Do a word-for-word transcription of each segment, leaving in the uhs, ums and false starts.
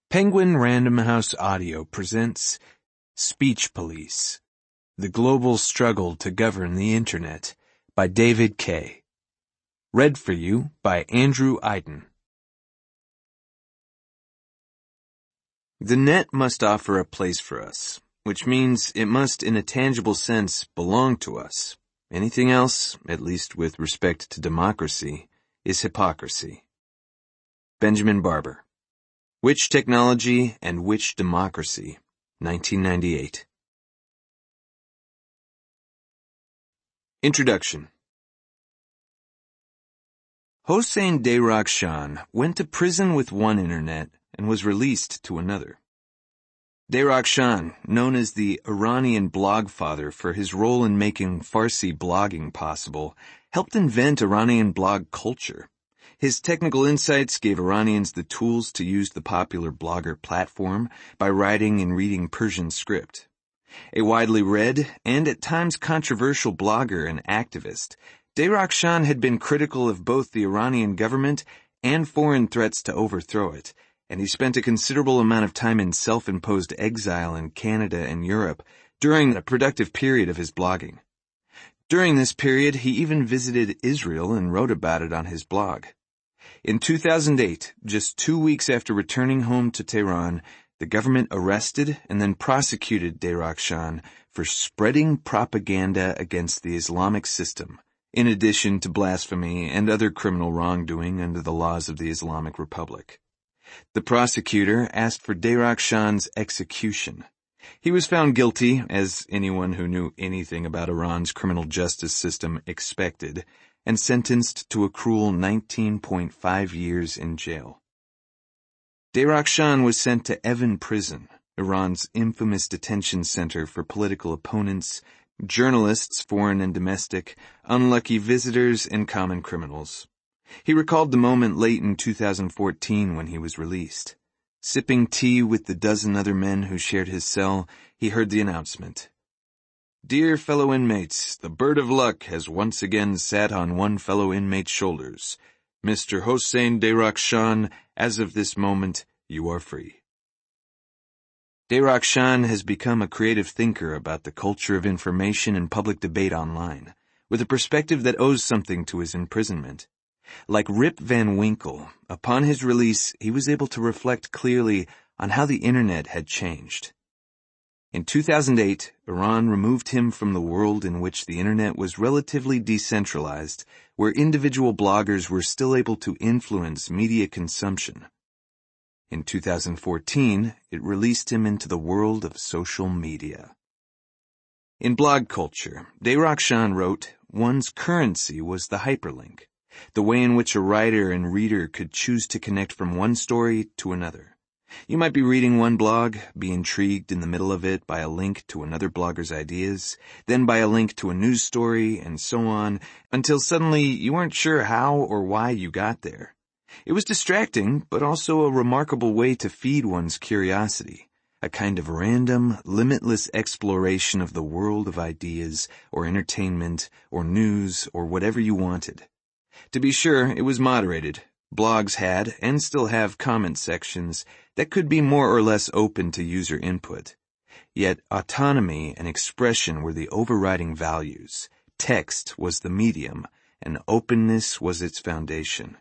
Penguin Random House Audio presents Speech Police, The Global Struggle to Govern the Internet by David Kay. Read for you by Andrew Iden. The net must offer a place for us, which means it must in a tangible sense belong to us. Anything else, at least with respect to democracy, is hypocrisy. Benjamin Barber. Which Technology and Which Democracy, nineteen ninety-eight. Introduction. Hossein Dayrokshan went to prison with one internet and was released to another. Dayrokshan, known as the Iranian blog father for his role in making Farsi blogging possible, helped invent Iranian blog culture. His technical insights gave Iranians the tools to use the popular Blogger platform by writing and reading Persian script. A widely read and at times controversial blogger and activist, Dayrokshan had been critical of both the Iranian government and foreign threats to overthrow it, and he spent a considerable amount of time in self-imposed exile in Canada and Europe during a productive period of his blogging. During this period, he even visited Israel and wrote about it on his blog. In two thousand eight, just two weeks after returning home to Tehran, the government arrested and then prosecuted Dayrokshan for spreading propaganda against the Islamic system, in addition to blasphemy and other criminal wrongdoing under the laws of the Islamic Republic. The prosecutor asked for Dayrokshan's execution. He was found guilty, as anyone who knew anything about Iran's criminal justice system expected, and sentenced to a cruel nineteen point five years in jail. Dayrokshan was sent to Evin Prison, Iran's infamous detention center for political opponents, journalists, foreign and domestic, unlucky visitors, and common criminals. He recalled the moment late in two thousand fourteen when he was released. Sipping tea with the dozen other men who shared his cell, he heard the announcement. "Dear fellow inmates, the bird of luck has once again sat on one fellow inmate's shoulders. Mister Hossein Dayrokshan, as of this moment, you are free." Dayrokshan has become a creative thinker about the culture of information and public debate online, with a perspective that owes something to his imprisonment. Like Rip Van Winkle, upon his release, he was able to reflect clearly on how the internet had changed. In two thousand eight, Iran removed him from the world in which the internet was relatively decentralized, where individual bloggers were still able to influence media consumption. In two thousand fourteen, it released him into the world of social media. In blog culture, Dayrokshan wrote, one's currency was the hyperlink, the way in which a writer and reader could choose to connect from one story to another. You might be reading one blog, be intrigued in the middle of it by a link to another blogger's ideas, then by a link to a news story, and so on, until suddenly you weren't sure how or why you got there. It was distracting, but also a remarkable way to feed one's curiosity, a kind of random, limitless exploration of the world of ideas, or entertainment, or news, or whatever you wanted. To be sure, it was moderated. Blogs had, and still have, comment sections that could be more or less open to user input. Yet autonomy and expression were the overriding values. Text was the medium, and openness was its foundation.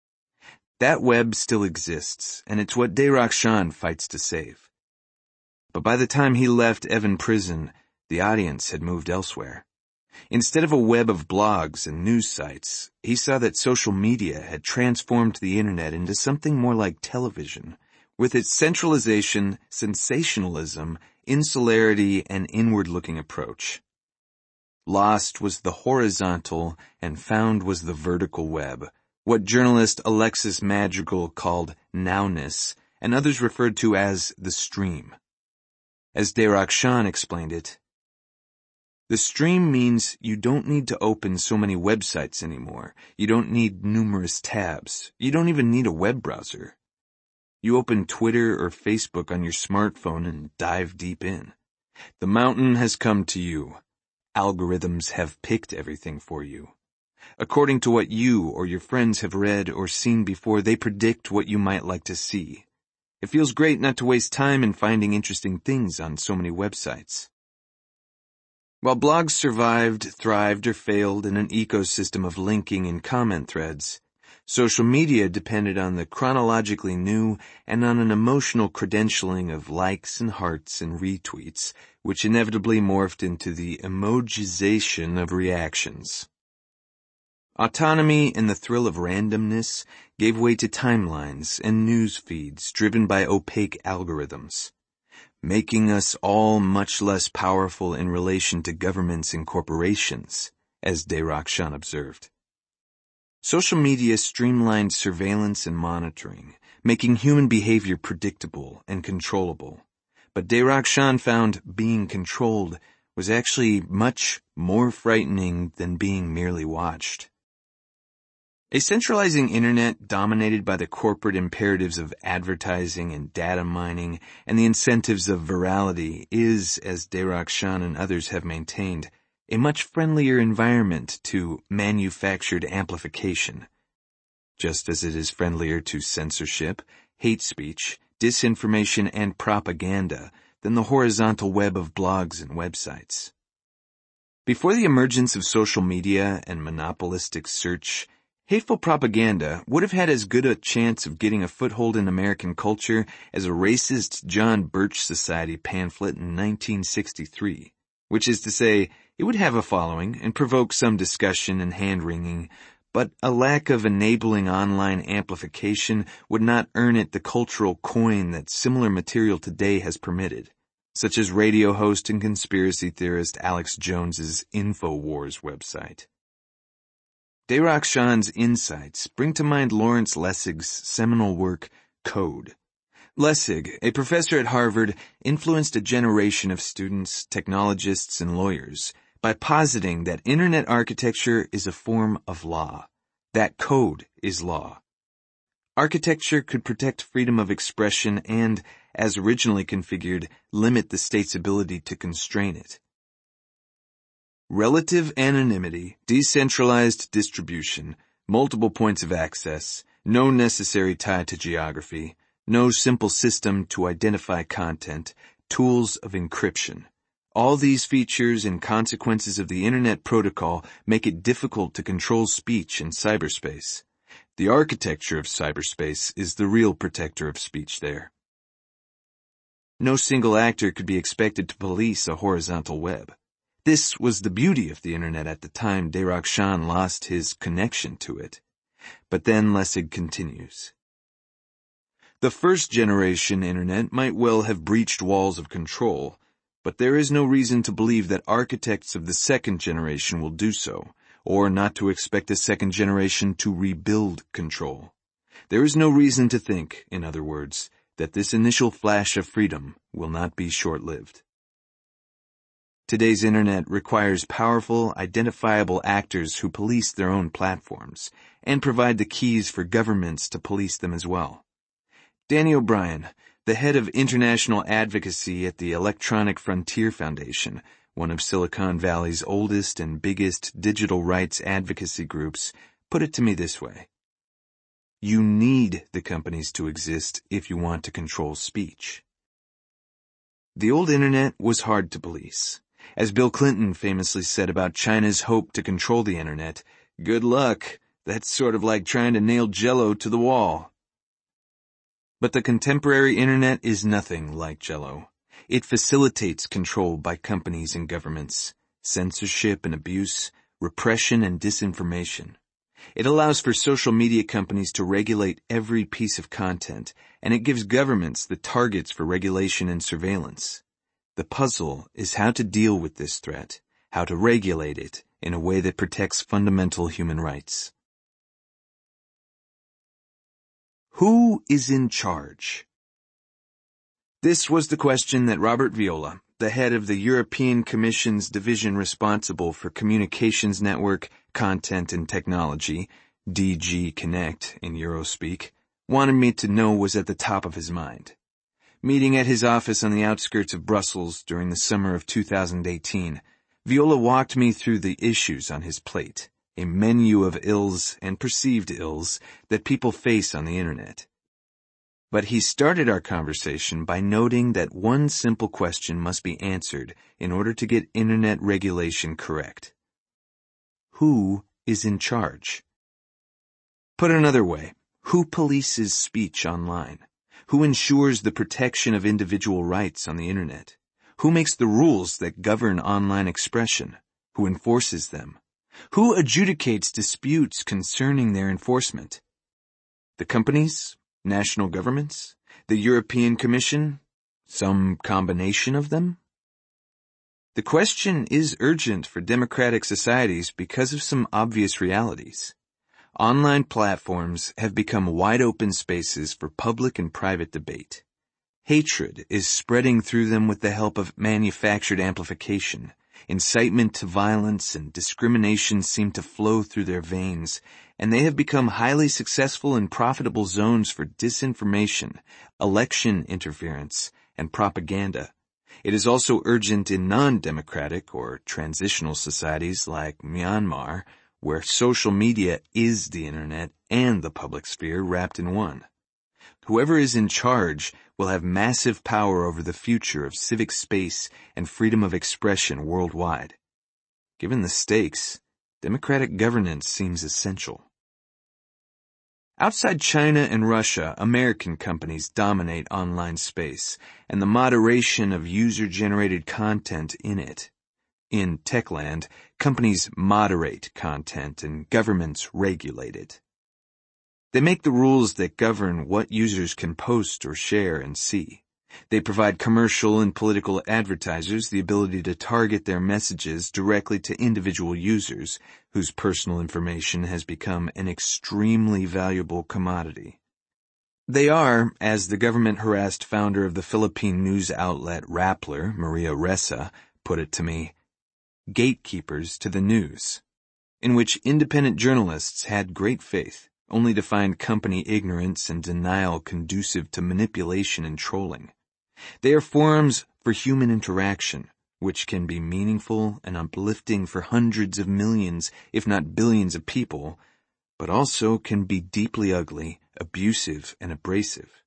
That web still exists, and it's what Dayrokshan fights to save. But by the time he left Evin Prison, the audience had moved elsewhere. Instead of a web of blogs and news sites, he saw that social media had transformed the internet into something more like television, with its centralization, sensationalism, insularity, and inward-looking approach. Lost was the horizontal, and found was the vertical web, what journalist Alexis Madrigal called nowness, and others referred to as the stream. As Dayrokshan explained it, the stream means you don't need to open so many websites anymore. You don't need numerous tabs. You don't even need a web browser. You open Twitter or Facebook on your smartphone and dive deep in. The mountain has come to you. Algorithms have picked everything for you. According to what you or your friends have read or seen before, they predict what you might like to see. It feels great not to waste time in finding interesting things on so many websites. While blogs survived, thrived, or failed in an ecosystem of linking and comment threads, social media depended on the chronologically new and on an emotional credentialing of likes and hearts and retweets, which inevitably morphed into the emojization of reactions. Autonomy and the thrill of randomness gave way to timelines and news feeds driven by opaque algorithms, making us all much less powerful in relation to governments and corporations, as Derakhshan observed. Social media streamlined surveillance and monitoring, making human behavior predictable and controllable. But Derakhshan found being controlled was actually much more frightening than being merely watched. A centralizing internet dominated by the corporate imperatives of advertising and data mining and the incentives of virality is, as Derakhshan and others have maintained, a much friendlier environment to manufactured amplification, just as it is friendlier to censorship, hate speech, disinformation, and propaganda than the horizontal web of blogs and websites. Before the emergence of social media and monopolistic search, hateful propaganda would have had as good a chance of getting a foothold in American culture as a racist John Birch Society pamphlet in nineteen sixty-three, which is to say, it would have a following and provoke some discussion and hand-wringing, but a lack of enabling online amplification would not earn it the cultural coin that similar material today has permitted, such as radio host and conspiracy theorist Alex Jones's InfoWars website. Derakhshan's insights bring to mind Lawrence Lessig's seminal work, Code. Lessig, a professor at Harvard, influenced a generation of students, technologists, and lawyers by positing that internet architecture is a form of law, that code is law. Architecture could protect freedom of expression and, as originally configured, limit the state's ability to constrain it. Relative anonymity, decentralized distribution, multiple points of access, no necessary tie to geography, no simple system to identify content, tools of encryption. All these features and consequences of the Internet Protocol make it difficult to control speech in cyberspace. The architecture of cyberspace is the real protector of speech there. No single actor could be expected to police a horizontal web. This was the beauty of the Internet at the time Derakhshan lost his connection to it. But then Lessig continues. The first generation Internet might well have breached walls of control, but there is no reason to believe that architects of the second generation will do so, or not to expect a second generation to rebuild control. There is no reason to think, in other words, that this initial flash of freedom will not be short-lived. Today's Internet requires powerful, identifiable actors who police their own platforms and provide the keys for governments to police them as well. Danny O'Brien, the head of international advocacy at the Electronic Frontier Foundation, one of Silicon Valley's oldest and biggest digital rights advocacy groups, put it to me this way. You need the companies to exist if you want to control speech. The old Internet was hard to police. As Bill Clinton famously said about China's hope to control the Internet, good luck, that's sort of like trying to nail Jell-O to the wall. But the contemporary Internet is nothing like Jell-O. It facilitates control by companies and governments, censorship and abuse, repression and disinformation. It allows for social media companies to regulate every piece of content, and it gives governments the targets for regulation and surveillance. The puzzle is how to deal with this threat, how to regulate it in a way that protects fundamental human rights. Who is in charge? This was the question that Robert Viola, the head of the European Commission's division responsible for Communications Network, Content and Technology, D G Connect in Eurospeak, wanted me to know was at the top of his mind. Meeting at his office on the outskirts of Brussels during the summer of two thousand eighteen, Viola walked me through the issues on his plate, a menu of ills and perceived ills that people face on the Internet. But he started our conversation by noting that one simple question must be answered in order to get internet regulation correct. Who is in charge? Put another way, who polices speech online? Who ensures the protection of individual rights on the internet? Who makes the rules that govern online expression? Who enforces them? Who adjudicates disputes concerning their enforcement? The companies? National governments? The European Commission? Some combination of them? The question is urgent for democratic societies because of some obvious realities. Online platforms have become wide-open spaces for public and private debate. Hatred is spreading through them with the help of manufactured amplification. Incitement to violence and discrimination seem to flow through their veins, and they have become highly successful and profitable zones for disinformation, election interference, and propaganda. It is also urgent in non-democratic or transitional societies like Myanmar, where social media is the internet and the public sphere wrapped in one. Whoever is in charge will have massive power over the future of civic space and freedom of expression worldwide. Given the stakes, democratic governance seems essential. Outside China and Russia, American companies dominate online space and the moderation of user-generated content in it. In Techland, companies moderate content and governments regulate it. They make the rules that govern what users can post or share and see. They provide commercial and political advertisers the ability to target their messages directly to individual users, whose personal information has become an extremely valuable commodity. They are, as the government-harassed founder of the Philippine news outlet Rappler, Maria Ressa, put it to me, gatekeepers to the news, in which independent journalists had great faith, only to find company ignorance and denial conducive to manipulation and trolling. They are forums for human interaction, which can be meaningful and uplifting for hundreds of millions, if not billions of people, but also can be deeply ugly, abusive, and abrasive.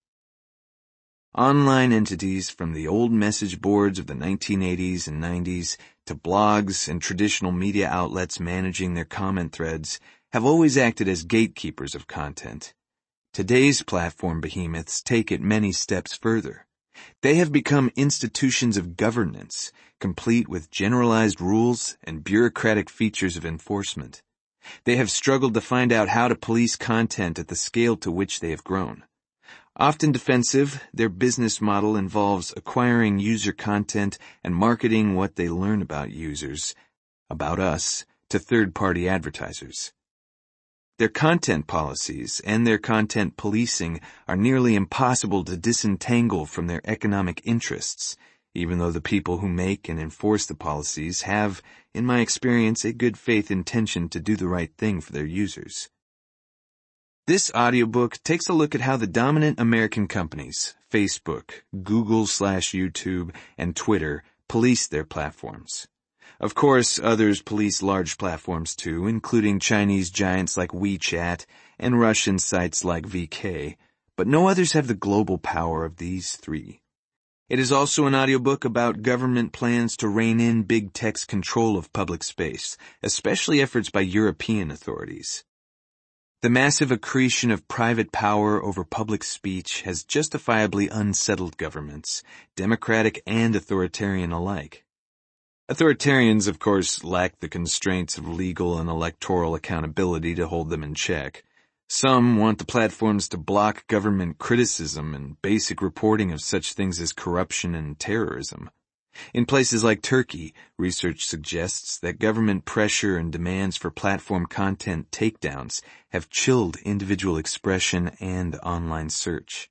Online entities from the old message boards of the nineteen eighties and nineties to blogs and traditional media outlets managing their comment threads have always acted as gatekeepers of content. Today's platform behemoths take it many steps further. They have become institutions of governance, complete with generalized rules and bureaucratic features of enforcement. They have struggled to find out how to police content at the scale to which they have grown. Often defensive, their business model involves acquiring user content and marketing what they learn about users, about us, to third-party advertisers. Their content policies and their content policing are nearly impossible to disentangle from their economic interests, even though the people who make and enforce the policies have, in my experience, a good faith intention to do the right thing for their users. This audiobook takes a look at how the dominant American companies, Facebook, Google slash YouTube, and Twitter, police their platforms. Of course, others police large platforms too, including Chinese giants like WeChat and Russian sites like V K, but no others have the global power of these three. It is also an audiobook about government plans to rein in big tech's control of public space, especially efforts by European authorities. The massive accretion of private power over public speech has justifiably unsettled governments, democratic and authoritarian alike. Authoritarians, of course, lack the constraints of legal and electoral accountability to hold them in check. Some want the platforms to block government criticism and basic reporting of such things as corruption and terrorism. In places like Turkey, research suggests that government pressure and demands for platform content takedowns have chilled individual expression and online search.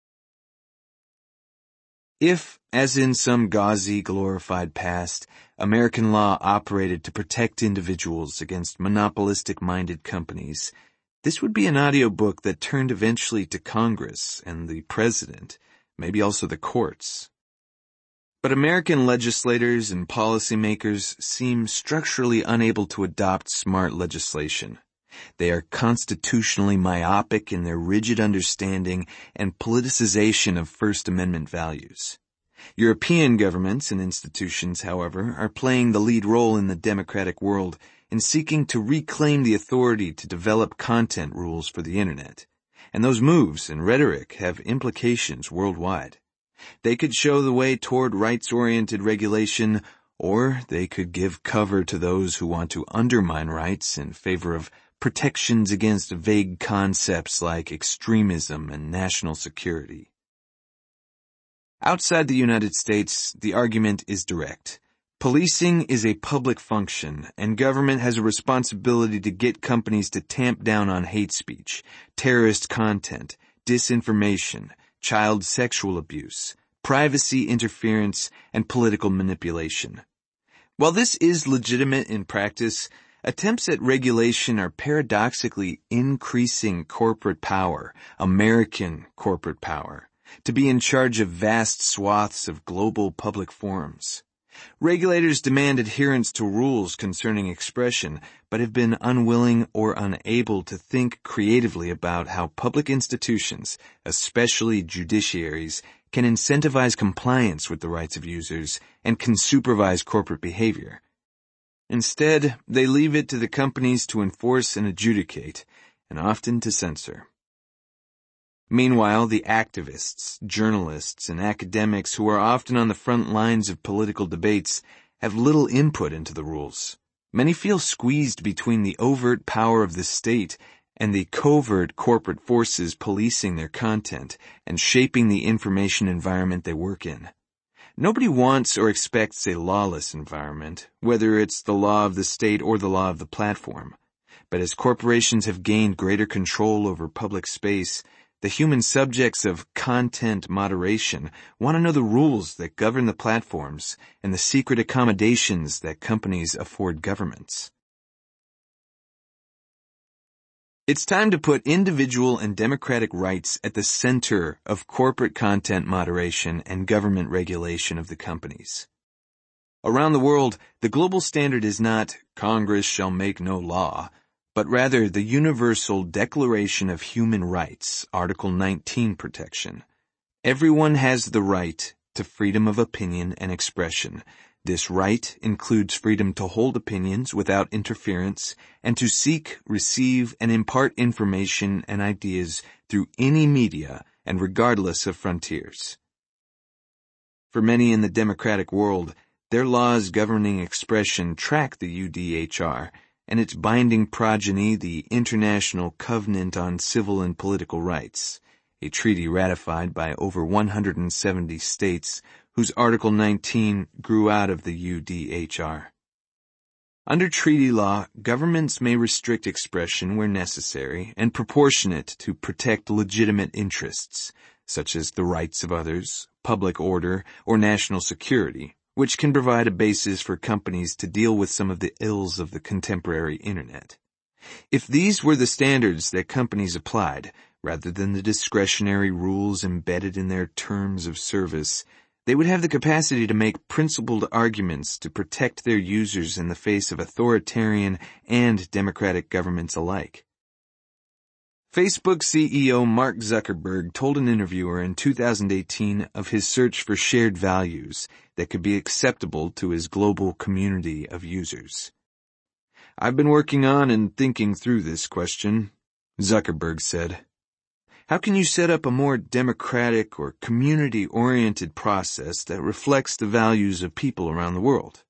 If, as in some gauzy, glorified past, American law operated to protect individuals against monopolistic-minded companies, this would be an audiobook that turned eventually to Congress and the President, maybe also the courts. But American legislators and policymakers seem structurally unable to adopt smart legislation. They are constitutionally myopic in their rigid understanding and politicization of First Amendment values. European governments and institutions, however, are playing the lead role in the democratic world in seeking to reclaim the authority to develop content rules for the Internet. And those moves and rhetoric have implications worldwide. They could show the way toward rights-oriented regulation, or they could give cover to those who want to undermine rights in favor of protections against vague concepts like extremism and national security. Outside the United States, the argument is direct. Policing is a public function, and government has a responsibility to get companies to tamp down on hate speech, terrorist content, disinformation, child sexual abuse, privacy interference, and political manipulation. While this is legitimate in practice, attempts at regulation are paradoxically increasing corporate power, American corporate power, to be in charge of vast swaths of global public forums. Regulators demand adherence to rules concerning expression, but have been unwilling or unable to think creatively about how public institutions, especially judiciaries, can incentivize compliance with the rights of users and can supervise corporate behavior. Instead, they leave it to the companies to enforce and adjudicate, and often to censor. Meanwhile, the activists, journalists, and academics who are often on the front lines of political debates have little input into the rules. Many feel squeezed between the overt power of the state and the covert corporate forces policing their content and shaping the information environment they work in. Nobody wants or expects a lawless environment, whether it's the law of the state or the law of the platform. But as corporations have gained greater control over public space, the human subjects of content moderation want to know the rules that govern the platforms and the secret accommodations that companies afford governments. It's time to put individual and democratic rights at the center of corporate content moderation and government regulation of the companies. Around the world, the global standard is not Congress shall make no law, but rather the Universal Declaration of Human Rights, Article nineteen protection. Everyone has the right to freedom of opinion and expression. This right includes freedom to hold opinions without interference and to seek, receive, and impart information and ideas through any media and regardless of frontiers. For many in the democratic world, their laws governing expression track the U D H R and its binding progeny, the International Covenant on Civil and Political Rights, a treaty ratified by over one hundred seventy states whose Article nineteen grew out of the U D H R. Under treaty law, governments may restrict expression where necessary and proportionate to protect legitimate interests, such as the rights of others, public order, or national security, which can provide a basis for companies to deal with some of the ills of the contemporary Internet. If these were the standards that companies applied, rather than the discretionary rules embedded in their terms of service, they would have the capacity to make principled arguments to protect their users in the face of authoritarian and democratic governments alike. Facebook C E O Mark Zuckerberg told an interviewer in two thousand eighteen of his search for shared values that could be acceptable to his global community of users. "I've been working on and thinking through this question," Zuckerberg said. "How can you set up a more democratic or community-oriented process that reflects the values of people around the world?"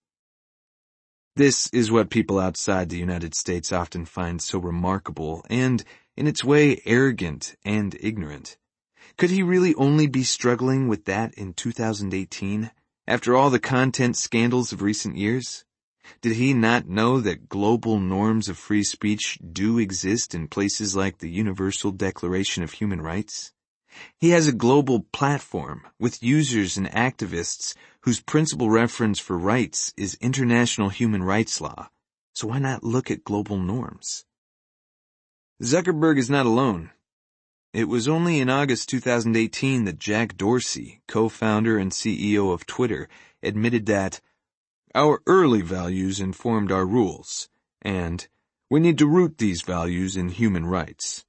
This is what people outside the United States often find so remarkable and, in its way, arrogant and ignorant. Could he really only be struggling with that in two thousand eighteen, after all the content scandals of recent years? Did he not know that global norms of free speech do exist in places like the Universal Declaration of Human Rights? He has a global platform with users and activists whose principal reference for rights is international human rights law. So why not look at global norms? Zuckerberg is not alone. It was only in August two thousand eighteen that Jack Dorsey, co-founder and C E O of Twitter, admitted that "our early values informed our rules," and We need to root these values in human rights.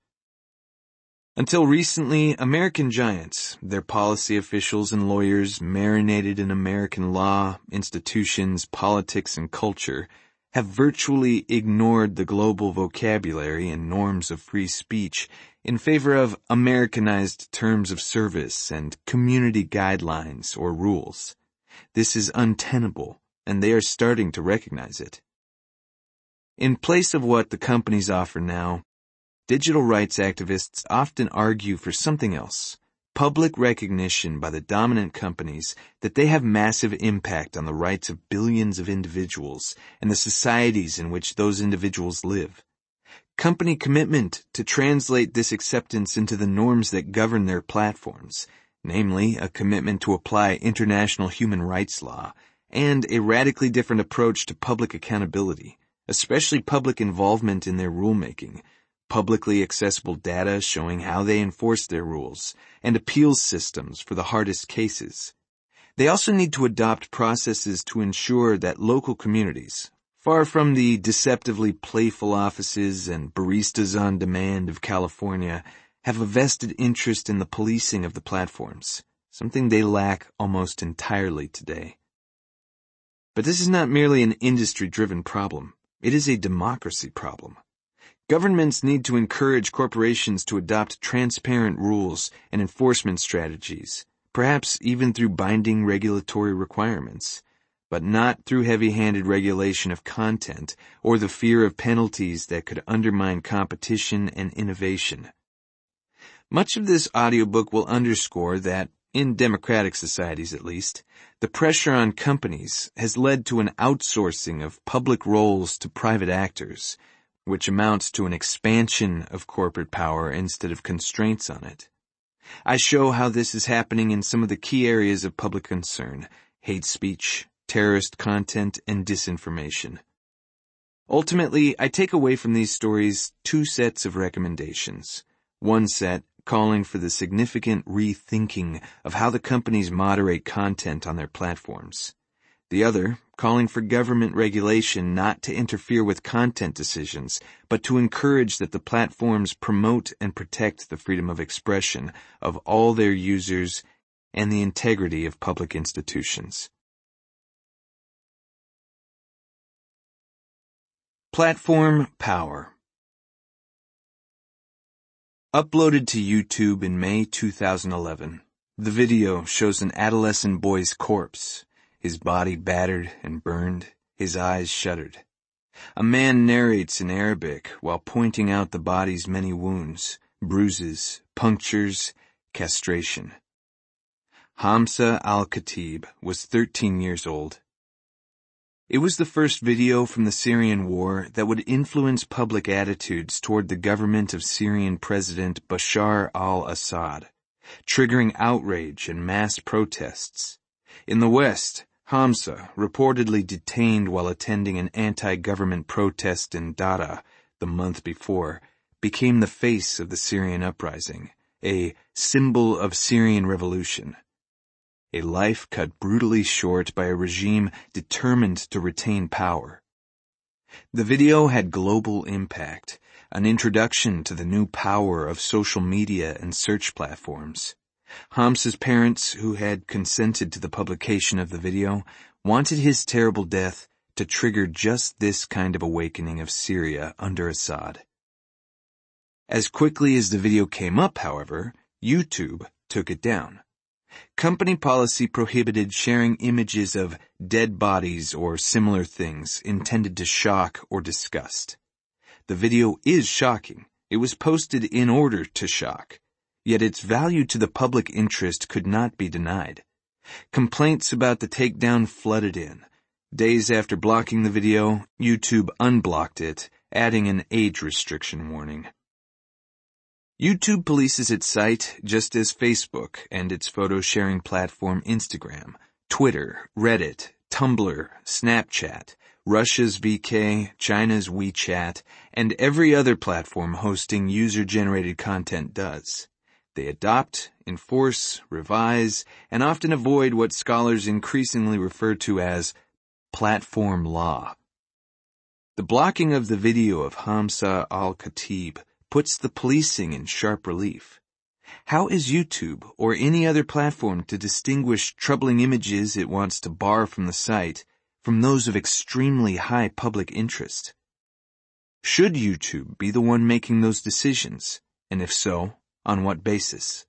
Until recently, American giants, their policy officials and lawyers marinated in American law, institutions, politics, and culture, have virtually ignored the global vocabulary and norms of free speech in favor of Americanized terms of service and community guidelines or rules. This is untenable, and they are starting to recognize it. In place of what the companies offer now, digital rights activists often argue for something else, public recognition by the dominant companies that they have massive impact on the rights of billions of individuals and the societies in which those individuals live. Company commitment to translate this acceptance into the norms that govern their platforms, namely a commitment to apply international human rights law and a radically different approach to public accountability, especially public involvement in their rulemaking, publicly accessible data showing how they enforce their rules, and appeals systems for the hardest cases. They also need to adopt processes to ensure that local communities, far from the deceptively playful offices and baristas on demand of California, have a vested interest in the policing of the platforms, something they lack almost entirely today. But this is not merely an industry-driven problem. It is a democracy problem. Governments need to encourage corporations to adopt transparent rules and enforcement strategies, perhaps even through binding regulatory requirements, but not through heavy-handed regulation of content or the fear of penalties that could undermine competition and innovation. Much of this audiobook will underscore that, in democratic societies at least, the pressure on companies has led to an outsourcing of public roles to private actors, which amounts to an expansion of corporate power instead of constraints on it. I show how this is happening in some of the key areas of public concern: hate speech, terrorist content, and disinformation. Ultimately, I take away from these stories two sets of recommendations. One set calling for the significant rethinking of how the companies moderate content on their platforms. The other calling for government regulation not to interfere with content decisions, but to encourage that the platforms promote and protect the freedom of expression of all their users and the integrity of public institutions. Platform power. Uploaded to YouTube in May two thousand eleven, the video shows an adolescent boy's corpse, his body battered and burned, his eyes shuttered. A man narrates in Arabic while pointing out the body's many wounds, bruises, punctures, castration. Hamza al-Khatib was thirteen years old. It was the first video from the Syrian war that would influence public attitudes toward the government of Syrian President Bashar al-Assad, triggering outrage and mass protests. In the West, Hamza, reportedly detained while attending an anti-government protest in Dara the month before, became the face of the Syrian uprising, a symbol of Syrian revolution. A life cut brutally short by a regime determined to retain power. The video had global impact, an introduction to the new power of social media and search platforms. Hamza's parents, who had consented to the publication of the video, wanted his terrible death to trigger just this kind of awakening of Syria under Assad. As quickly as the video came up, however, YouTube took it down. Company policy prohibited sharing images of dead bodies or similar things intended to shock or disgust. The video is shocking. It was posted in order to shock. Yet its value to the public interest could not be denied. Complaints about the takedown flooded in. Days after blocking the video, YouTube unblocked it, adding an age restriction warning. YouTube polices its site just as Facebook and its photo-sharing platform Instagram, Twitter, Reddit, Tumblr, Snapchat, Russia's V K, China's WeChat, and every other platform hosting user-generated content does. They adopt, enforce, revise, and often avoid what scholars increasingly refer to as platform law. The blocking of the video of Hamza al-Khatib puts the policing in sharp relief. How is YouTube or any other platform to distinguish troubling images it wants to bar from the site from those of extremely high public interest? Should YouTube be the one making those decisions, and if so, on what basis?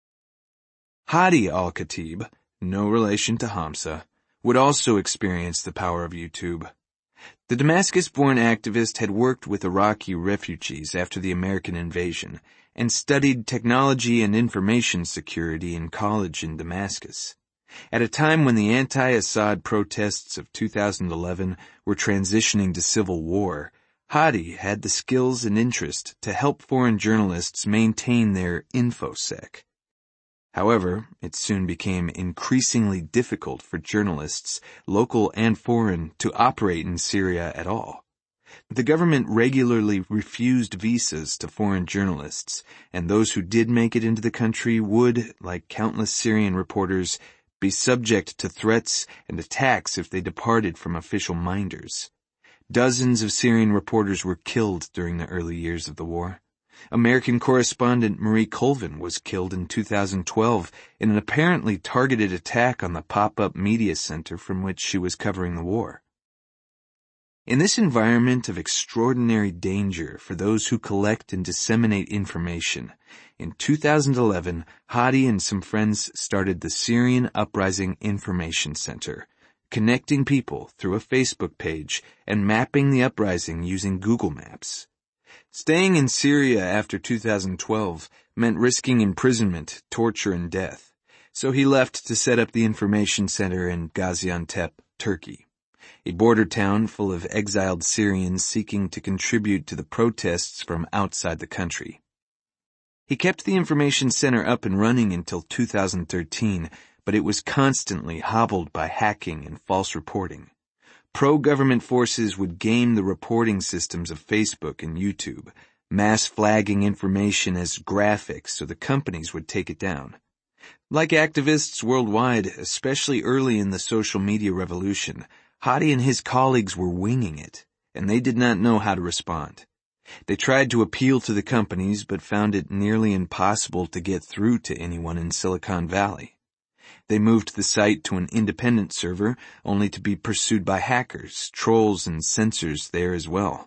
Hadi al-Khatib, no relation to Hamza, would also experience the power of YouTube. The Damascus-born activist had worked with Iraqi refugees after the American invasion and studied technology and information security in college in Damascus. At a time when the anti-Assad protests of two thousand eleven were transitioning to civil war, Hadi had the skills and interest to help foreign journalists maintain their infosec. However, it soon became increasingly difficult for journalists, local and foreign, to operate in Syria at all. The government regularly refused visas to foreign journalists, and those who did make it into the country would, like countless Syrian reporters, be subject to threats and attacks if they departed from official minders. Dozens of Syrian reporters were killed during the early years of the war. American correspondent Marie Colvin was killed in two thousand twelve in an apparently targeted attack on the pop-up media center from which she was covering the war. In this environment of extraordinary danger for those who collect and disseminate information, in two thousand eleven, Hadi and some friends started the Syrian Uprising Information Center, connecting people through a Facebook page and mapping the uprising using Google Maps. Staying in Syria after two thousand twelve meant risking imprisonment, torture, and death, so he left to set up the information center in Gaziantep, Turkey, a border town full of exiled Syrians seeking to contribute to the protests from outside the country. He kept the information center up and running until two thousand thirteen, but it was constantly hobbled by hacking and false reporting. Pro-government forces would game the reporting systems of Facebook and YouTube, mass flagging information as graphics so the companies would take it down. Like activists worldwide, especially early in the social media revolution, Hadi and his colleagues were winging it, and they did not know how to respond. They tried to appeal to the companies, but found it nearly impossible to get through to anyone in Silicon Valley. They moved the site to an independent server, only to be pursued by hackers, trolls, and censors there as well.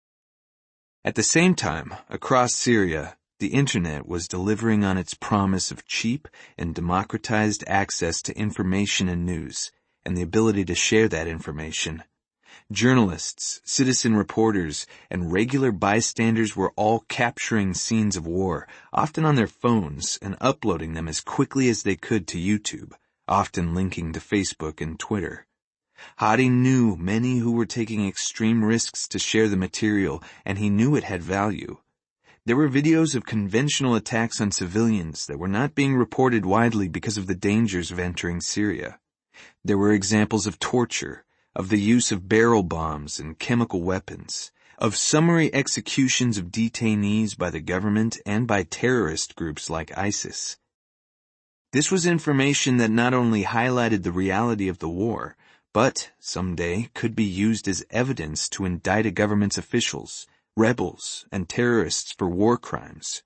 At the same time, across Syria, the Internet was delivering on its promise of cheap and democratized access to information and news, and the ability to share that information. Journalists, citizen reporters, and regular bystanders were all capturing scenes of war, often on their phones, and uploading them as quickly as they could to YouTube, often linking to Facebook and Twitter. Hadi knew many who were taking extreme risks to share the material, and he knew it had value. There were videos of conventional attacks on civilians that were not being reported widely because of the dangers of entering Syria. There were examples of torture, of the use of barrel bombs and chemical weapons, of summary executions of detainees by the government and by terrorist groups like ISIS. This was information that not only highlighted the reality of the war, but, someday, could be used as evidence to indict a government's officials, rebels, and terrorists for war crimes.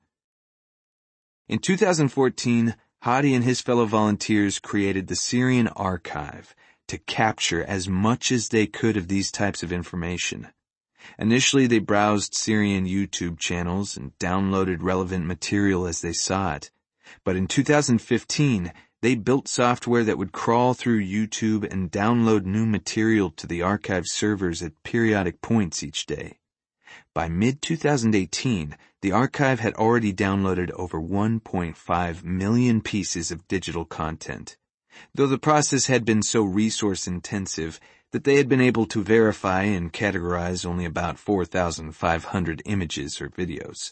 In two thousand fourteen, Hadi and his fellow volunteers created the Syrian Archive to capture as much as they could of these types of information. Initially, they browsed Syrian YouTube channels and downloaded relevant material as they saw it. But in two thousand fifteen, they built software that would crawl through YouTube and download new material to the archive servers at periodic points each day. By mid twenty eighteen, the archive had already downloaded over one point five million pieces of digital content, though the process had been so resource-intensive that they had been able to verify and categorize only about four thousand five hundred images or videos.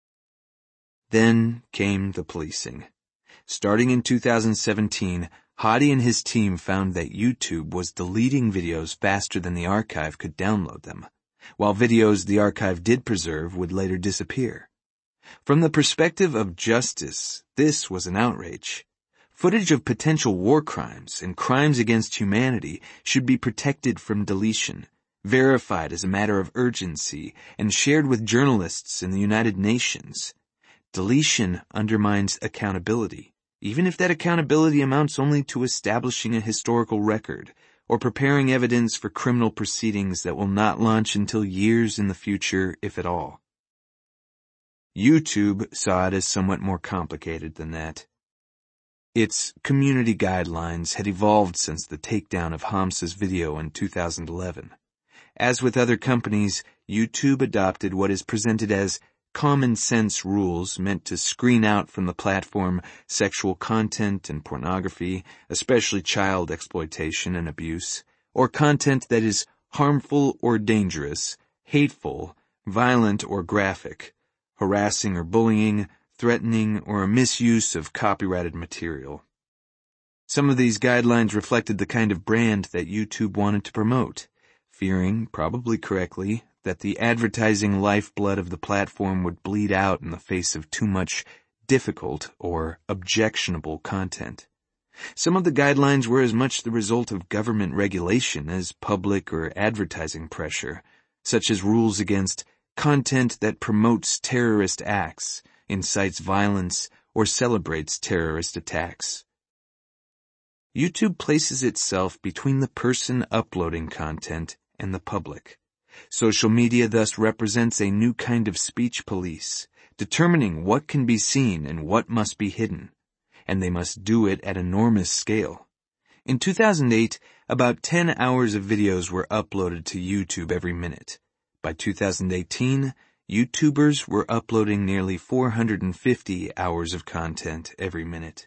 Then came the policing. Starting in two thousand seventeen, Hadi and his team found that YouTube was deleting videos faster than the archive could download them, while videos the archive did preserve would later disappear. From the perspective of justice, this was an outrage. Footage of potential war crimes and crimes against humanity should be protected from deletion, verified as a matter of urgency, and shared with journalists in the United Nations. Deletion undermines accountability, even if that accountability amounts only to establishing a historical record or preparing evidence for criminal proceedings that will not launch until years in the future, if at all. YouTube saw it as somewhat more complicated than that. Its community guidelines had evolved since the takedown of Hamza's video in two thousand eleven. As with other companies, YouTube adopted what is presented as common sense rules meant to screen out from the platform sexual content and pornography, especially child exploitation and abuse, or content that is harmful or dangerous, hateful, violent or graphic, harassing or bullying, threatening, or a misuse of copyrighted material. Some of these guidelines reflected the kind of brand that YouTube wanted to promote, fearing, probably correctly, that the advertising lifeblood of the platform would bleed out in the face of too much difficult or objectionable content. Some of the guidelines were as much the result of government regulation as public or advertising pressure, such as rules against content that promotes terrorist acts, incites violence, or celebrates terrorist attacks. YouTube places itself between the person uploading content and the public. Social media thus represents a new kind of speech police, determining what can be seen and what must be hidden, and they must do it at enormous scale. In two thousand eight, about ten hours of videos were uploaded to YouTube every minute. By two thousand eighteen, YouTubers were uploading nearly four hundred fifty hours of content every minute.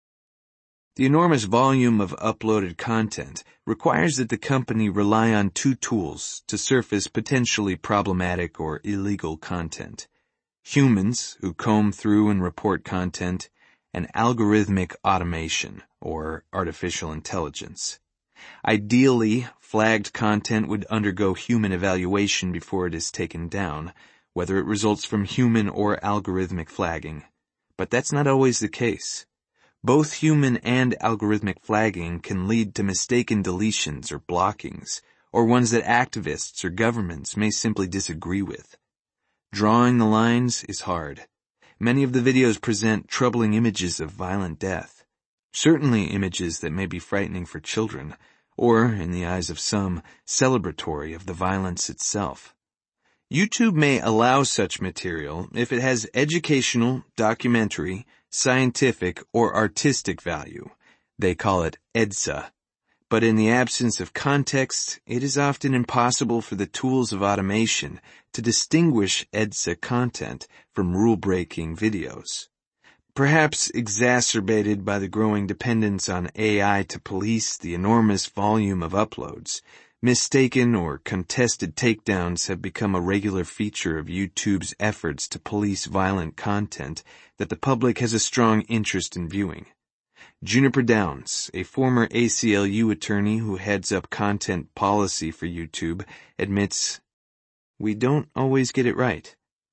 The enormous volume of uploaded content requires that the company rely on two tools to surface potentially problematic or illegal content: humans who comb through and report content, and algorithmic automation, or artificial intelligence. Ideally, flagged content would undergo human evaluation before it is taken down, whether it results from human or algorithmic flagging. But that's not always the case. Both human and algorithmic flagging can lead to mistaken deletions or blockings, or ones that activists or governments may simply disagree with. Drawing the lines is hard. Many of the videos present troubling images of violent death, certainly images that may be frightening for children, or, in the eyes of some, celebratory of the violence itself. YouTube may allow such material if it has educational, documentary, scientific, or artistic value. They call it E D S A. But in the absence of context, it is often impossible for the tools of automation to distinguish E D S A content from rule-breaking videos. Perhaps exacerbated by the growing dependence on A I to police the enormous volume of uploads, mistaken or contested takedowns have become a regular feature of YouTube's efforts to police violent content that the public has a strong interest in viewing. Juniper Downs, a former A C L U attorney who heads up content policy for YouTube, admits, "We don't always get it right."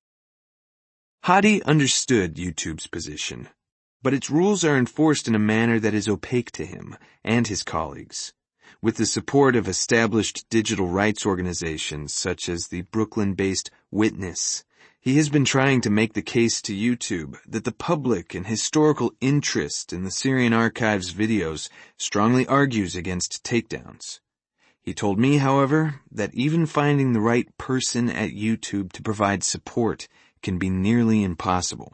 Hadi understood YouTube's position, but its rules are enforced in a manner that is opaque to him and his colleagues. With the support of established digital rights organizations such as the Brooklyn-based Witness, he has been trying to make the case to YouTube that the public and historical interest in the Syrian Archive's videos strongly argues against takedowns. He told me, however, that even finding the right person at YouTube to provide support can be nearly impossible.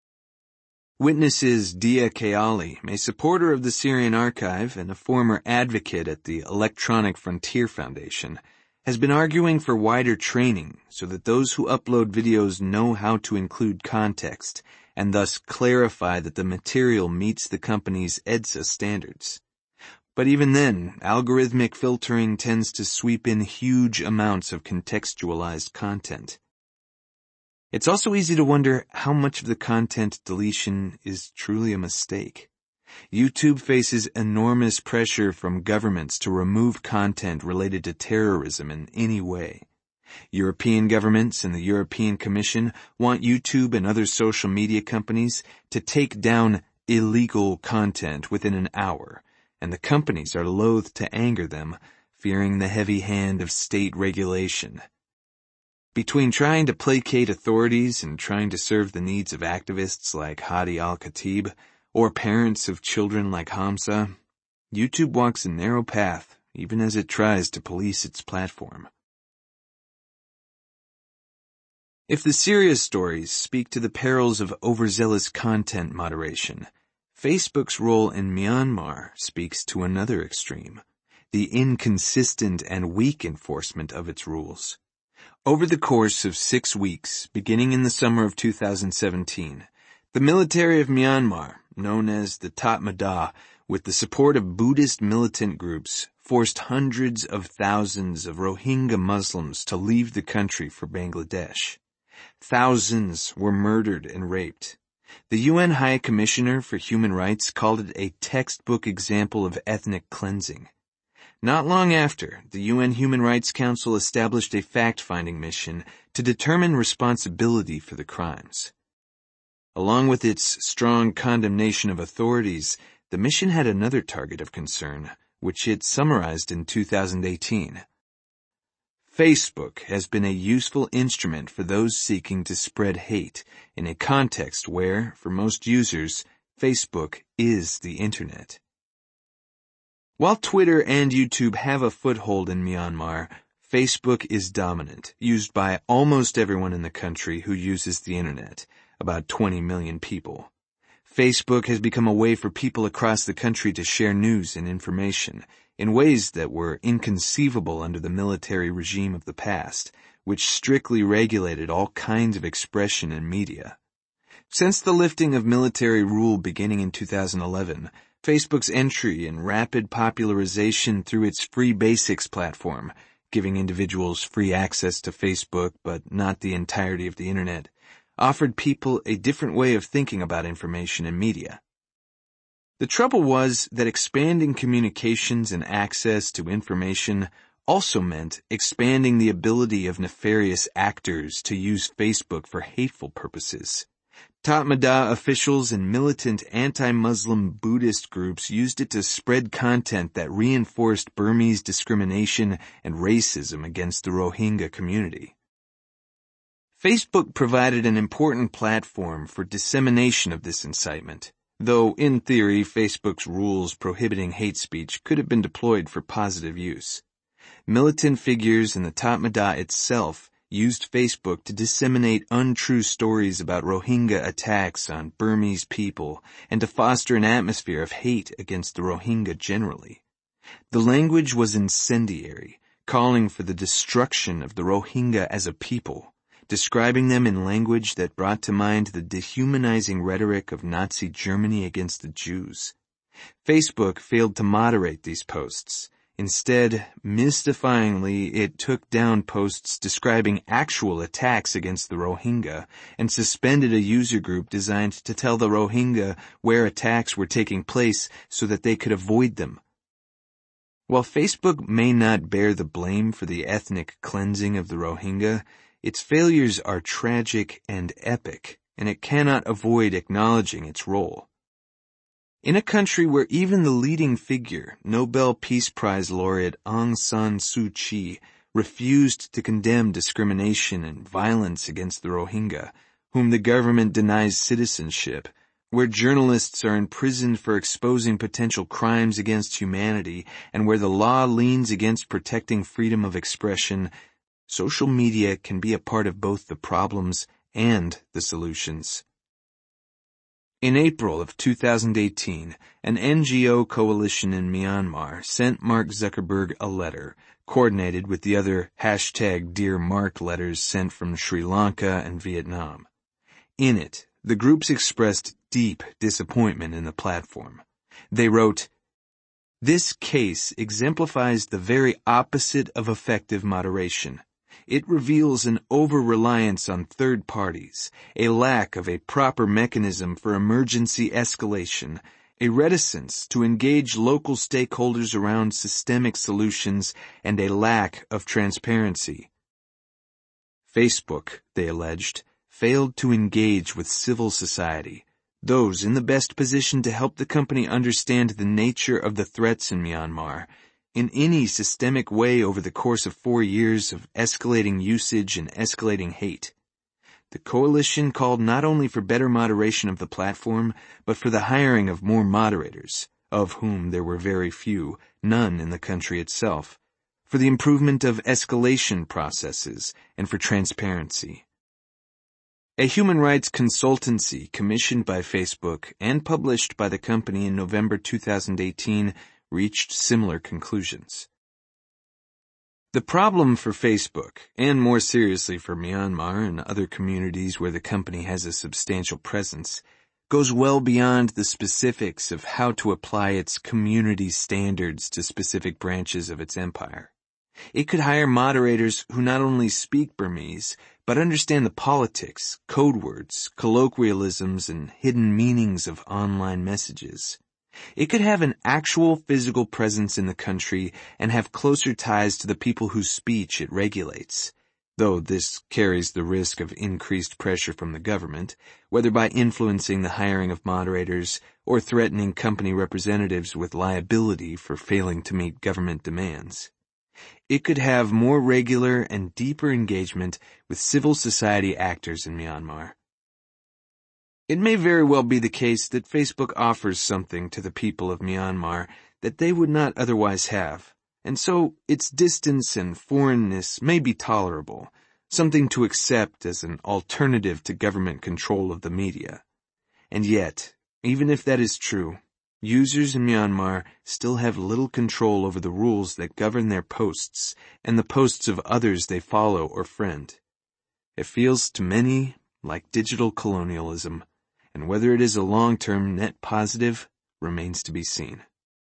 Witness's Dia Kayali, a supporter of the Syrian Archive and a former advocate at the Electronic Frontier Foundation, has been arguing for wider training so that those who upload videos know how to include context and thus clarify that the material meets the company's E D S A standards. But even then, algorithmic filtering tends to sweep in huge amounts of contextualized content. It's also easy to wonder how much of the content deletion is truly a mistake. YouTube faces enormous pressure from governments to remove content related to terrorism in any way. European governments and the European Commission want YouTube and other social media companies to take down illegal content within an hour, and the companies are loath to anger them, fearing the heavy hand of state regulation. Between trying to placate authorities and trying to serve the needs of activists like Hadi al-Khatib or parents of children like Hamza, YouTube walks a narrow path even as it tries to police its platform. If the serious stories speak to the perils of overzealous content moderation, Facebook's role in Myanmar speaks to another extreme, the inconsistent and weak enforcement of its rules. Over the course of six weeks, beginning in the summer of two thousand seventeen, the military of Myanmar, known as the Tatmadaw, with the support of Buddhist militant groups, forced hundreds of thousands of Rohingya Muslims to leave the country for Bangladesh. Thousands were murdered and raped. The U N High Commissioner for Human Rights called it a textbook example of ethnic cleansing. Not long after, the U N Human Rights Council established a fact-finding mission to determine responsibility for the crimes. Along with its strong condemnation of authorities, the mission had another target of concern, which it summarized in two thousand eighteen. Facebook has been a useful instrument for those seeking to spread hate in a context where, for most users, Facebook is the Internet. While Twitter and YouTube have a foothold in Myanmar, Facebook is dominant, used by almost everyone in the country who uses the Internet, about twenty million people. Facebook has become a way for people across the country to share news and information in ways that were inconceivable under the military regime of the past, which strictly regulated all kinds of expression and media. Since the lifting of military rule beginning in two thousand eleven, Facebook's entry and rapid popularization through its Free Basics platform, giving individuals free access to Facebook but not the entirety of the Internet, offered people a different way of thinking about information and media. The trouble was that expanding communications and access to information also meant expanding the ability of nefarious actors to use Facebook for hateful purposes. Tatmadaw officials and militant anti-Muslim Buddhist groups used it to spread content that reinforced Burmese discrimination and racism against the Rohingya community. Facebook provided an important platform for dissemination of this incitement, though in theory Facebook's rules prohibiting hate speech could have been deployed for positive use. Militant figures in the Tatmadaw itself used Facebook to disseminate untrue stories about Rohingya attacks on Burmese people and to foster an atmosphere of hate against the Rohingya generally. The language was incendiary, calling for the destruction of the Rohingya as a people, describing them in language that brought to mind the dehumanizing rhetoric of Nazi Germany against the Jews. Facebook failed to moderate these posts. Instead, mystifyingly, it took down posts describing actual attacks against the Rohingya and suspended a user group designed to tell the Rohingya where attacks were taking place so that they could avoid them. While Facebook may not bear the blame for the ethnic cleansing of the Rohingya, its failures are tragic and epic, and it cannot avoid acknowledging its role. In a country where even the leading figure, Nobel Peace Prize laureate Aung San Suu Kyi, refused to condemn discrimination and violence against the Rohingya, whom the government denies citizenship, where journalists are imprisoned for exposing potential crimes against humanity, and where the law leans against protecting freedom of expression, social media can be a part of both the problems and the solutions. In April of two thousand eighteen, an N G O coalition in Myanmar sent Mark Zuckerberg a letter, coordinated with the other hashtag Dear Mark letters sent from Sri Lanka and Vietnam. In it, the groups expressed deep disappointment in the platform. They wrote, "This case exemplifies the very opposite of effective moderation. It reveals an over-reliance on third parties, a lack of a proper mechanism for emergency escalation, a reticence to engage local stakeholders around systemic solutions, and a lack of transparency." Facebook, they alleged, failed to engage with civil society, those in the best position to help the company understand the nature of the threats in Myanmar, in any systemic way over the course of four years of escalating usage and escalating hate. The coalition called not only for better moderation of the platform, but for the hiring of more moderators, of whom there were very few, none in the country itself, for the improvement of escalation processes, and for transparency. A human rights consultancy commissioned by Facebook and published by the company in November two thousand eighteen reached similar conclusions. The problem for Facebook, and more seriously for Myanmar and other communities where the company has a substantial presence, goes well beyond the specifics of how to apply its community standards to specific branches of its empire. It could hire moderators who not only speak Burmese, but understand the politics, code words, colloquialisms, and hidden meanings of online messages. It could have an actual physical presence in the country and have closer ties to the people whose speech it regulates, though this carries the risk of increased pressure from the government, whether by influencing the hiring of moderators or threatening company representatives with liability for failing to meet government demands. It could have more regular and deeper engagement with civil society actors in Myanmar. It may very well be the case that Facebook offers something to the people of Myanmar that they would not otherwise have, and so its distance and foreignness may be tolerable, something to accept as an alternative to government control of the media. And yet, even if that is true, users in Myanmar still have little control over the rules that govern their posts and the posts of others they follow or friend. It feels to many like digital colonialism, and whether it is a long-term net positive remains to be seen.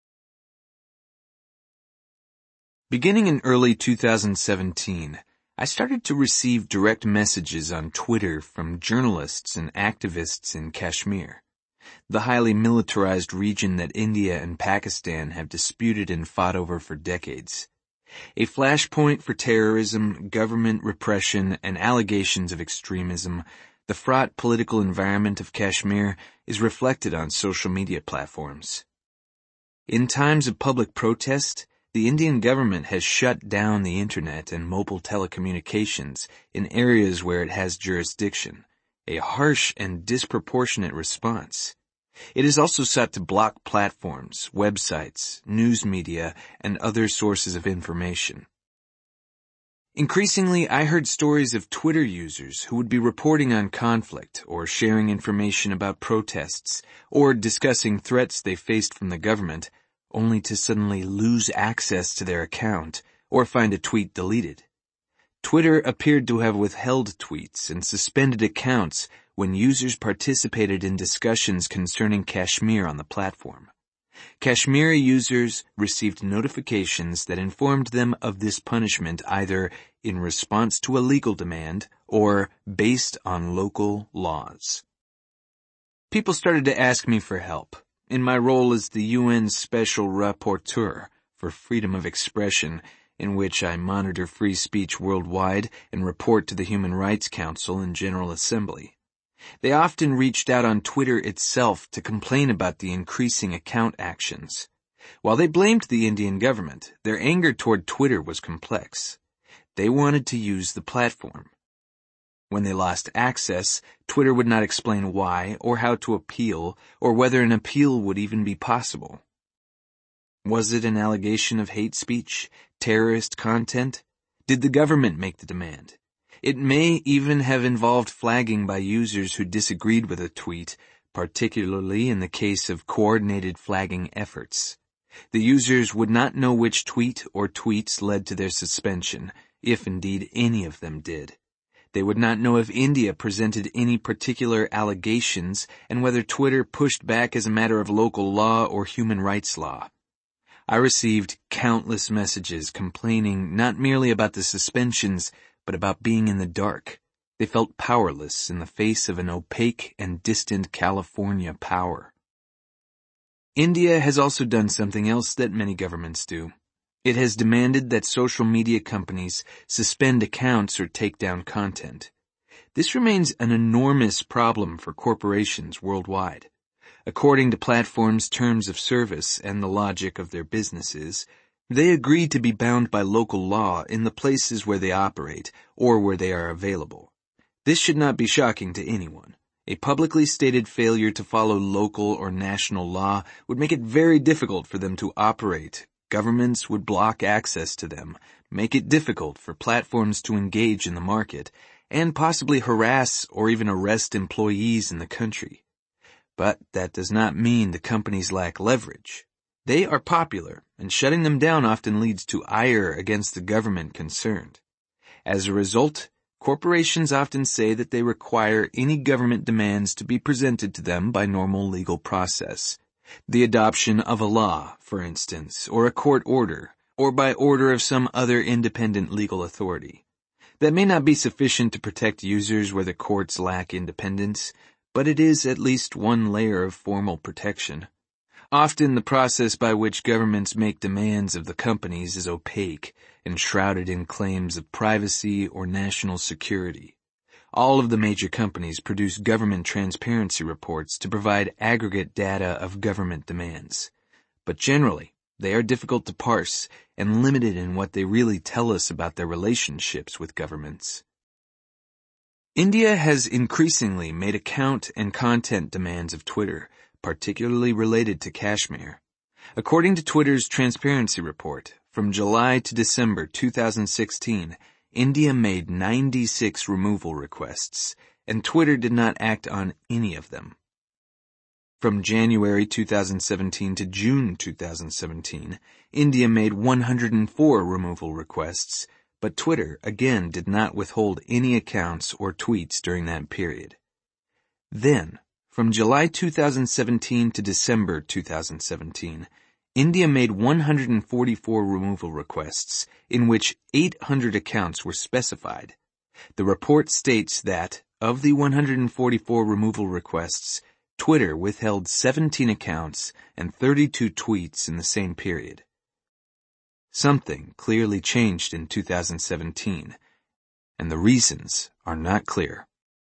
Beginning in early two thousand seventeen, I started to receive direct messages on Twitter from journalists and activists in Kashmir, the highly militarized region that India and Pakistan have disputed and fought over for decades. A flashpoint for terrorism, government repression, and allegations of extremism, the fraught political environment of Kashmir is reflected on social media platforms. In times of public protest, the Indian government has shut down the internet and mobile telecommunications in areas where it has jurisdiction, a harsh and disproportionate response. It has also sought to block platforms, websites, news media, and other sources of information. Increasingly, I heard stories of Twitter users who would be reporting on conflict or sharing information about protests or discussing threats they faced from the government, only to suddenly lose access to their account or find a tweet deleted. Twitter appeared to have withheld tweets and suspended accounts when users participated in discussions concerning Kashmir on the platform. Kashmiri users received notifications that informed them of this punishment either in response to a legal demand or based on local laws. People started to ask me for help in my role as the U N Special Rapporteur for Freedom of Expression, in which I monitor free speech worldwide and report to the Human Rights Council and General Assembly. They often reached out on Twitter itself to complain about the increasing account actions. While they blamed the Indian government, their anger toward Twitter was complex. They wanted to use the platform. When they lost access, Twitter would not explain why or how to appeal or whether an appeal would even be possible. Was it an allegation of hate speech, terrorist content? Did the government make the demand? It may even have involved flagging by users who disagreed with a tweet, particularly in the case of coordinated flagging efforts. The users would not know which tweet or tweets led to their suspension, if indeed any of them did. They would not know if India presented any particular allegations and whether Twitter pushed back as a matter of local law or human rights law. I received countless messages complaining not merely about the suspensions, but about being in the dark. They felt powerless in the face of an opaque and distant California power. India has also done something else that many governments do. It has demanded that social media companies suspend accounts or take down content. This remains an enormous problem for corporations worldwide. According to platforms' terms of service and the logic of their businesses, They agree to be bound by local law in the places where they operate or where they are available. This should not be shocking to anyone. A publicly stated failure to follow local or national law would make it very difficult for them to operate. Governments would block access to them, make it difficult for platforms to engage in the market, and possibly harass or even arrest employees in the country. But that does not mean the companies lack leverage. They are popular, and shutting them down often leads to ire against the government concerned. As a result, corporations often say that they require any government demands to be presented to them by normal legal process. The adoption of a law, for instance, or a court order, or by order of some other independent legal authority. That may not be sufficient to protect users where the courts lack independence, but it is at least one layer of formal protection. Often the process by which governments make demands of the companies is opaque and shrouded in claims of privacy or national security. All of the major companies produce government transparency reports to provide aggregate data of government demands. But generally, they are difficult to parse and limited in what they really tell us about their relationships with governments. India has increasingly made account and content demands of Twitter, particularly related to Kashmir. According to Twitter's transparency report, from July to December two thousand sixteen, India made ninety-six removal requests, and Twitter did not act on any of them. From January two thousand seventeen to June two thousand seventeen, India made one hundred four removal requests, but Twitter again did not withhold any accounts or tweets during that period. Then, from July two thousand seventeen to December two thousand seventeen, India made one hundred forty-four removal requests, in which eight hundred accounts were specified. The report states that, of the one hundred forty-four removal requests, Twitter withheld seventeen accounts and thirty-two tweets in the same period. Something clearly changed in two thousand seventeen, and the reasons are not clear.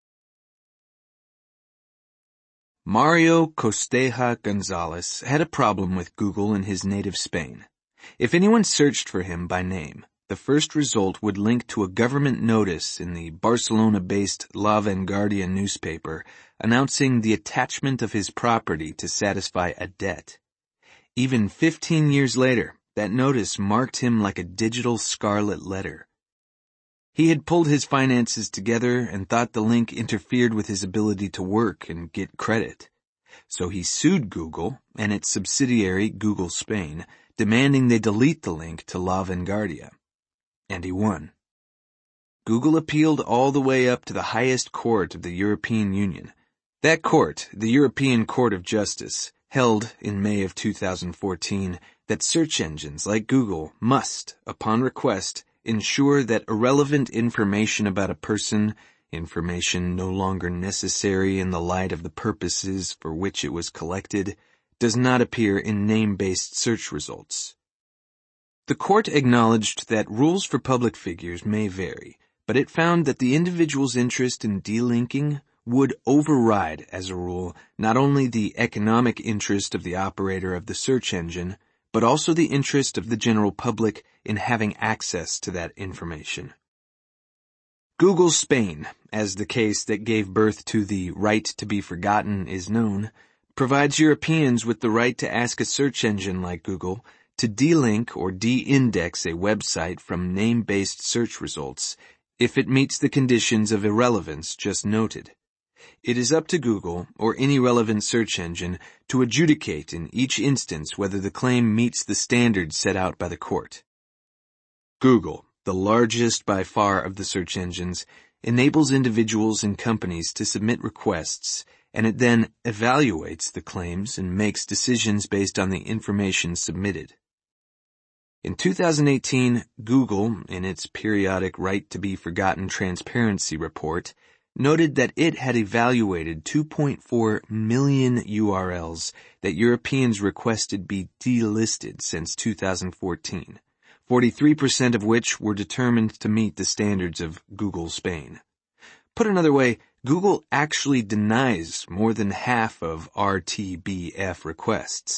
Mario Costeja Gonzalez had a problem with Google in his native Spain. If anyone searched for him by name, the first result would link to a government notice in the Barcelona-based La Vanguardia newspaper announcing the attachment of his property to satisfy a debt. Even fifteen years later, that notice marked him like a digital scarlet letter. He had pulled his finances together and thought the link interfered with his ability to work and get credit. So he sued Google and its subsidiary Google Spain, demanding they delete the link to La Vanguardia. And he won. Google appealed all the way up to the highest court of the European Union. That court, the European Court of Justice, held in May of two thousand fourteen that search engines like Google must, upon request, ensure that irrelevant information about a person, information no longer necessary in the light of the purposes for which it was collected, does not appear in name-based search results. The court acknowledged that rules for public figures may vary, but it found that the individual's interest in delinking would override, as a rule, not only the economic interest of the operator of the search engine, but also the interest of the general public in having access to that information. Google Spain, as the case that gave birth to the right to be forgotten is known, provides Europeans with the right to ask a search engine like Google to delink or de-index a website from name-based search results if it meets the conditions of irrelevance just noted. It is up to Google or any relevant search engine to adjudicate in each instance whether the claim meets the standards set out by the court. Google, the largest by far of the search engines, enables individuals and companies to submit requests, and it then evaluates the claims and makes decisions based on the information submitted. In two thousand eighteen, Google, in its periodic Right to be Forgotten Transparency Report, noted that it had evaluated two point four million U R Ls that Europeans requested be delisted since two thousand fourteen, forty-three percent of which were determined to meet the standards of Google Spain. Put another way, Google actually denies more than half of R T B F requests.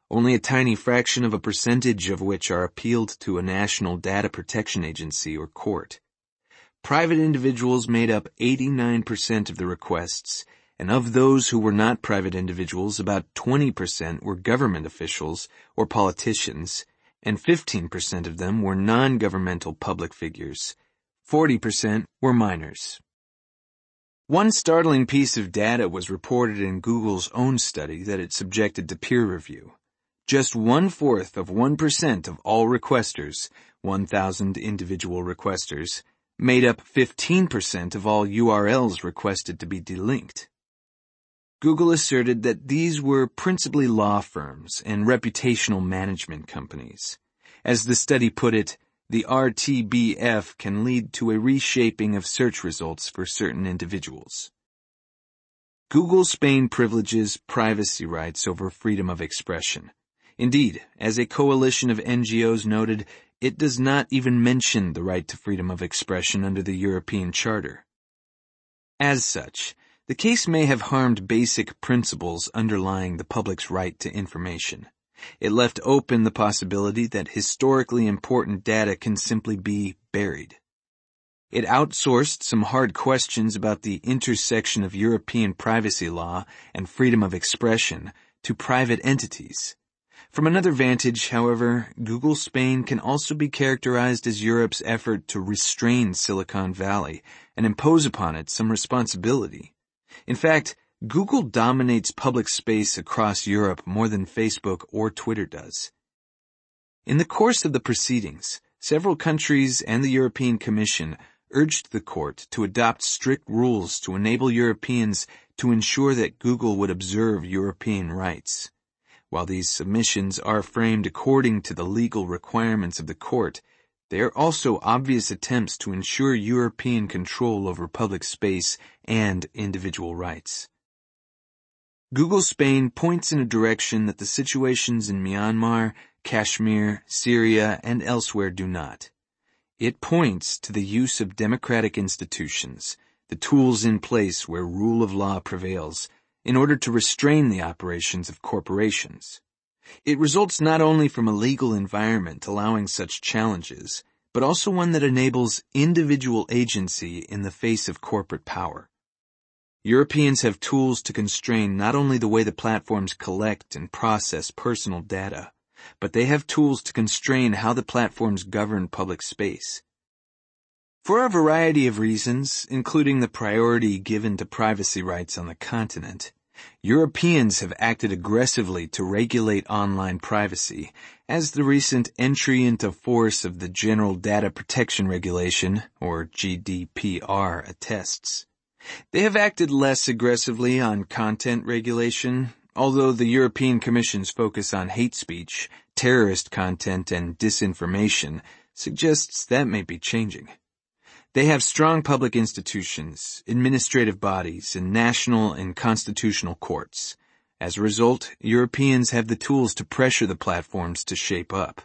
only a tiny fraction of a percentage of which are appealed to a national data protection agency or court. Private individuals made up eighty-nine percent of the requests, and of those who were not private individuals, about twenty percent were government officials or politicians, and fifteen percent of them were non-governmental public figures. forty percent were minors. One startling piece of data was reported in Google's own study that it subjected to peer review. Just one-fourth of one percent of all requesters, one thousand individual requesters, made up fifteen percent of all U R Ls requested to be delinked. Google asserted that these were principally law firms and reputational management companies. As the study put it, the R T B F can lead to a reshaping of search results for certain individuals. Google Spain privileges privacy rights over freedom of expression. Indeed, as a coalition of N G Os noted, it does not even mention the right to freedom of expression under the European Charter. As such, the case may have harmed basic principles underlying the public's right to information. It left open the possibility that historically important data can simply be buried. It outsourced some hard questions about the intersection of European privacy law and freedom of expression to private entities. From another vantage, however, Google Spain can also be characterized as Europe's effort to restrain Silicon Valley and impose upon it some responsibility. In fact, Google dominates public space across Europe more than Facebook or Twitter does. In the course of the proceedings, several countries and the European Commission urged the court to adopt strict rules to enable Europeans to ensure that Google would observe European rights. While these submissions are framed according to the legal requirements of the court, they are also obvious attempts to ensure European control over public space and individual rights. Google Spain points in a direction that the situations in Myanmar, Kashmir, Syria, and elsewhere do not. It points to the use of democratic institutions, the tools in place where rule of law prevails, in order to restrain the operations of corporations. It results not only from a legal environment allowing such challenges, but also one that enables individual agency in the face of corporate power. Europeans have tools to constrain not only the way the platforms collect and process personal data, but they have tools to constrain how the platforms govern public space. For a variety of reasons, including the priority given to privacy rights on the continent, Europeans have acted aggressively to regulate online privacy, as the recent entry into force of the General Data Protection Regulation, or G D P R, attests. They have acted less aggressively on content regulation, although the European Commission's focus on hate speech, terrorist content, and disinformation suggests that may be changing. They have strong public institutions, administrative bodies, and national and constitutional courts. As a result, Europeans have the tools to pressure the platforms to shape up.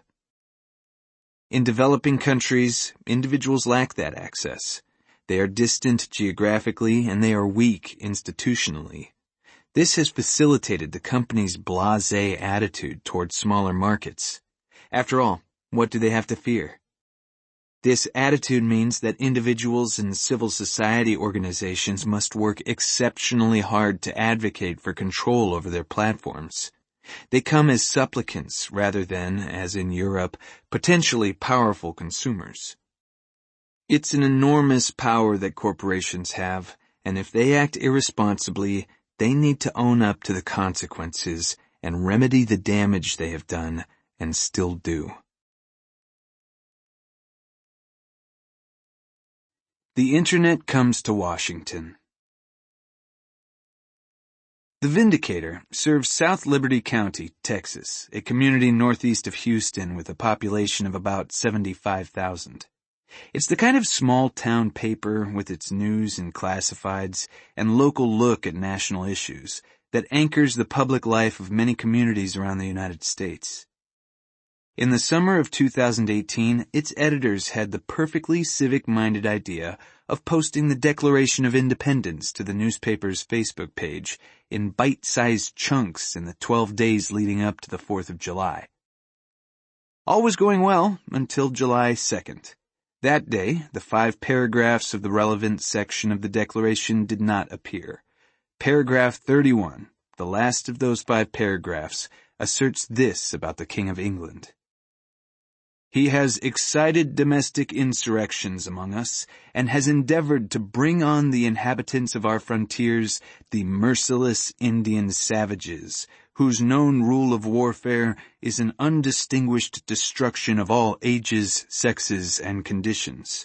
In developing countries, individuals lack that access. They are distant geographically and they are weak institutionally. This has facilitated the company's blasé attitude toward smaller markets. After all, what do they have to fear? This attitude means that individuals and civil society organizations must work exceptionally hard to advocate for control over their platforms. They come as supplicants rather than, as in Europe, potentially powerful consumers. It's an enormous power that corporations have, and if they act irresponsibly, they need to own up to the consequences and remedy the damage they have done and still do. The Internet comes to Washington. The Vindicator serves South Liberty County, Texas, a community northeast of Houston with a population of about seventy-five thousand. It's the kind of small-town paper with its news and classifieds and local look at national issues that anchors the public life of many communities around the United States. In the summer of two thousand eighteen, its editors had the perfectly civic-minded idea of posting the Declaration of Independence to the newspaper's Facebook page in bite-sized chunks in the twelve days leading up to the fourth of July. All was going well until July second. That day, the five paragraphs of the relevant section of the Declaration did not appear. Paragraph thirty-one, the last of those five paragraphs, asserts this about the King of England. He has excited domestic insurrections among us, and has endeavored to bring on the inhabitants of our frontiers the merciless Indian savages, whose known rule of warfare is an undistinguished destruction of all ages, sexes, and conditions.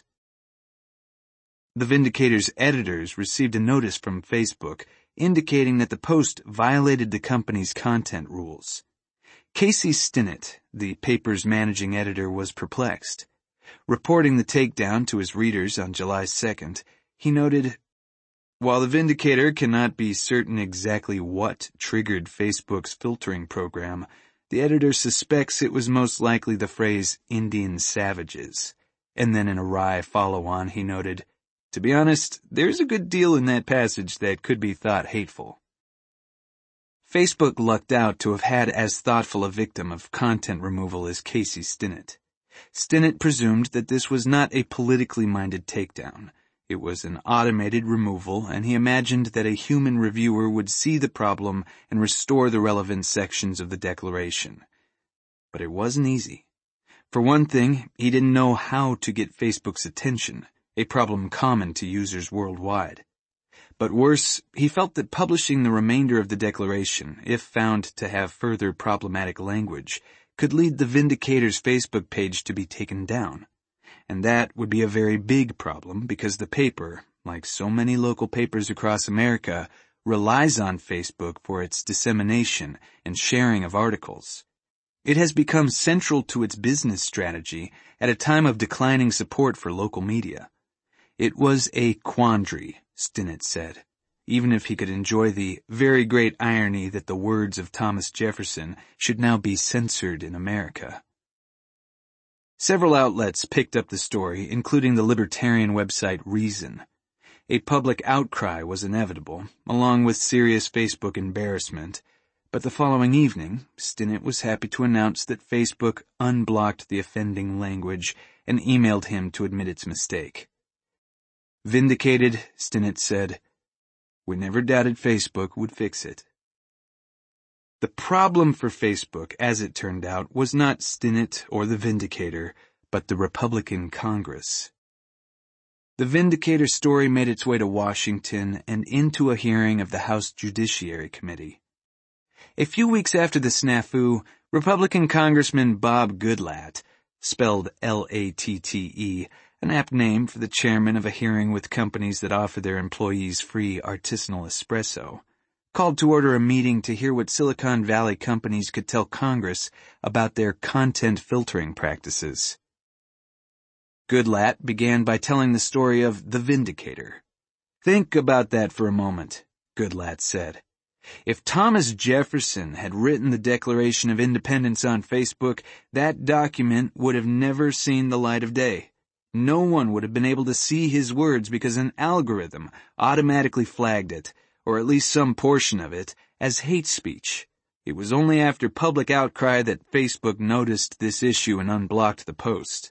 The Vindicator's editors received a notice from Facebook indicating that the post violated the company's content rules. Casey Stinnett, the paper's managing editor, was perplexed. Reporting the takedown to his readers on July second, he noted, "While the Vindicator cannot be certain exactly what triggered Facebook's filtering program, the editor suspects it was most likely the phrase Indian savages." And then in a wry follow-on he noted, "To be honest, there's a good deal in that passage that could be thought hateful." Facebook lucked out to have had as thoughtful a victim of content removal as Casey Stinnett. Stinnett presumed that this was not a politically minded takedown. It was an automated removal, and he imagined that a human reviewer would see the problem and restore the relevant sections of the Declaration. But it wasn't easy. For one thing, he didn't know how to get Facebook's attention, a problem common to users worldwide. But worse, he felt that publishing the remainder of the Declaration, if found to have further problematic language, could lead the Vindicator's Facebook page to be taken down. And that would be a very big problem because the paper, like so many local papers across America, relies on Facebook for its dissemination and sharing of articles. It has become central to its business strategy at a time of declining support for local media. It was a quandary, Stinnett said, even if he could enjoy the very great irony that the words of Thomas Jefferson should now be censored in America. Several outlets picked up the story, including the libertarian website Reason. A public outcry was inevitable, along with serious Facebook embarrassment, but the following evening, Stinnett was happy to announce that Facebook unblocked the offending language and emailed him to admit its mistake. Vindicated, Stinnett said, "We never doubted Facebook would fix it." The problem for Facebook, as it turned out, was not Stinnett or the Vindicator, but the Republican Congress. The Vindicator story made its way to Washington and into a hearing of the House Judiciary Committee. A few weeks after the snafu, Republican Congressman Bob Goodlatte, spelled L A T T E, an apt name for the chairman of a hearing with companies that offer their employees free artisanal espresso, called to order a meeting to hear what Silicon Valley companies could tell Congress about their content filtering practices. Goodlatte began by telling the story of the Vindicator. "Think about that for a moment," Goodlatte said. "If Thomas Jefferson had written the Declaration of Independence on Facebook, that document would have never seen the light of day. No one would have been able to see his words because an algorithm automatically flagged it, or at least some portion of it, as hate speech. It was only after public outcry that Facebook noticed this issue and unblocked the post."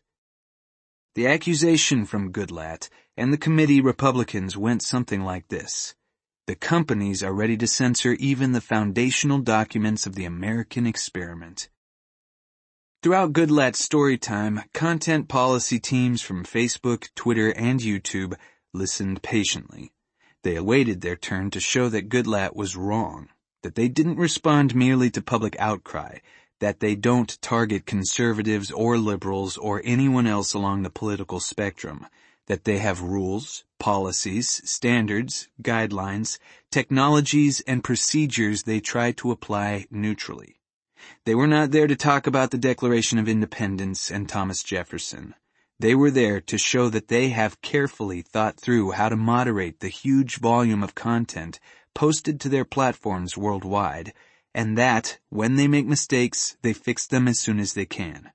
The accusation from Goodlatte and the committee Republicans went something like this. The companies are ready to censor even the foundational documents of the American experiment. Throughout Goodlatte's story time, content policy teams from Facebook, Twitter, and YouTube listened patiently. They awaited their turn to show that Goodlatte was wrong, that they didn't respond merely to public outcry, that they don't target conservatives or liberals or anyone else along the political spectrum, that they have rules, policies, standards, guidelines, technologies, and procedures they try to apply neutrally. They were not there to talk about the Declaration of Independence and Thomas Jefferson. They were there to show that they have carefully thought through how to moderate the huge volume of content posted to their platforms worldwide, and that, when they make mistakes, they fix them as soon as they can.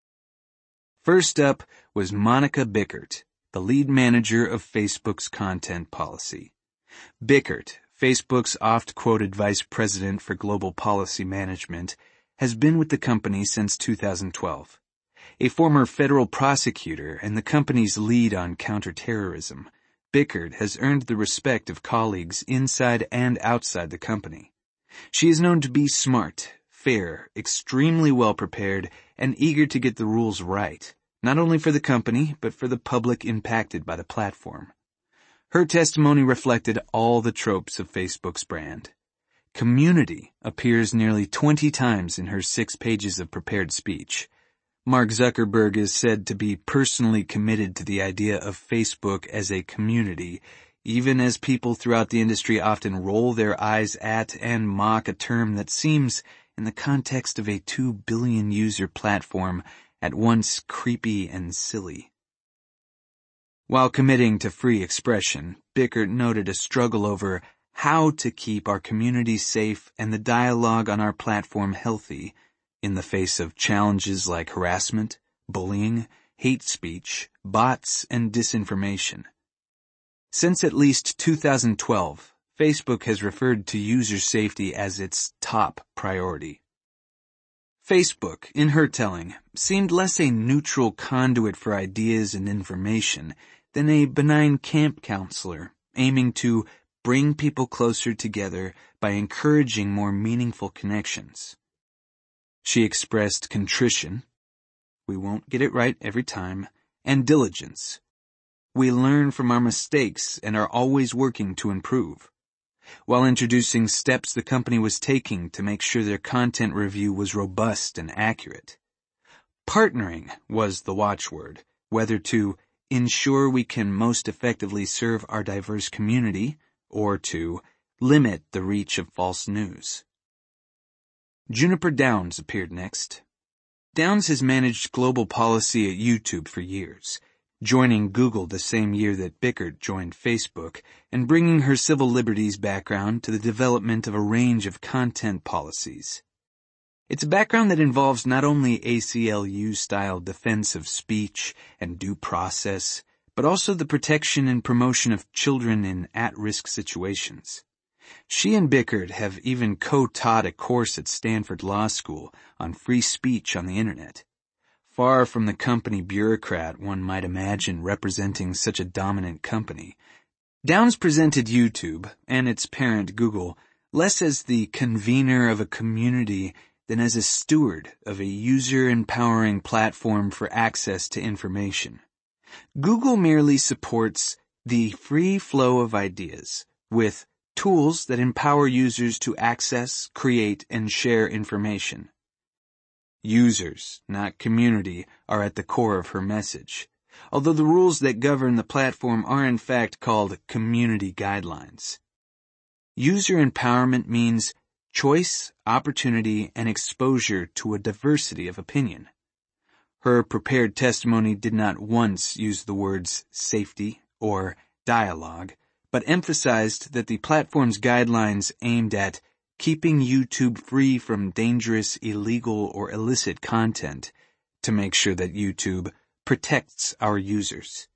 First up was Monica Bickert, the lead manager of Facebook's content policy. Bickert, Facebook's oft-quoted vice president for global policy management, has been with the company since two thousand twelve. A former federal prosecutor and the company's lead on counterterrorism, Bickert has earned the respect of colleagues inside and outside the company. She is known to be smart, fair, extremely well-prepared, and eager to get the rules right, not only for the company, but for the public impacted by the platform. Her testimony reflected all the tropes of Facebook's brand. Community appears nearly twenty times in her six pages of prepared speech. Mark Zuckerberg is said to be personally committed to the idea of Facebook as a community, even as people throughout the industry often roll their eyes at and mock a term that seems, in the context of a two billion user platform, at once creepy and silly. While committing to free expression, Bickert noted a struggle over how to keep our community safe and the dialogue on our platform healthy in the face of challenges like harassment, bullying, hate speech, bots, and disinformation. Since at least two thousand twelve, Facebook has referred to user safety as its top priority. Facebook, in her telling, seemed less a neutral conduit for ideas and information than a benign camp counselor aiming to bring people closer together by encouraging more meaningful connections. She expressed contrition, we won't get it right every time, and diligence. We learn from our mistakes and are always working to improve, while introducing steps the company was taking to make sure their content review was robust and accurate. Partnering was the watchword, whether to ensure we can most effectively serve our diverse community or to limit the reach of false news. Juniper Downs appeared next. Downs has managed global policy at YouTube for years, joining Google the same year that Bickert joined Facebook and bringing her civil liberties background to the development of a range of content policies. It's a background that involves not only A C L U-style defense of speech and due process, but also the protection and promotion of children in at-risk situations. She and Bickert have even co-taught a course at Stanford Law School on free speech on the Internet. Far from the company bureaucrat one might imagine representing such a dominant company, Downs presented YouTube and its parent Google less as the convener of a community than as a steward of a user-empowering platform for access to information. Google merely supports the free flow of ideas with tools that empower users to access, create, and share information. Users, not community, are at the core of her message, although the rules that govern the platform are in fact called community guidelines. User empowerment means choice, opportunity, and exposure to a diversity of opinion. Her prepared testimony did not once use the words safety or dialogue, but emphasized that the platform's guidelines aimed at keeping YouTube free from dangerous, illegal, or illicit content to make sure that YouTube protects our users.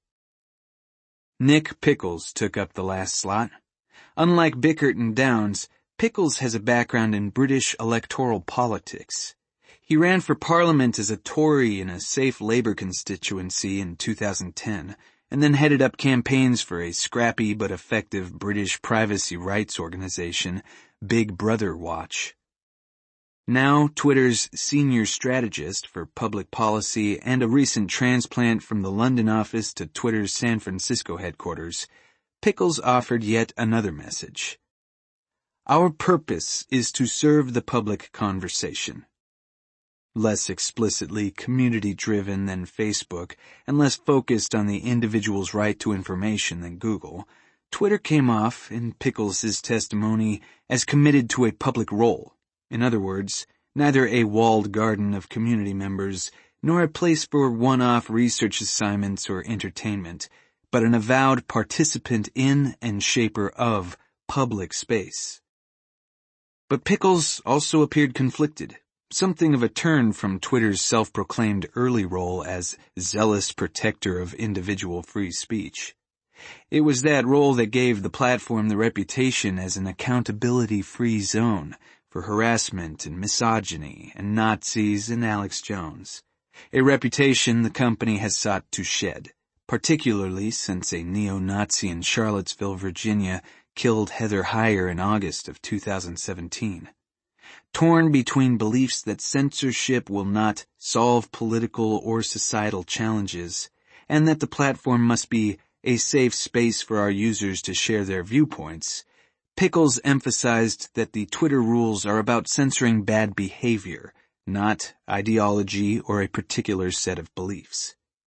Nick Pickles took up the last slot. Unlike Bickert and Downs, Pickles has a background in British electoral politics. He ran for Parliament as a Tory in a safe Labour constituency in two thousand ten, and then headed up campaigns for a scrappy but effective British privacy rights organization, Big Brother Watch. Now Twitter's senior strategist for public policy and a recent transplant from the London office to Twitter's San Francisco headquarters, Pickles offered yet another message. Our purpose is to serve the public conversation. Less explicitly community-driven than Facebook and less focused on the individual's right to information than Google, Twitter came off, in Pickles' testimony, as committed to a public role. In other words, neither a walled garden of community members nor a place for one-off research assignments or entertainment, but an avowed participant in and shaper of public space. But Pickles also appeared conflicted, something of a turn from Twitter's self-proclaimed early role as zealous protector of individual free speech. It was that role that gave the platform the reputation as an accountability-free zone for harassment and misogyny and Nazis and Alex Jones, a reputation the company has sought to shed, particularly since a neo-Nazi in Charlottesville, Virginia, killed Heather Heyer in August of two thousand seventeen. Torn between beliefs that censorship will not solve political or societal challenges, and that the platform must be a safe space for our users to share their viewpoints, Pickles emphasized that the Twitter rules are about censoring bad behavior, not ideology or a particular set of beliefs.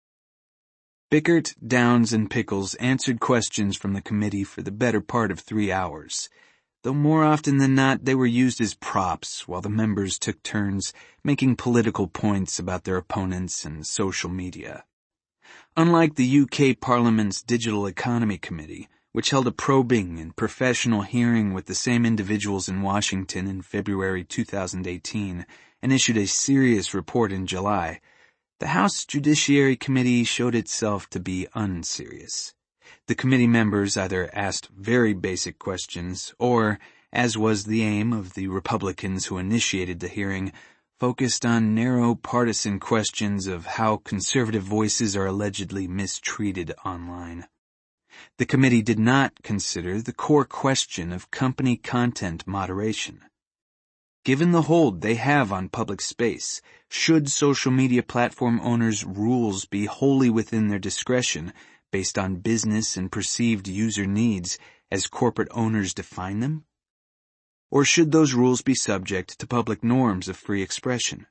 Bickert, Downs, and Pickles answered questions from the committee for the better part of three hours, though more often than not they were used as props while the members took turns making political points about their opponents and social media. Unlike the U K Parliament's Digital Economy Committee, which held a probing and professional hearing with the same individuals in Washington in February two thousand eighteen and issued a serious report in July, the House Judiciary Committee showed itself to be unserious. The committee members either asked very basic questions or, as was the aim of the Republicans who initiated the hearing, focused on narrow partisan questions of how conservative voices are allegedly mistreated online. The committee did not consider the core question of company content moderation. Given the hold they have on public space, should social media platform owners' rules be wholly within their discretion based on business and perceived user needs as corporate owners define them? Or should those rules be subject to public norms of free expression?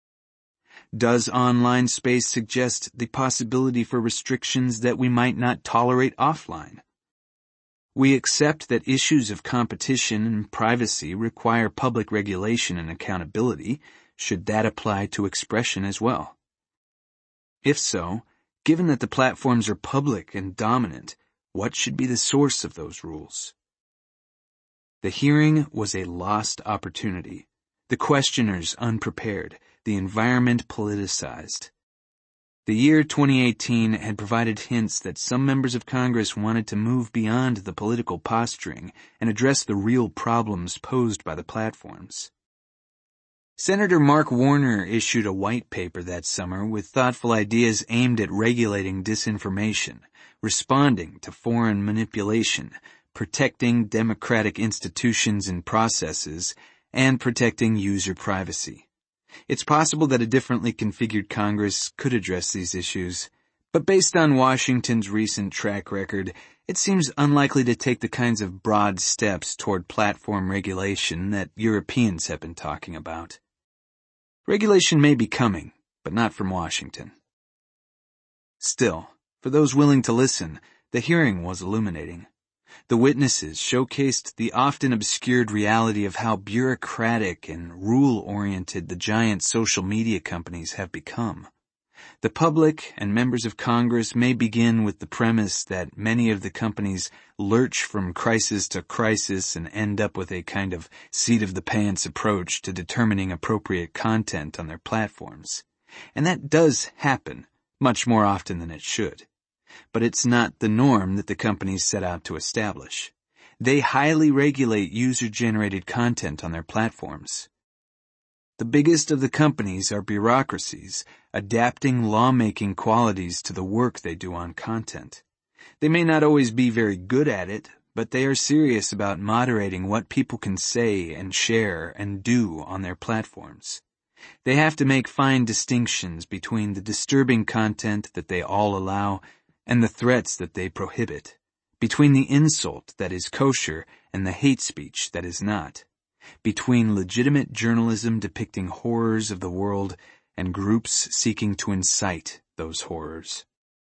Does online space suggest the possibility for restrictions that we might not tolerate offline? We accept that issues of competition and privacy require public regulation and accountability. Should that apply to expression as well? If so, given that the platforms are public and dominant, what should be the source of those rules? The hearing was a lost opportunity. The questioners unprepared, the environment politicized. The year twenty eighteen had provided hints that some members of Congress wanted to move beyond the political posturing and address the real problems posed by the platforms. Senator Mark Warner issued a white paper that summer with thoughtful ideas aimed at regulating disinformation, responding to foreign manipulation, protecting democratic institutions and processes, and protecting user privacy. It's possible that a differently configured Congress could address these issues, but based on Washington's recent track record, it seems unlikely to take the kinds of broad steps toward platform regulation that Europeans have been talking about. Regulation may be coming, but not from Washington. Still, for those willing to listen, the hearing was illuminating. The witnesses showcased the often obscured reality of how bureaucratic and rule-oriented the giant social media companies have become. The public and members of Congress may begin with the premise that many of the companies lurch from crisis to crisis and end up with a kind of seat-of-the-pants approach to determining appropriate content on their platforms. And that does happen, much more often than it should. But it's not the norm that the companies set out to establish. They highly regulate user-generated content on their platforms. The biggest of the companies are bureaucracies, adapting lawmaking qualities to the work they do on content. They may not always be very good at it, but they are serious about moderating what people can say and share and do on their platforms. They have to make fine distinctions between the disturbing content that they all allow and the threats that they prohibit, between the insult that is kosher and the hate speech that is not, between legitimate journalism depicting horrors of the world and groups seeking to incite those horrors.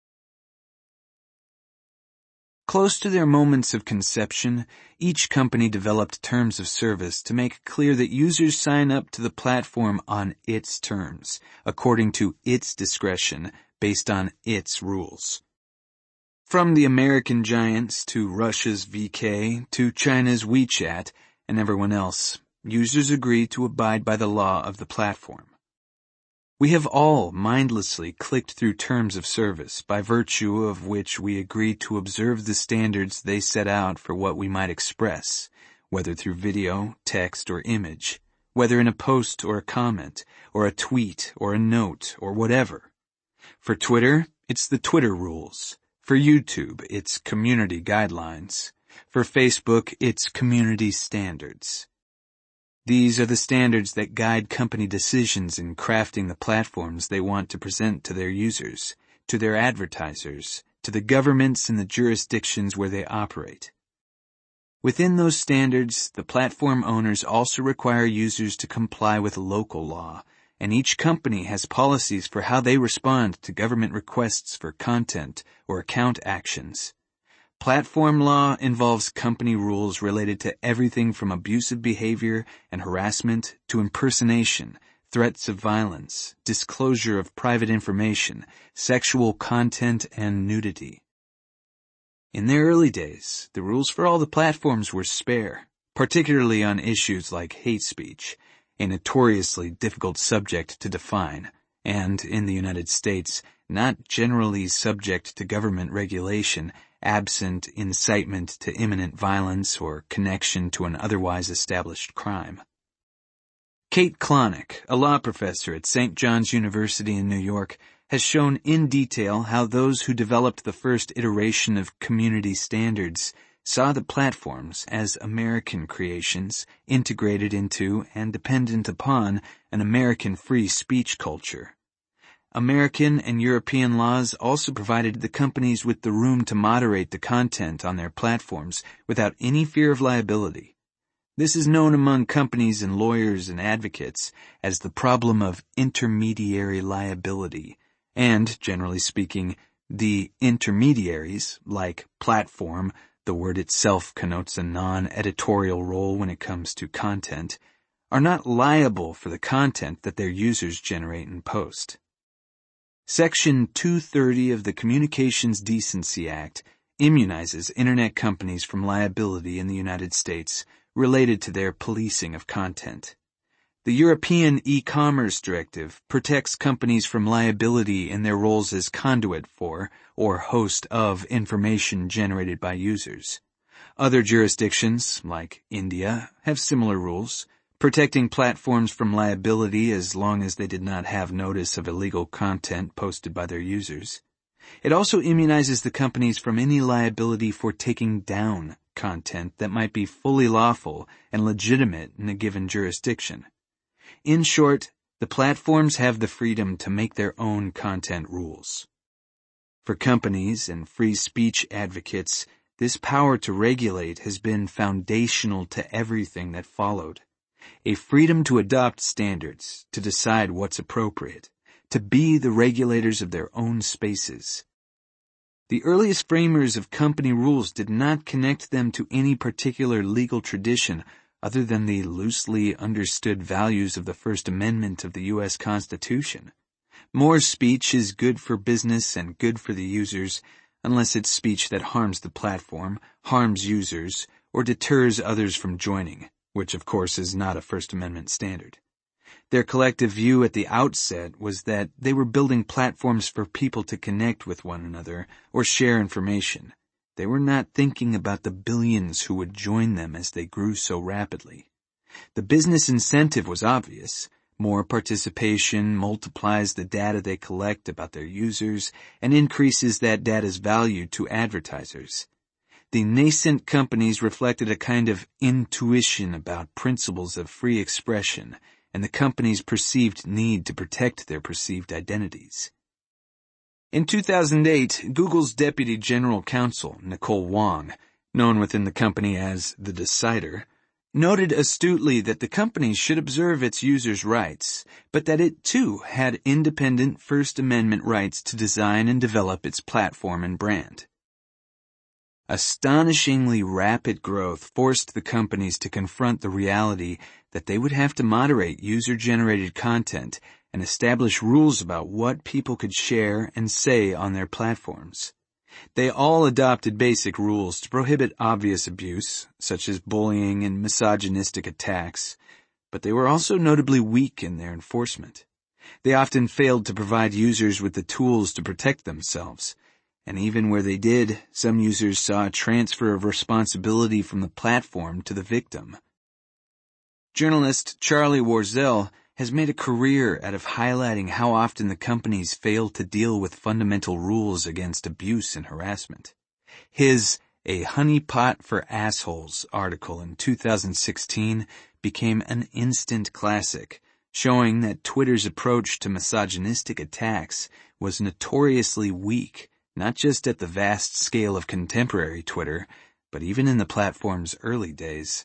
Close to their moments of conception, each company developed terms of service to make clear that users sign up to the platform on its terms, according to its discretion, based on its rules. From the American giants to Russia's V K to China's WeChat and everyone else, users agree to abide by the law of the platform. We have all mindlessly clicked through terms of service by virtue of which we agree to observe the standards they set out for what we might express, whether through video, text, or image, whether in a post or a comment, or a tweet or a note, or whatever. For Twitter, it's the Twitter rules. For YouTube, it's community guidelines. For Facebook, it's community standards. These are the standards that guide company decisions in crafting the platforms they want to present to their users, to their advertisers, to the governments and the jurisdictions where they operate. Within those standards, the platform owners also require users to comply with local law, and each company has policies for how they respond to government requests for content or account actions. Platform law involves company rules related to everything from abusive behavior and harassment to impersonation, threats of violence, disclosure of private information, sexual content, and nudity. In their early days, the rules for all the platforms were spare, particularly on issues like hate speech, a notoriously difficult subject to define, and, in the United States, not generally subject to government regulation, absent incitement to imminent violence or connection to an otherwise established crime. Kate Klonick, a law professor at Saint John's University in New York, has shown in detail how those who developed the first iteration of community standards saw the platforms as American creations integrated into and dependent upon an American free speech culture. American and European laws also provided the companies with the room to moderate the content on their platforms without any fear of liability. This is known among companies and lawyers and advocates as the problem of intermediary liability, and, generally speaking, the intermediaries, like platform, the word itself connotes a non-editorial role when it comes to content, are not liable for the content that their users generate and post. Section two thirty of the Communications Decency Act immunizes Internet companies from liability in the United States related to their policing of content. The European E-commerce Directive protects companies from liability in their roles as conduit for or host of information generated by users. Other jurisdictions, like India, have similar rules, protecting platforms from liability as long as they did not have notice of illegal content posted by their users. It also immunizes the companies from any liability for taking down content that might be fully lawful and legitimate in a given jurisdiction. In short, the platforms have the freedom to make their own content rules. For companies and free speech advocates, this power to regulate has been foundational to everything that followed. A freedom to adopt standards, to decide what's appropriate, to be the regulators of their own spaces. The earliest framers of company rules did not connect them to any particular legal tradition other than the loosely understood values of the First Amendment of the U S Constitution. More speech is good for business and good for the users, unless it's speech that harms the platform, harms users, or deters others from joining, which of course is not a First Amendment standard. Their collective view at the outset was that they were building platforms for people to connect with one another or share information. They were not thinking about the billions who would join them as they grew so rapidly. The business incentive was obvious. More participation multiplies the data they collect about their users and increases that data's value to advertisers. The nascent companies reflected a kind of intuition about principles of free expression and the company's perceived need to protect their perceived identities. In two thousand eight, Google's Deputy General Counsel, Nicole Wong, known within the company as the Decider, noted astutely that the company should observe its users' rights, but that it too had independent First Amendment rights to design and develop its platform and brand. Astonishingly rapid growth forced the companies to confront the reality that they would have to moderate user-generated content and establish rules about what people could share and say on their platforms. They all adopted basic rules to prohibit obvious abuse, such as bullying and misogynistic attacks, but they were also notably weak in their enforcement. They often failed to provide users with the tools to protect themselves, and even where they did, some users saw a transfer of responsibility from the platform to the victim. Journalist Charlie Warzel has made a career out of highlighting how often the companies fail to deal with fundamental rules against abuse and harassment. His A Honeypot for Assholes article in two thousand sixteen became an instant classic, showing that Twitter's approach to misogynistic attacks was notoriously weak, not just at the vast scale of contemporary Twitter, but even in the platform's early days.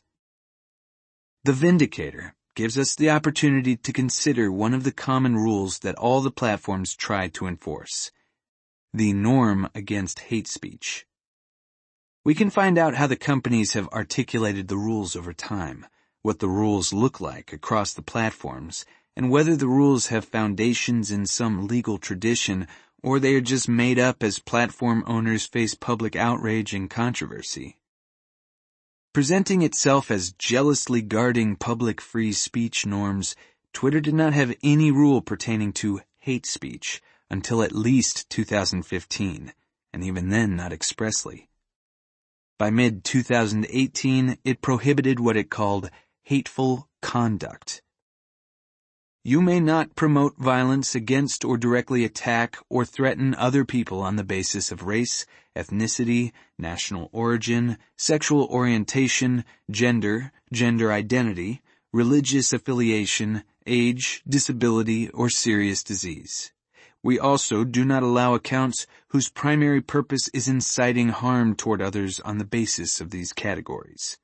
The Vindicator gives us the opportunity to consider one of the common rules that all the platforms try to enforce: the norm against hate speech. We can find out how the companies have articulated the rules over time, what the rules look like across the platforms, and whether the rules have foundations in some legal tradition or they are just made up as platform owners face public outrage and controversy. Presenting itself as jealously guarding public free speech norms, Twitter did not have any rule pertaining to hate speech until at least two thousand fifteen, and even then not expressly. By mid twenty eighteen, it prohibited what it called hateful conduct. You may not promote violence against or directly attack or threaten other people on the basis of race, ethnicity, national origin, sexual orientation, gender, gender identity, religious affiliation, age, disability, or serious disease. We also do not allow accounts whose primary purpose is inciting harm toward others on the basis of these categories.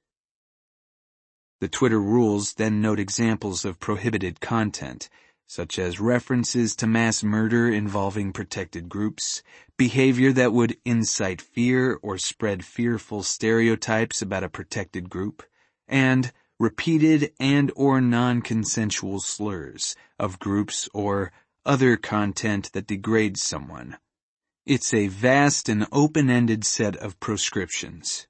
The Twitter rules then note examples of prohibited content, such as references to mass murder involving protected groups, behavior that would incite fear or spread fearful stereotypes about a protected group, and repeated and or non-consensual slurs of groups or other content that degrades someone. It's a vast and open-ended set of proscriptions.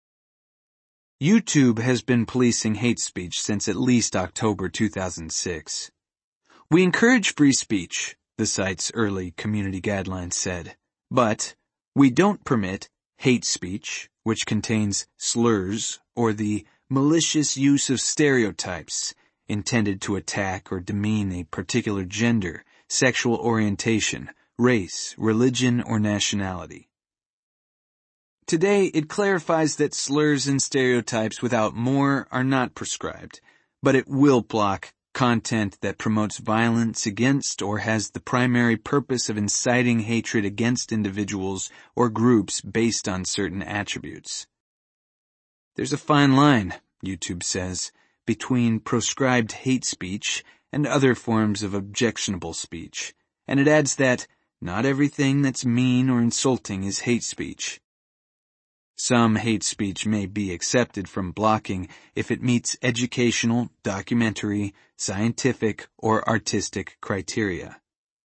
YouTube has been policing hate speech since at least October two thousand six. We encourage free speech, the site's early community guidelines said, but we don't permit hate speech, which contains slurs or the malicious use of stereotypes intended to attack or demean a particular gender, sexual orientation, race, religion, or nationality. Today, it clarifies that slurs and stereotypes without more are not prescribed, but it will block content that promotes violence against or has the primary purpose of inciting hatred against individuals or groups based on certain attributes. There's a fine line, YouTube says, between proscribed hate speech and other forms of objectionable speech, and it adds that not everything that's mean or insulting is hate speech. Some hate speech may be accepted from blocking if it meets educational, documentary, scientific, or artistic criteria.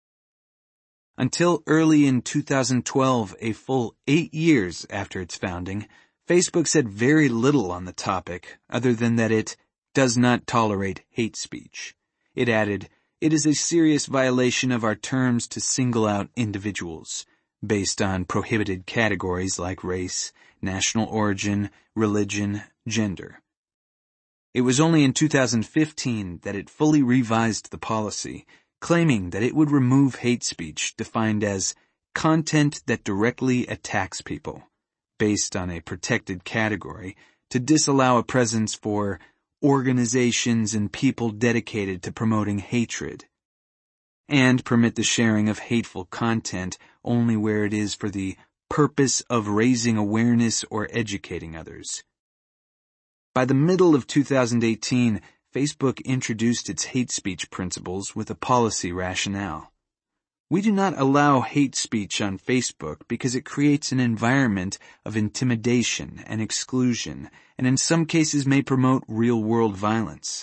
Until early in two thousand twelve, a full eight years after its founding, Facebook said very little on the topic other than that it does not tolerate hate speech. It added, "It is a serious violation of our terms to single out individuals based on prohibited categories like race, national origin, religion, gender." It was only in two thousand fifteen that it fully revised the policy, claiming that it would remove hate speech defined as content that directly attacks people, based on a protected category, to disallow a presence for organizations and people dedicated to promoting hatred, and permit the sharing of hateful content only where it is for the purpose of raising awareness or educating others. By the middle of two thousand eighteen, Facebook introduced its hate speech principles with a policy rationale. We do not allow hate speech on Facebook because it creates an environment of intimidation and exclusion, and in some cases may promote real-world violence.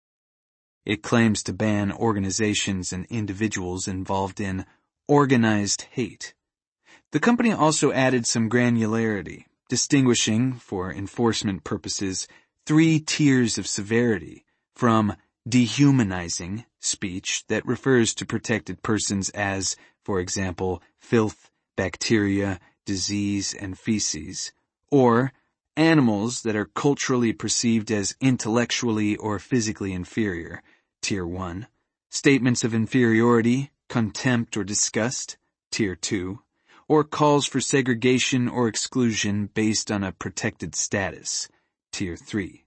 It claims to ban organizations and individuals involved in organized hate. The company also added some granularity, distinguishing, for enforcement purposes, three tiers of severity from dehumanizing speech that refers to protected persons as, for example, filth, bacteria, disease, and feces, or animals that are culturally perceived as intellectually or physically inferior, Tier one, statements of inferiority, contempt, or disgust, Tier two, or calls for segregation or exclusion based on a protected status, Tier three.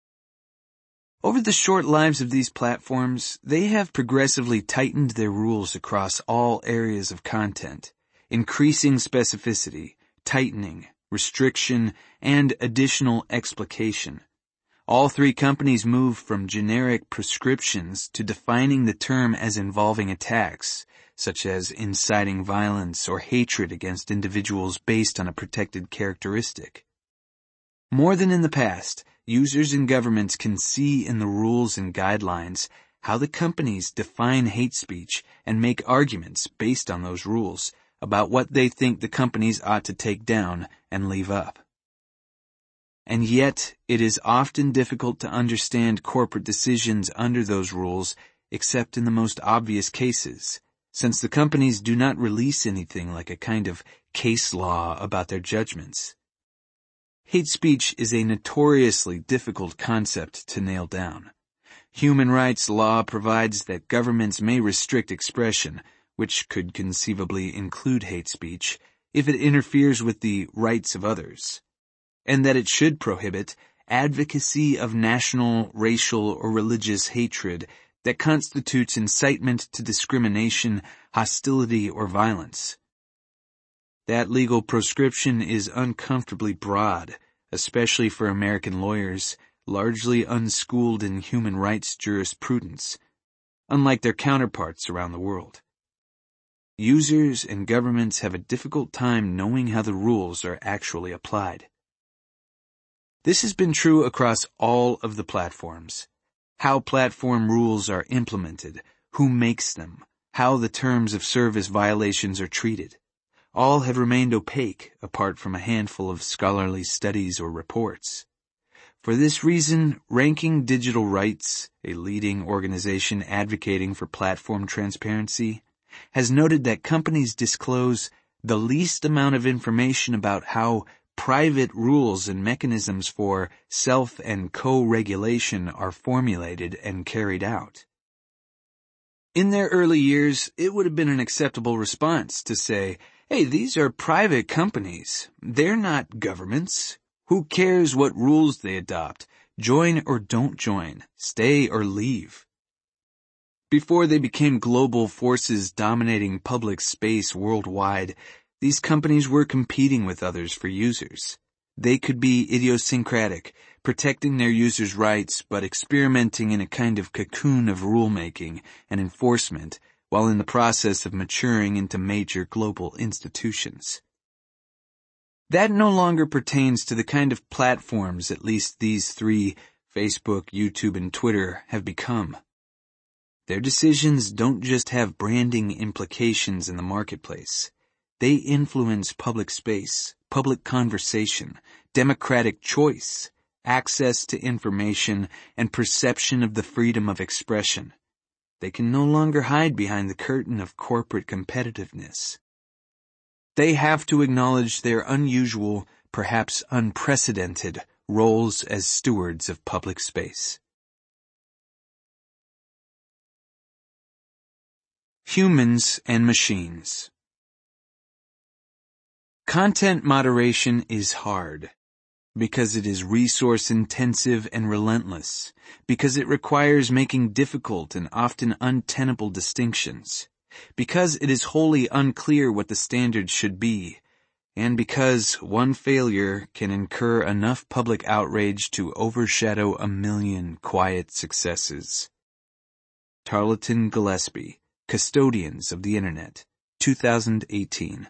Over the short lives of these platforms, they have progressively tightened their rules across all areas of content, increasing specificity, tightening, restriction, and additional explication. All three companies move from generic prescriptions to defining the term as involving attacks, such as inciting violence or hatred against individuals based on a protected characteristic. More than in the past, users and governments can see in the rules and guidelines how the companies define hate speech and make arguments based on those rules about what they think the companies ought to take down and leave up. And yet, it is often difficult to understand corporate decisions under those rules except in the most obvious cases, since the companies do not release anything like a kind of case law about their judgments. Hate speech is a notoriously difficult concept to nail down. Human rights law provides that governments may restrict expression, which could conceivably include hate speech, if it interferes with the rights of others, and that it should prohibit advocacy of national, racial, or religious hatred that constitutes incitement to discrimination, hostility, or violence. That legal proscription is uncomfortably broad, especially for American lawyers, largely unschooled in human rights jurisprudence, unlike their counterparts around the world. Users and governments have a difficult time knowing how the rules are actually applied. This has been true across all of the platforms. How platform rules are implemented, who makes them, how the terms of service violations are treated. All have remained opaque apart from a handful of scholarly studies or reports. For this reason, Ranking Digital Rights, a leading organization advocating for platform transparency, has noted that companies disclose the least amount of information about how private rules and mechanisms for self- and co-regulation are formulated and carried out. In their early years, it would have been an acceptable response to say, hey, these are private companies. They're not governments. Who cares what rules they adopt? Join or don't join. Stay or leave. Before they became global forces dominating public space worldwide, these companies were competing with others for users. They could be idiosyncratic, protecting their users' rights but experimenting in a kind of cocoon of rulemaking and enforcement, while in the process of maturing into major global institutions. That no longer pertains to the kind of platforms at least these three, Facebook, YouTube, and Twitter, have become. Their decisions don't just have branding implications in the marketplace. They influence public space, public conversation, democratic choice, access to information, and perception of the freedom of expression. They can no longer hide behind the curtain of corporate competitiveness. They have to acknowledge their unusual, perhaps unprecedented, roles as stewards of public space. Humans and machines. Content moderation is hard, because it is resource-intensive and relentless, because it requires making difficult and often untenable distinctions, because it is wholly unclear what the standards should be, and because one failure can incur enough public outrage to overshadow a million quiet successes. Tarleton Gillespie, Custodians of the Internet, two thousand eighteen.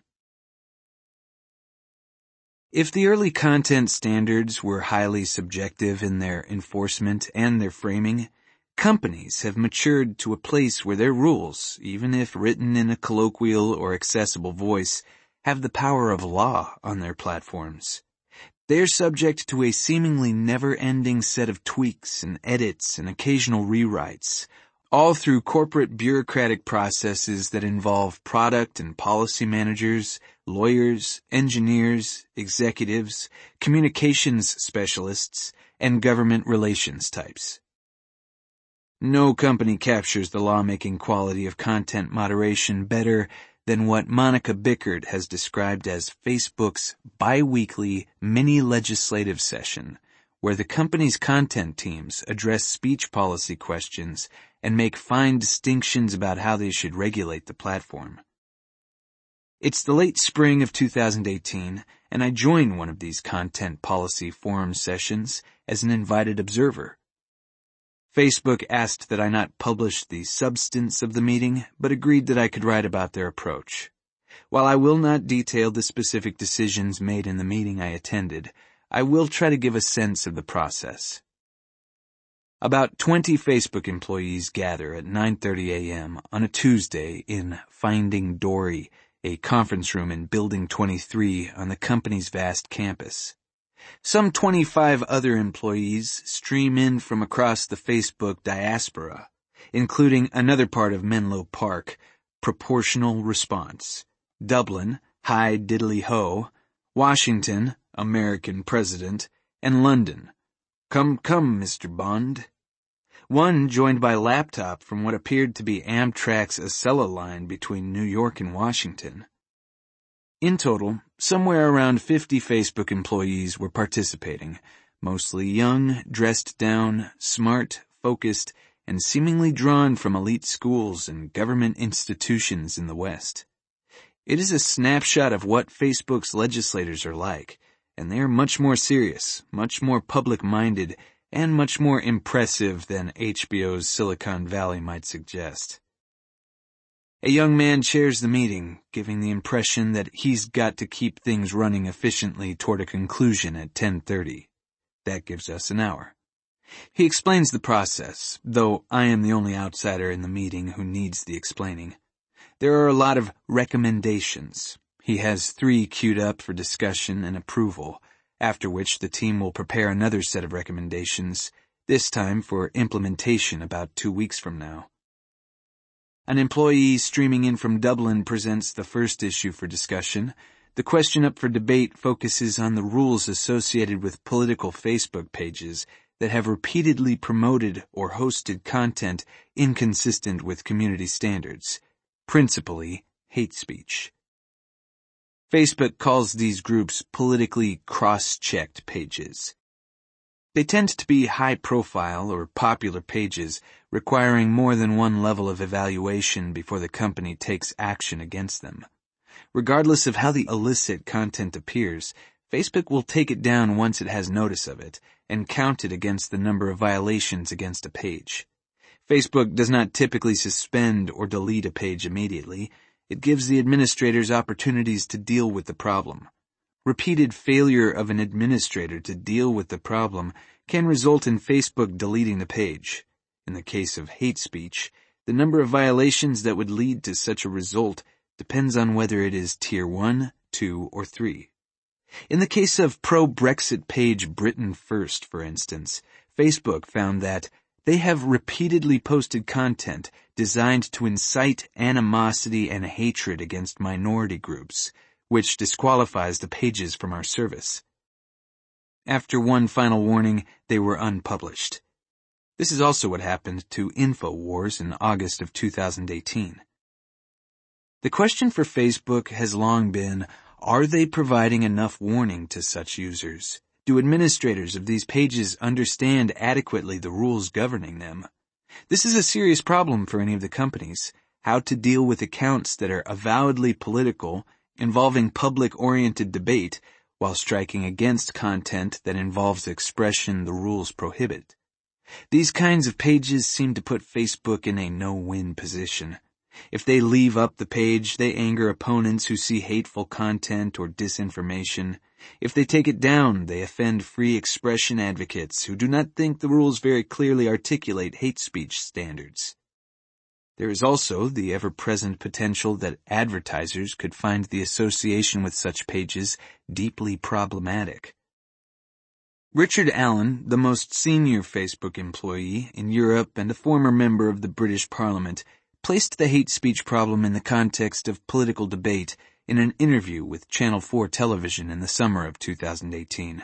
If the early content standards were highly subjective in their enforcement and their framing, companies have matured to a place where their rules, even if written in a colloquial or accessible voice, have the power of law on their platforms. They are subject to a seemingly never-ending set of tweaks and edits and occasional rewrites, all through corporate bureaucratic processes that involve product and policy managers, lawyers, engineers, executives, communications specialists, and government relations types. No company captures the lawmaking quality of content moderation better than what Monica Bickert has described as Facebook's bi-weekly mini-legislative session, where the company's content teams address speech policy questions and make fine distinctions about how they should regulate the platform. It's the late spring of two thousand eighteen, and I join one of these content policy forum sessions as an invited observer. Facebook asked that I not publish the substance of the meeting, but agreed that I could write about their approach. While I will not detail the specific decisions made in the meeting I attended, I will try to give a sense of the process. About twenty Facebook employees gather at nine thirty a.m. on a Tuesday in Finding Dory, a conference room in Building twenty-three on the company's vast campus. Some twenty-five other employees stream in from across the Facebook diaspora, including another part of Menlo Park, Proportional Response, Dublin, Hi Diddly Ho, Washington, American President, and London. Come, come, Mister Bond. One joined by laptop from what appeared to be Amtrak's Acela line between New York and Washington. In total, somewhere around fifty Facebook employees were participating, mostly young, dressed down, smart, focused, and seemingly drawn from elite schools and government institutions in the West. It is a snapshot of what Facebook's legislators are like, and they are much more serious, much more public-minded, and much more impressive than H B O's Silicon Valley might suggest. A young man chairs the meeting, giving the impression that he's got to keep things running efficiently toward a conclusion at ten thirty. That gives us an hour. He explains the process, though I am the only outsider in the meeting who needs the explaining. There are a lot of recommendations. He has three queued up for discussion and approval, after which the team will prepare another set of recommendations, this time for implementation about two weeks from now. An employee streaming in from Dublin presents the first issue for discussion. The question up for debate focuses on the rules associated with political Facebook pages that have repeatedly promoted or hosted content inconsistent with community standards, principally hate speech. Facebook calls these groups politically cross-checked pages. They tend to be high-profile or popular pages requiring more than one level of evaluation before the company takes action against them. Regardless of how the illicit content appears, Facebook will take it down once it has notice of it and count it against the number of violations against a page. Facebook does not typically suspend or delete a page immediately. It gives the administrators opportunities to deal with the problem. Repeated failure of an administrator to deal with the problem can result in Facebook deleting the page. In the case of hate speech, the number of violations that would lead to such a result depends on whether it is Tier one, two, or three. In the case of pro-Brexit page Britain First, for instance, Facebook found that they have repeatedly posted content designed to incite animosity and hatred against minority groups, which disqualifies the pages from our service. After one final warning, they were unpublished. This is also what happened to InfoWars in August of two thousand eighteen. The question for Facebook has long been, are they providing enough warning to such users? Do administrators of these pages understand adequately the rules governing them? This is a serious problem for any of the companies, how to deal with accounts that are avowedly political, involving public-oriented debate, while striking against content that involves expression the rules prohibit. These kinds of pages seem to put Facebook in a no-win position. If they leave up the page, they anger opponents who see hateful content or disinformation. If they take it down, they offend free expression advocates who do not think the rules very clearly articulate hate speech standards. There is also the ever-present potential that advertisers could find the association with such pages deeply problematic. Richard Allen, the most senior Facebook employee in Europe and a former member of the British Parliament, placed the hate speech problem in the context of political debate in an interview with Channel four Television in the summer of two thousand eighteen.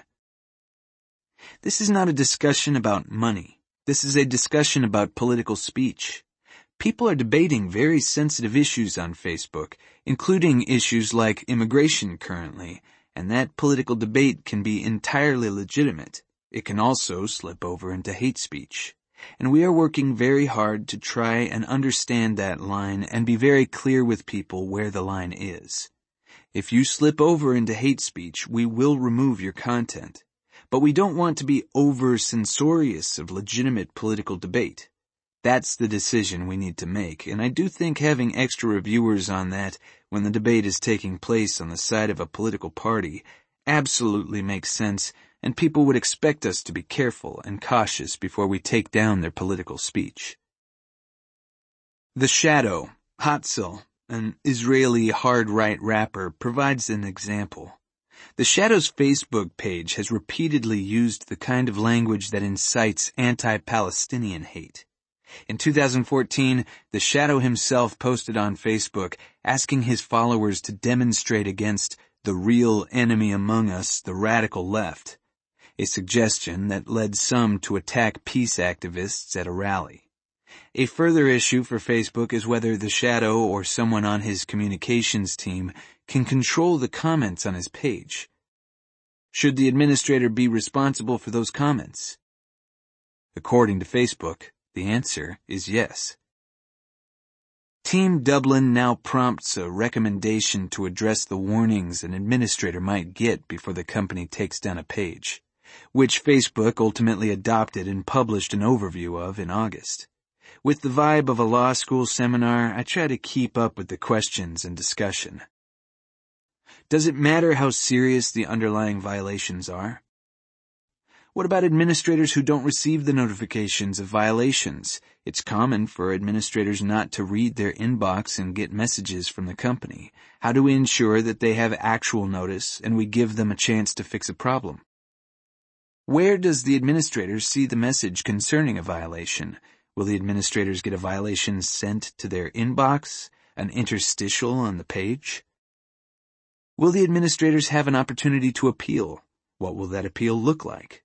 This is not a discussion about money. This is a discussion about political speech. People are debating very sensitive issues on Facebook, including issues like immigration currently, and that political debate can be entirely legitimate. It can also slip over into hate speech. And we are working very hard to try and understand that line and be very clear with people where the line is. If you slip over into hate speech, we will remove your content. But we don't want to be over-censorious of legitimate political debate. That's the decision we need to make, and I do think having extra reviewers on that when the debate is taking place on the side of a political party absolutely makes sense, and people would expect us to be careful and cautious before we take down their political speech. The Shadow, Hatzel, an Israeli hard-right rapper, provides an example. The Shadow's Facebook page has repeatedly used the kind of language that incites anti-Palestinian hate. In two thousand fourteen, the Shadow himself posted on Facebook asking his followers to demonstrate against the real enemy among us, the radical left, a suggestion that led some to attack peace activists at a rally. A further issue for Facebook is whether the Shadow or someone on his communications team can control the comments on his page. Should the administrator be responsible for those comments? According to Facebook, the answer is yes. Team Dublin now prompts a recommendation to address the warnings an administrator might get before the company takes down a page, which Facebook ultimately adopted and published an overview of in August. With the vibe of a law school seminar, I try to keep up with the questions and discussion. Does it matter how serious the underlying violations are? What about administrators who don't receive the notifications of violations? It's common for administrators not to read their inbox and get messages from the company. How do we ensure that they have actual notice and we give them a chance to fix a problem? Where does the administrator see the message concerning a violation? Will the administrators get a violation sent to their inbox, an interstitial on the page? Will the administrators have an opportunity to appeal? What will that appeal look like?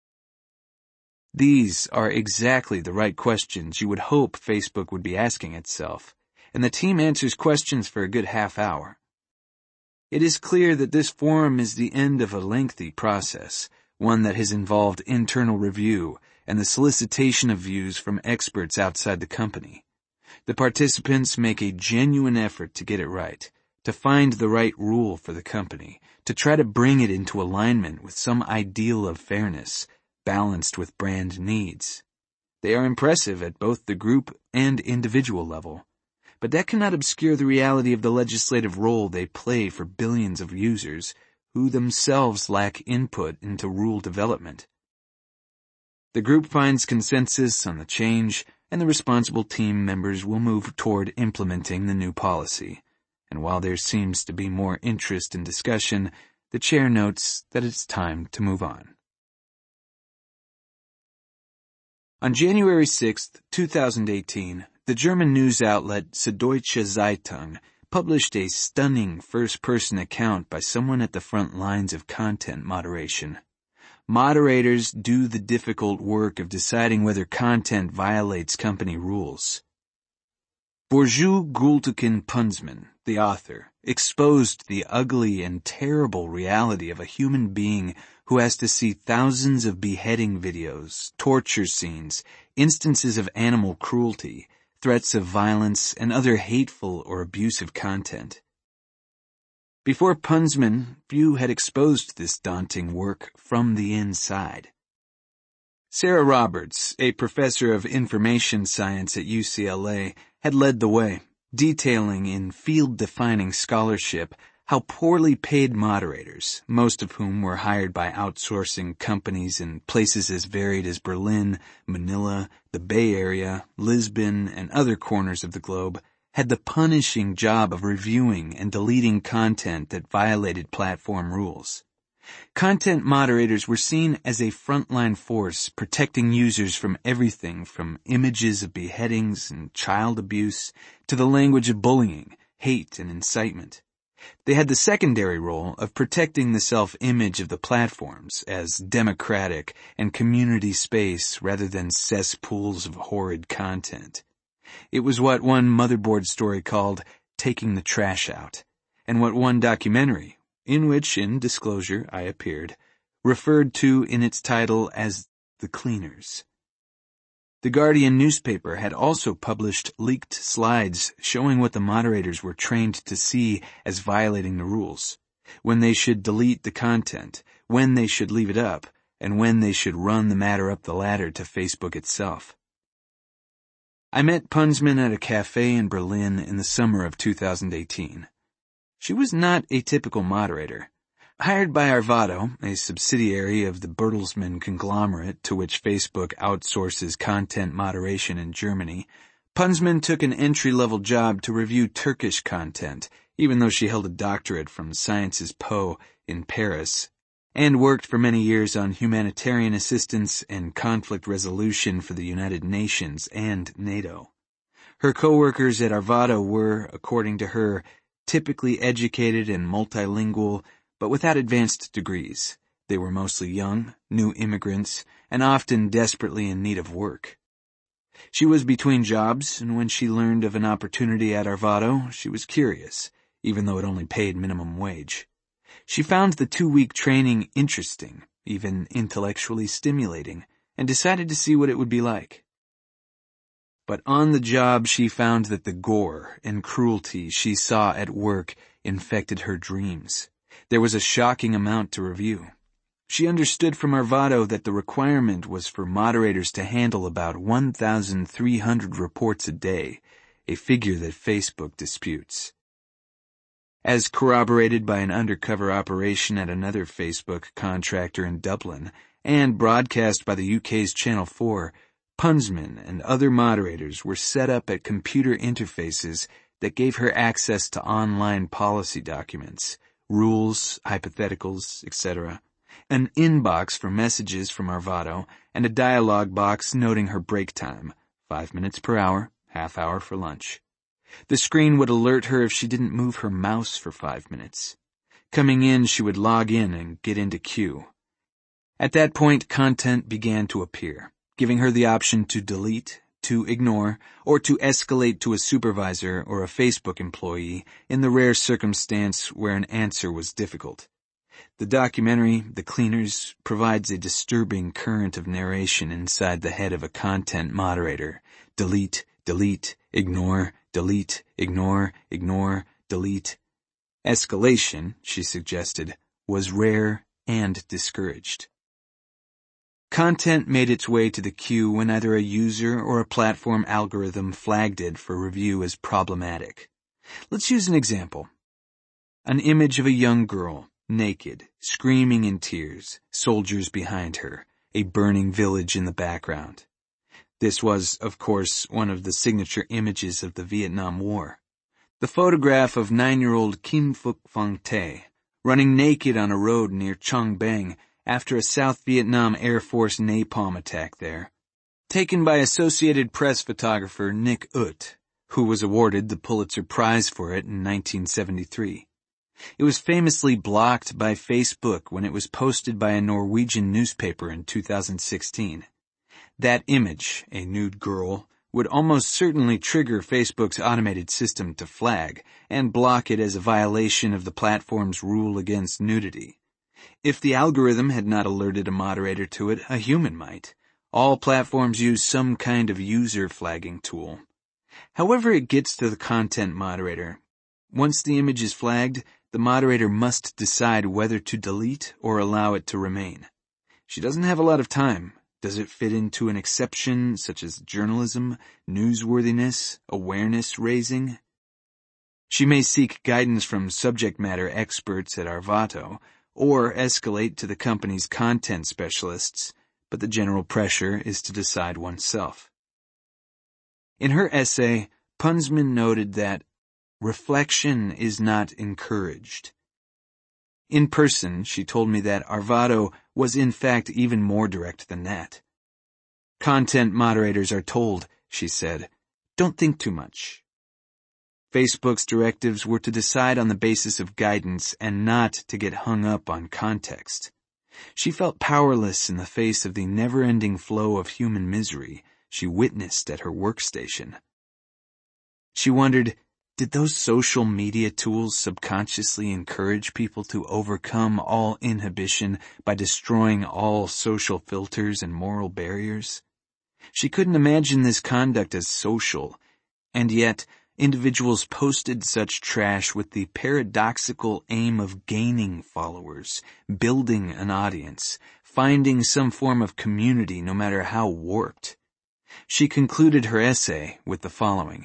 These are exactly the right questions you would hope Facebook would be asking itself, and the team answers questions for a good half hour. It is clear that this forum is the end of a lengthy process, one that has involved internal review and the solicitation of views from experts outside the company. The participants make a genuine effort to get it right, to find the right rule for the company, to try to bring it into alignment with some ideal of fairness, balanced with brand needs. They are impressive at both the group and individual level, but that cannot obscure the reality of the legislative role they play for billions of users who themselves lack input into rule development. The group finds consensus on the change, and the responsible team members will move toward implementing the new policy. And while there seems to be more interest and discussion, the chair notes that it's time to move on. On January sixth, two thousand eighteen, the German news outlet Süddeutsche Zeitung published a stunning first-person account by someone at the front lines of content moderation. Moderators do the difficult work of deciding whether content violates company rules. Burcu Gültekin Punzman, the author, exposed the ugly and terrible reality of a human being who has to see thousands of beheading videos, torture scenes, instances of animal cruelty, threats of violence, and other hateful or abusive content. Before Punzman, few had exposed this daunting work from the inside. Sarah Roberts, a professor of information science at U C L A, had led the way, detailing in field-defining scholarship how poorly paid moderators, most of whom were hired by outsourcing companies in places as varied as Berlin, Manila, the Bay Area, Lisbon, and other corners of the globe, had the punishing job of reviewing and deleting content that violated platform rules. Content moderators were seen as a frontline force protecting users from everything from images of beheadings and child abuse to the language of bullying, hate, and incitement. They had the secondary role of protecting the self-image of the platforms as democratic and community space rather than cesspools of horrid content. It was what one motherboard story called taking the trash out, and what one documentary, in which, in disclosure, I appeared, referred to in its title as The Cleaners. The Guardian newspaper had also published leaked slides showing what the moderators were trained to see as violating the rules, when they should delete the content, when they should leave it up, and when they should run the matter up the ladder to Facebook itself. I met Punzman at a cafe in Berlin in the summer of two thousand eighteen. She was not a typical moderator. Hired by Arvado, a subsidiary of the Bertelsmann conglomerate to which Facebook outsources content moderation in Germany, Punzman took an entry-level job to review Turkish content, even though she held a doctorate from Sciences Po in Paris, and worked for many years on humanitarian assistance and conflict resolution for the United Nations and NATO. Her co-workers at Arvado were, according to her, typically educated and multilingual, but without advanced degrees. They were mostly young, new immigrants, and often desperately in need of work. She was between jobs, and when she learned of an opportunity at Arvado, she was curious, even though it only paid minimum wage. She found the two-week training interesting, even intellectually stimulating, and decided to see what it would be like. But on the job she found that the gore and cruelty she saw at work infected her dreams. There was a shocking amount to review. She understood from Arvado that the requirement was for moderators to handle about one thousand three hundred reports a day, a figure that Facebook disputes. As corroborated by an undercover operation at another Facebook contractor in Dublin, and broadcast by the U K's Channel four, Punzman and other moderators were set up at computer interfaces that gave her access to online policy documents, rules, hypotheticals, et cetera, an inbox for messages from Arvado, and a dialog box noting her break time, five minutes per hour, half hour for lunch. The screen would alert her if she didn't move her mouse for five minutes. Coming in, she would log in and get into queue. At that point, content began to appear, giving her the option to delete, to ignore, or to escalate to a supervisor or a Facebook employee in the rare circumstance where an answer was difficult. The documentary, The Cleaners, provides a disturbing current of narration inside the head of a content moderator. Delete, delete, ignore, delete, ignore, ignore, delete. Escalation, she suggested, was rare and discouraged. Content made its way to the queue when either a user or a platform algorithm flagged it for review as problematic. Let's use an example. An image of a young girl, naked, screaming in tears, soldiers behind her, a burning village in the background. This was, of course, one of the signature images of the Vietnam War. The photograph of nine-year-old Kim Phuc Phong Tay, running naked on a road near Trong Bang after a South Vietnam Air Force napalm attack there. Taken by Associated Press photographer Nick Ut, who was awarded the Pulitzer Prize for it in nineteen seventy-three. It was famously blocked by Facebook when it was posted by a Norwegian newspaper in two thousand sixteen. That image, a nude girl, would almost certainly trigger Facebook's automated system to flag and block it as a violation of the platform's rule against nudity. If the algorithm had not alerted a moderator to it, a human might. All platforms use some kind of user flagging tool. However it gets to the content moderator, once the image is flagged, the moderator must decide whether to delete or allow it to remain. She doesn't have a lot of time. Does it fit into an exception such as journalism, newsworthiness, awareness raising? She may seek guidance from subject matter experts at Arvado, or escalate to the company's content specialists, but the general pressure is to decide oneself. In her essay, Punzman noted that reflection is not encouraged. In person, she told me that Arvado was in fact even more direct than that. Content moderators are told, she said, don't think too much. Facebook's directives were to decide on the basis of guidance and not to get hung up on context. She felt powerless in the face of the never-ending flow of human misery she witnessed at her workstation. She wondered, did those social media tools subconsciously encourage people to overcome all inhibition by destroying all social filters and moral barriers? She couldn't imagine this conduct as social, and yet individuals posted such trash with the paradoxical aim of gaining followers, building an audience, finding some form of community no matter how warped. She concluded her essay with the following.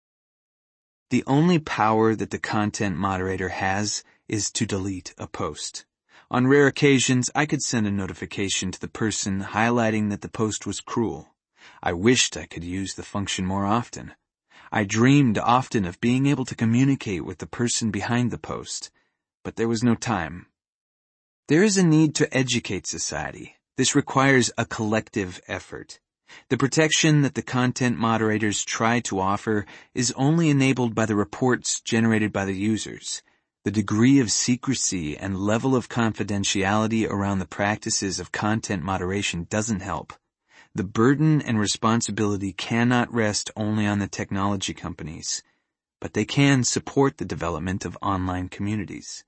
The only power that the content moderator has is to delete a post. On rare occasions, I could send a notification to the person highlighting that the post was cruel. I wished I could use the function more often. I dreamed often of being able to communicate with the person behind the post, but there was no time. There is a need to educate society. This requires a collective effort. The protection that the content moderators try to offer is only enabled by the reports generated by the users. The degree of secrecy and level of confidentiality around the practices of content moderation doesn't help. The burden and responsibility cannot rest only on the technology companies, but they can support the development of online communities.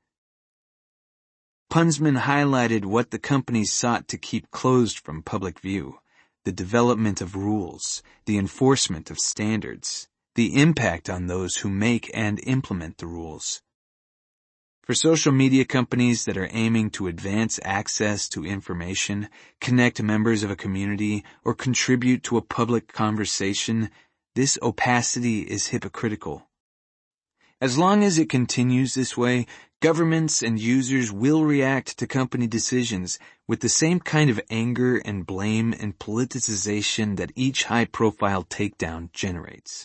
Punzman highlighted what the companies sought to keep closed from public view: the development of rules, the enforcement of standards, the impact on those who make and implement the rules. For social media companies that are aiming to advance access to information, connect members of a community, or contribute to a public conversation, this opacity is hypocritical. As long as it continues this way, governments and users will react to company decisions with the same kind of anger and blame and politicization that each high-profile takedown generates.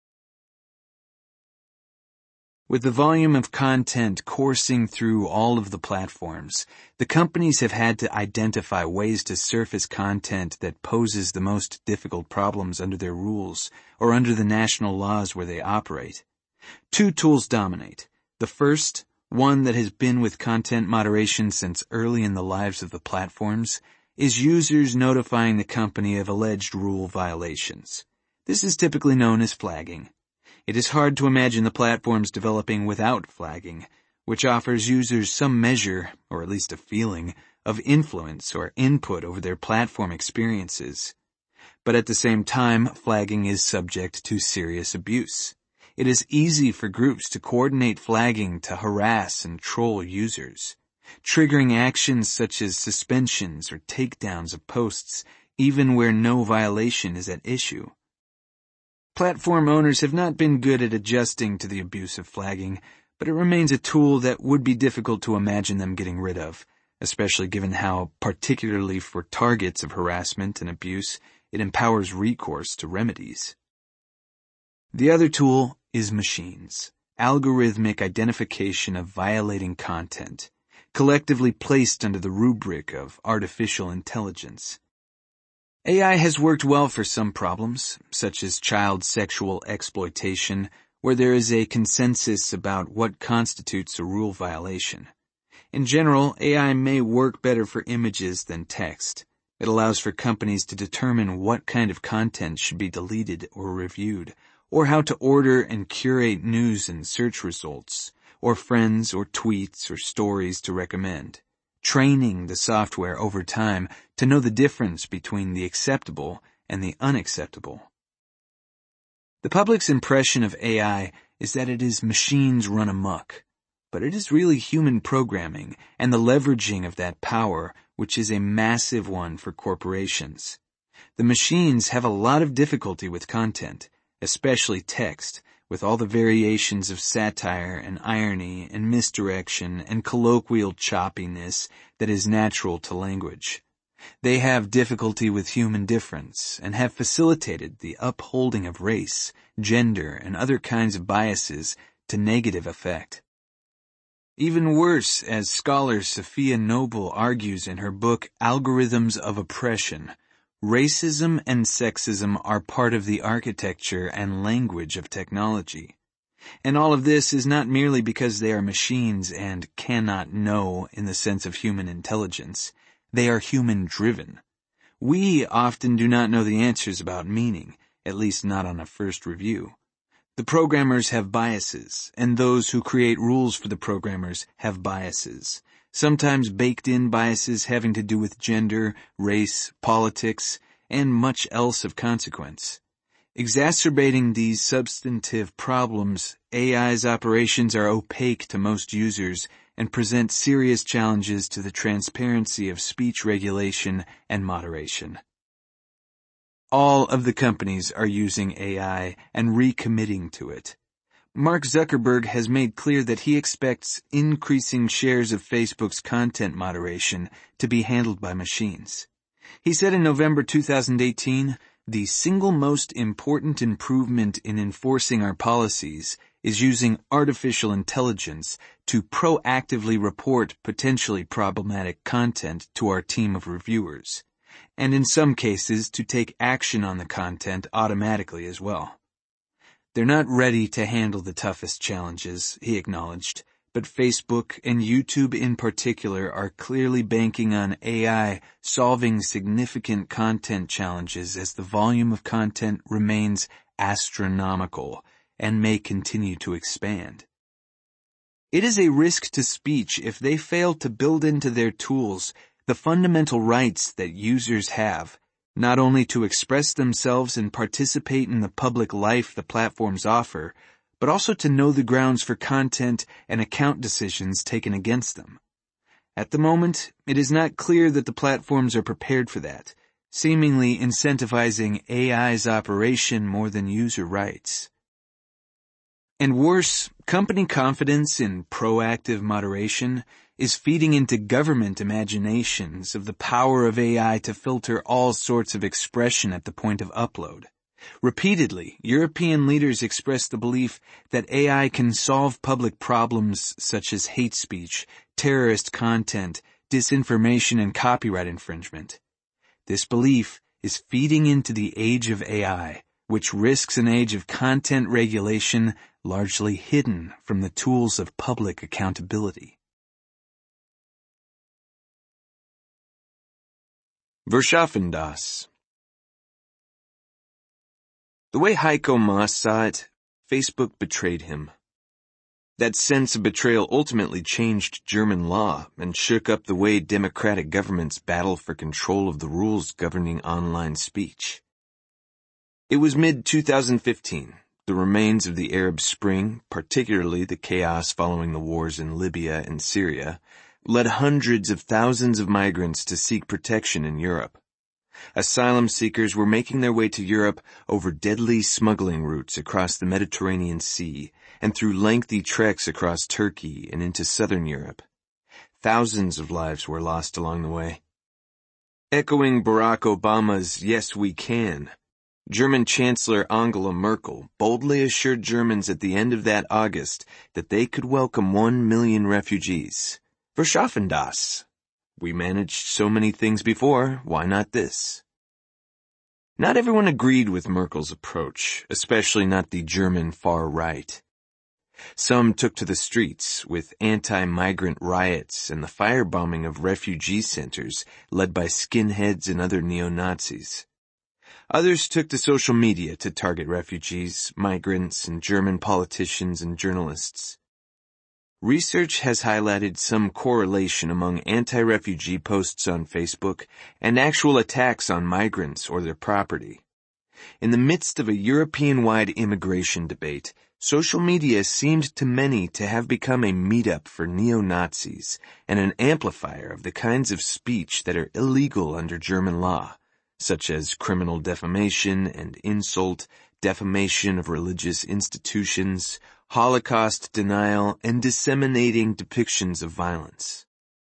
With the volume of content coursing through all of the platforms, the companies have had to identify ways to surface content that poses the most difficult problems under their rules or under the national laws where they operate. Two tools dominate. The first, one that has been with content moderation since early in the lives of the platforms, is users notifying the company of alleged rule violations. This is typically known as flagging. It is hard to imagine the platforms developing without flagging, which offers users some measure, or at least a feeling, of influence or input over their platform experiences. But at the same time, flagging is subject to serious abuse. It is easy for groups to coordinate flagging to harass and troll users, triggering actions such as suspensions or takedowns of posts, even where no violation is at issue. Platform owners have not been good at adjusting to the abuse of flagging, but it remains a tool that would be difficult to imagine them getting rid of, especially given how, particularly for targets of harassment and abuse, it empowers recourse to remedies. The other tool is machines, algorithmic identification of violating content, collectively placed under the rubric of artificial intelligence. A I has worked well for some problems, such as child sexual exploitation, where there is a consensus about what constitutes a rule violation. In general, A I may work better for images than text. It allows for companies to determine what kind of content should be deleted or reviewed, or how to order and curate news and search results, or friends or tweets or stories to recommend, training the software over time to know the difference between the acceptable and the unacceptable. The public's impression of A I is that it is machines run amok, but it is really human programming and the leveraging of that power, which is a massive one for corporations. The machines have a lot of difficulty with content, especially text, with all the variations of satire and irony and misdirection and colloquial choppiness that is natural to language. They have difficulty with human difference and have facilitated the upholding of race, gender, and other kinds of biases to negative effect. Even worse, as scholar Sophia Noble argues in her book Algorithms of Oppression, racism and sexism are part of the architecture and language of technology. And all of this is not merely because they are machines and cannot know in the sense of human intelligence. They are human-driven. We often do not know the answers about meaning, at least not on a first review. The programmers have biases, and those who create rules for the programmers have biases, sometimes baked-in biases having to do with gender, race, politics, and much else of consequence. Exacerbating these substantive problems, A I's operations are opaque to most users and present serious challenges to the transparency of speech regulation and moderation. All of the companies are using A I and recommitting to it. Mark Zuckerberg has made clear that he expects increasing shares of Facebook's content moderation to be handled by machines. He said in November two thousand eighteen, "The single most important improvement in enforcing our policies is using artificial intelligence to proactively report potentially problematic content to our team of reviewers, and in some cases to take action on the content automatically as well." They're not ready to handle the toughest challenges, he acknowledged, but Facebook and YouTube in particular are clearly banking on A I solving significant content challenges as the volume of content remains astronomical and may continue to expand. It is a risk to speech if they fail to build into their tools the fundamental rights that users have, not only to express themselves and participate in the public life the platforms offer, but also to know the grounds for content and account decisions taken against them. At the moment, it is not clear that the platforms are prepared for that, seemingly incentivizing A I's operation more than user rights. And worse, company confidence in proactive moderation is feeding into government imaginations of the power of A I to filter all sorts of expression at the point of upload. Repeatedly, European leaders expressed the belief that A I can solve public problems such as hate speech, terrorist content, disinformation, and copyright infringement. This belief is feeding into the age of A I, which risks an age of content regulation largely hidden from the tools of public accountability. Verschaffen das. The way Heiko Maas saw it, Facebook betrayed him. That sense of betrayal ultimately changed German law and shook up the way democratic governments battle for control of the rules governing online speech. It was mid twenty fifteen. The remains of the Arab Spring, particularly the chaos following the wars in Libya and Syria, led hundreds of thousands of migrants to seek protection in Europe. Asylum seekers were making their way to Europe over deadly smuggling routes across the Mediterranean Sea and through lengthy treks across Turkey and into southern Europe. Thousands of lives were lost along the way. Echoing Barack Obama's "Yes, we can," German Chancellor Angela Merkel boldly assured Germans at the end of that August that they could welcome one million refugees. Verschaffen das. We managed so many things before, why not this? Not everyone agreed with Merkel's approach, especially not the German far right. Some took to the streets with anti-migrant riots and the firebombing of refugee centers led by skinheads and other neo-Nazis. Others took to social media to target refugees, migrants, and German politicians and journalists. Research has highlighted some correlation among anti-refugee posts on Facebook and actual attacks on migrants or their property. In the midst of a European-wide immigration debate, social media seemed to many to have become a meetup for neo-Nazis and an amplifier of the kinds of speech that are illegal under German law, such as criminal defamation and insult, defamation of religious institutions, Holocaust denial, and disseminating depictions of violence.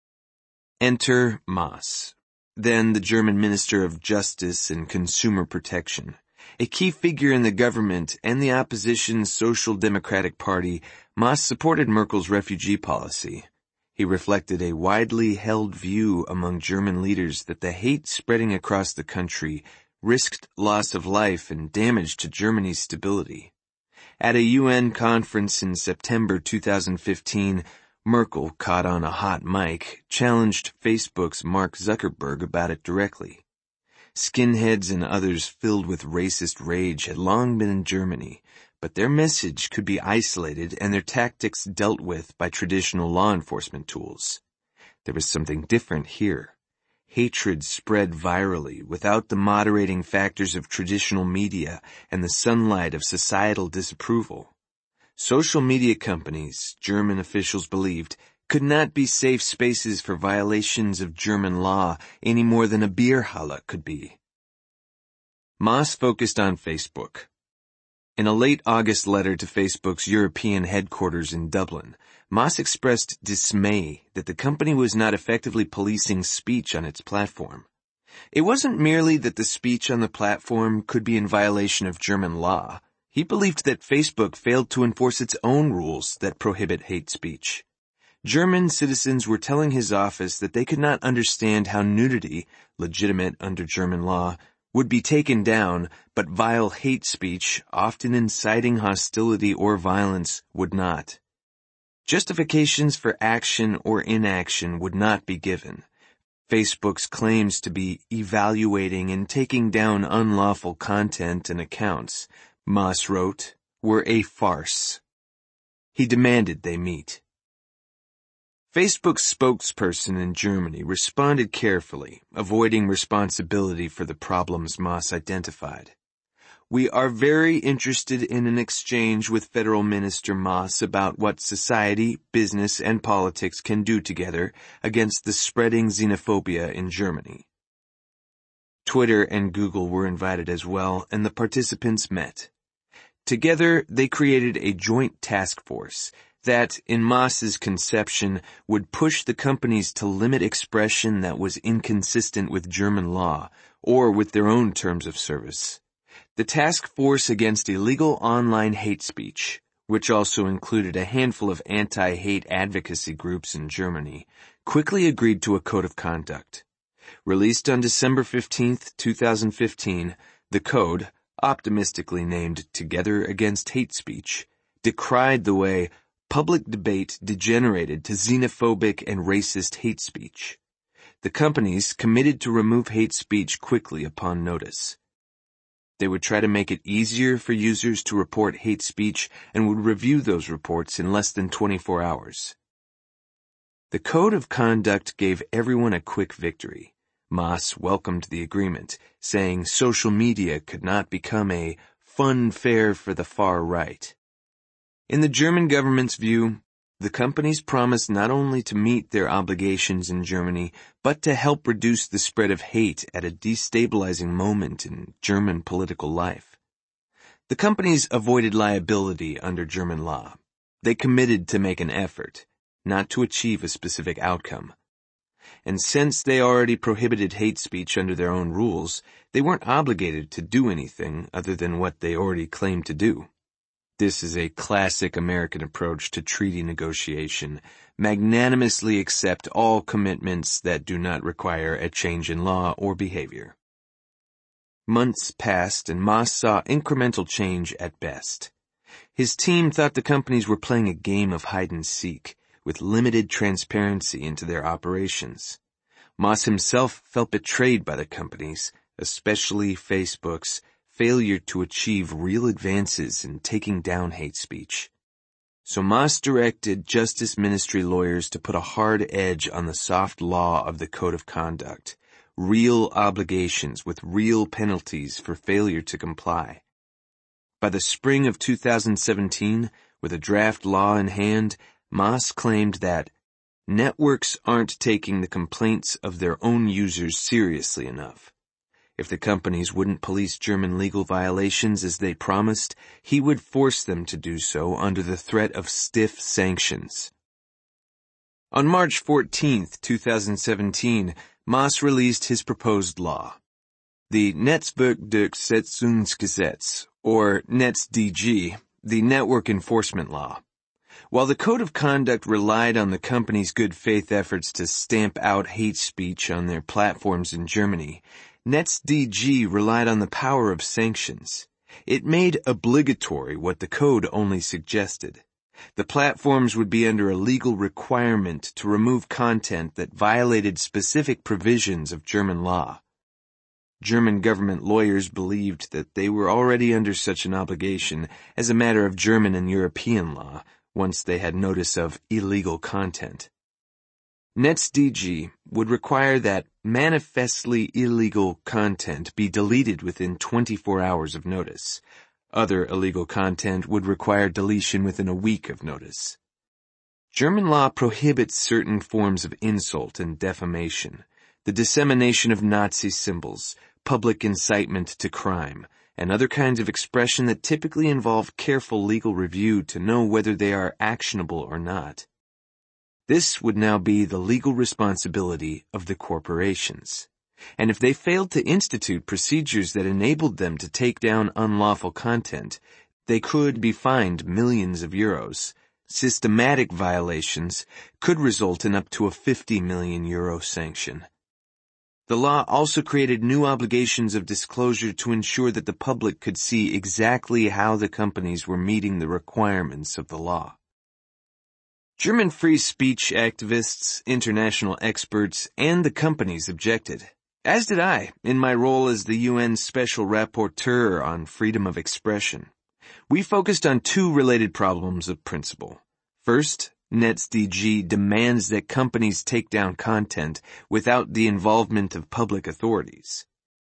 Enter Maas, then the German Minister of Justice and Consumer Protection. A key figure in the government and the opposition's Social Democratic Party, Maass supported Merkel's refugee policy. He reflected a widely held view among German leaders that the hate spreading across the country risked loss of life and damage to Germany's stability. At a U N conference in September two thousand fifteen, Merkel, caught on a hot mic, challenged Facebook's Mark Zuckerberg about it directly. Skinheads and others filled with racist rage had long been in Germany, but their message could be isolated and their tactics dealt with by traditional law enforcement tools. There was something different here. Hatred spread virally without the moderating factors of traditional media and the sunlight of societal disapproval. Social media companies, German officials believed, could not be safe spaces for violations of German law any more than a Bierhalle could be. Maass focused on Facebook. In a late August letter to Facebook's European headquarters in Dublin, Maass expressed dismay that the company was not effectively policing speech on its platform. It wasn't merely that the speech on the platform could be in violation of German law. He believed that Facebook failed to enforce its own rules that prohibit hate speech. German citizens were telling his office that they could not understand how nudity, legitimate under German law, would be taken down, but vile hate speech, often inciting hostility or violence, would not. Justifications for action or inaction would not be given. Facebook's claims to be evaluating and taking down unlawful content and accounts, Maass wrote, were a farce. He demanded they meet. Facebook's spokesperson in Germany responded carefully, avoiding responsibility for the problems Maass identified. We are very interested in an exchange with Federal Minister Maass about what society, business, and politics can do together against the spreading xenophobia in Germany. Twitter and Google were invited as well, and the participants met. Together, they created a joint task force that, in Maass's conception, would push the companies to limit expression that was inconsistent with German law or with their own terms of service. The Task Force Against Illegal Online Hate Speech, which also included a handful of anti-hate advocacy groups in Germany, quickly agreed to a code of conduct. Released on December fifteenth, two thousand fifteen, the code, optimistically named Together Against Hate Speech, decried the way public debate degenerated to xenophobic and racist hate speech. The companies committed to remove hate speech quickly upon notice. They would try to make it easier for users to report hate speech and would review those reports in less than twenty-four hours. The code of conduct gave everyone a quick victory. Maass welcomed the agreement, saying social media could not become a fun fair for the far right. In the German government's view, the companies promised not only to meet their obligations in Germany, but to help reduce the spread of hate at a destabilizing moment in German political life. The companies avoided liability under German law. They committed to make an effort, not to achieve a specific outcome. And since they already prohibited hate speech under their own rules, they weren't obligated to do anything other than what they already claimed to do. This is a classic American approach to treaty negotiation. Magnanimously accept all commitments that do not require a change in law or behavior. Months passed and Maass saw incremental change at best. His team thought the companies were playing a game of hide-and-seek, with limited transparency into their operations. Maass himself felt betrayed by the companies, especially Facebook's, failure to achieve real advances in taking down hate speech. So Maass directed Justice Ministry lawyers to put a hard edge on the soft law of the Code of Conduct, real obligations with real penalties for failure to comply. By the spring of two thousand seventeen, with a draft law in hand, Maass claimed that networks aren't taking the complaints of their own users seriously enough. If the companies wouldn't police German legal violations as they promised, he would force them to do so under the threat of stiff sanctions. On March fourteenth, two thousand seventeen, Maass released his proposed law. The Netzwerkdurchsetzungsgesetz, or NetzDG, the Network Enforcement Law. While the code of conduct relied on the company's good faith efforts to stamp out hate speech on their platforms in Germany, NetzDG relied on the power of sanctions. It made obligatory what the code only suggested. The platforms would be under a legal requirement to remove content that violated specific provisions of German law. German government lawyers believed that they were already under such an obligation as a matter of German and European law, once they had notice of illegal content. NetzDG would require that manifestly illegal content be deleted within twenty-four hours of notice. Other illegal content would require deletion within a week of notice. German law prohibits certain forms of insult and defamation, the dissemination of Nazi symbols, public incitement to crime, and other kinds of expression that typically involve careful legal review to know whether they are actionable or not. This would now be the legal responsibility of the corporations. And if they failed to institute procedures that enabled them to take down unlawful content, they could be fined millions of euros. Systematic violations could result in up to a fifty million euro sanction. The law also created new obligations of disclosure to ensure that the public could see exactly how the companies were meeting the requirements of the law. German free speech activists, international experts, and the companies objected. As did I, in my role as the U N Special Rapporteur on freedom of expression. We focused on two related problems of principle. First, NetzDG demands that companies take down content without the involvement of public authorities.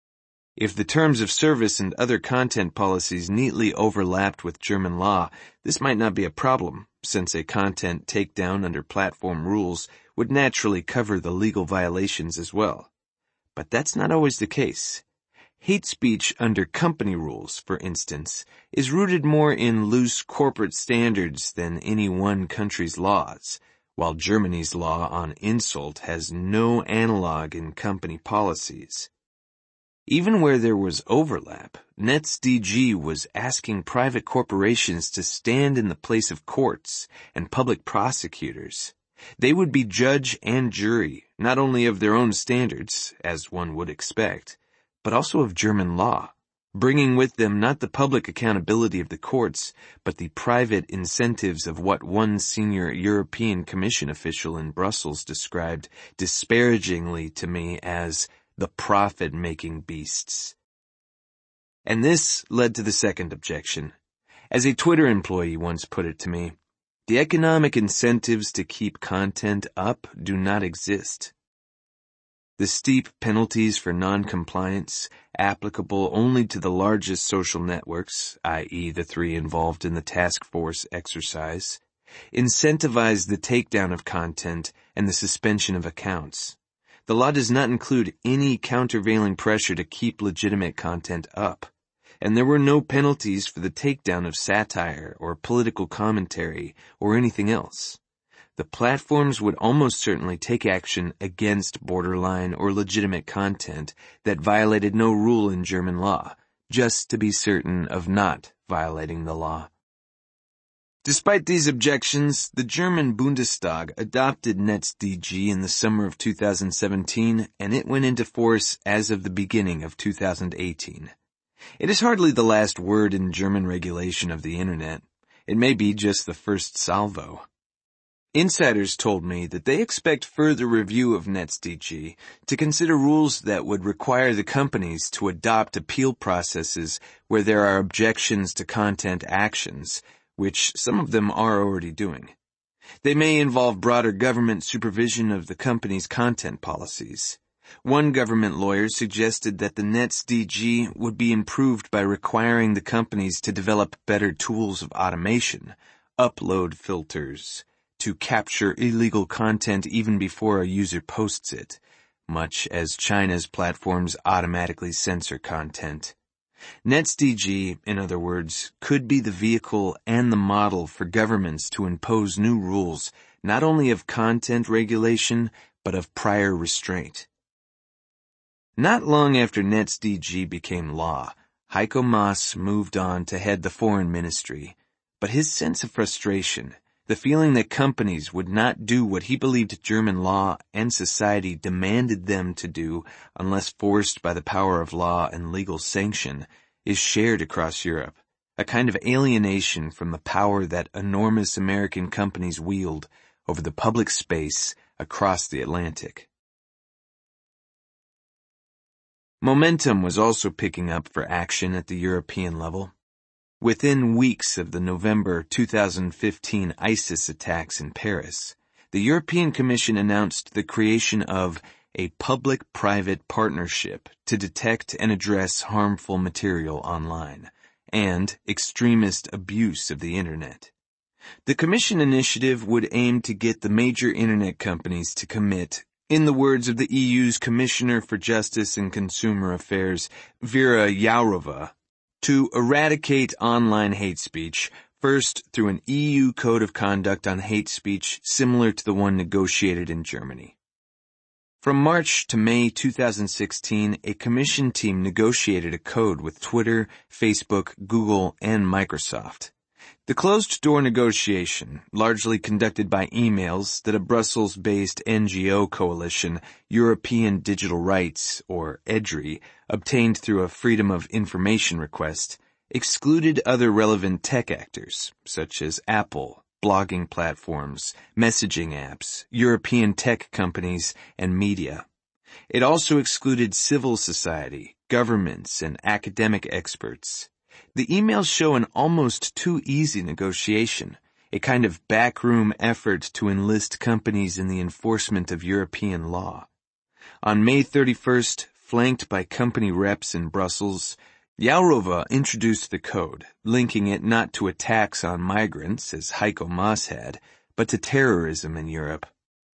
If the terms of service and other content policies neatly overlapped with German law, this might not be a problem, since a content takedown under platform rules would naturally cover the legal violations as well. But that's not always the case. Hate speech under company rules, for instance, is rooted more in loose corporate standards than any one country's laws, while Germany's law on insult has no analog in company policies. Even where there was overlap, NetzDG was asking private corporations to stand in the place of courts and public prosecutors. They would be judge and jury, not only of their own standards, as one would expect, but also of German law, bringing with them not the public accountability of the courts, but the private incentives of what one senior European Commission official in Brussels described disparagingly to me as the profit-making beasts. And this led to the second objection. As a Twitter employee once put it to me, the economic incentives to keep content up do not exist. The steep penalties for non-compliance, applicable only to the largest social networks, that is the three involved in the task force exercise, incentivize the takedown of content and the suspension of accounts. The law does not include any countervailing pressure to keep legitimate content up. And there were no penalties for the takedown of satire or political commentary or anything else. The platforms would almost certainly take action against borderline or legitimate content that violated no rule in German law, just to be certain of not violating the law. Despite these objections, the German Bundestag adopted NetzDG in the summer of two thousand seventeen, and it went into force as of the beginning of two thousand eighteen. It is hardly the last word in German regulation of the Internet. It may be just the first salvo. Insiders told me that they expect further review of NetzDG to consider rules that would require the companies to adopt appeal processes where there are objections to content actions, which some of them are already doing. They may involve broader government supervision of the company's content policies. One government lawyer suggested that the NetzDG would be improved by requiring the companies to develop better tools of automation, upload filters, to capture illegal content even before a user posts it, much as China's platforms automatically censor content. NetzDG, in other words, could be the vehicle and the model for governments to impose new rules, not only of content regulation, but of prior restraint. Not long after NetzDG became law, Heiko Maas moved on to head the foreign ministry, but his sense of frustration, the feeling that companies would not do what he believed German law and society demanded them to do unless forced by the power of law and legal sanction, is shared across Europe, a kind of alienation from the power that enormous American companies wield over the public space across the Atlantic. Momentum was also picking up for action at the European level. Within weeks of the November two thousand fifteen ISIS attacks in Paris, the European Commission announced the creation of a public-private partnership to detect and address harmful material online and extremist abuse of the Internet. The Commission initiative would aim to get the major Internet companies to commit, in the words of the E U's Commissioner for Justice and Consumer Affairs, Vera Jourova, to eradicate online hate speech, first through an E U code of conduct on hate speech similar to the one negotiated in Germany. From March to May two thousand sixteen, a commission team negotiated a code with Twitter, Facebook, Google, and Microsoft. The closed-door negotiation, largely conducted by emails that a Brussels-based N G O coalition, European Digital Rights, or EDRI, obtained through a Freedom of Information request, excluded other relevant tech actors, such as Apple, blogging platforms, messaging apps, European tech companies, and media. It also excluded civil society, governments, and academic experts. The emails show an almost too easy negotiation, a kind of backroom effort to enlist companies in the enforcement of European law. On May thirty-first, flanked by company reps in Brussels, Jourova introduced the code, linking it not to attacks on migrants, as Heiko Maas had, but to terrorism in Europe.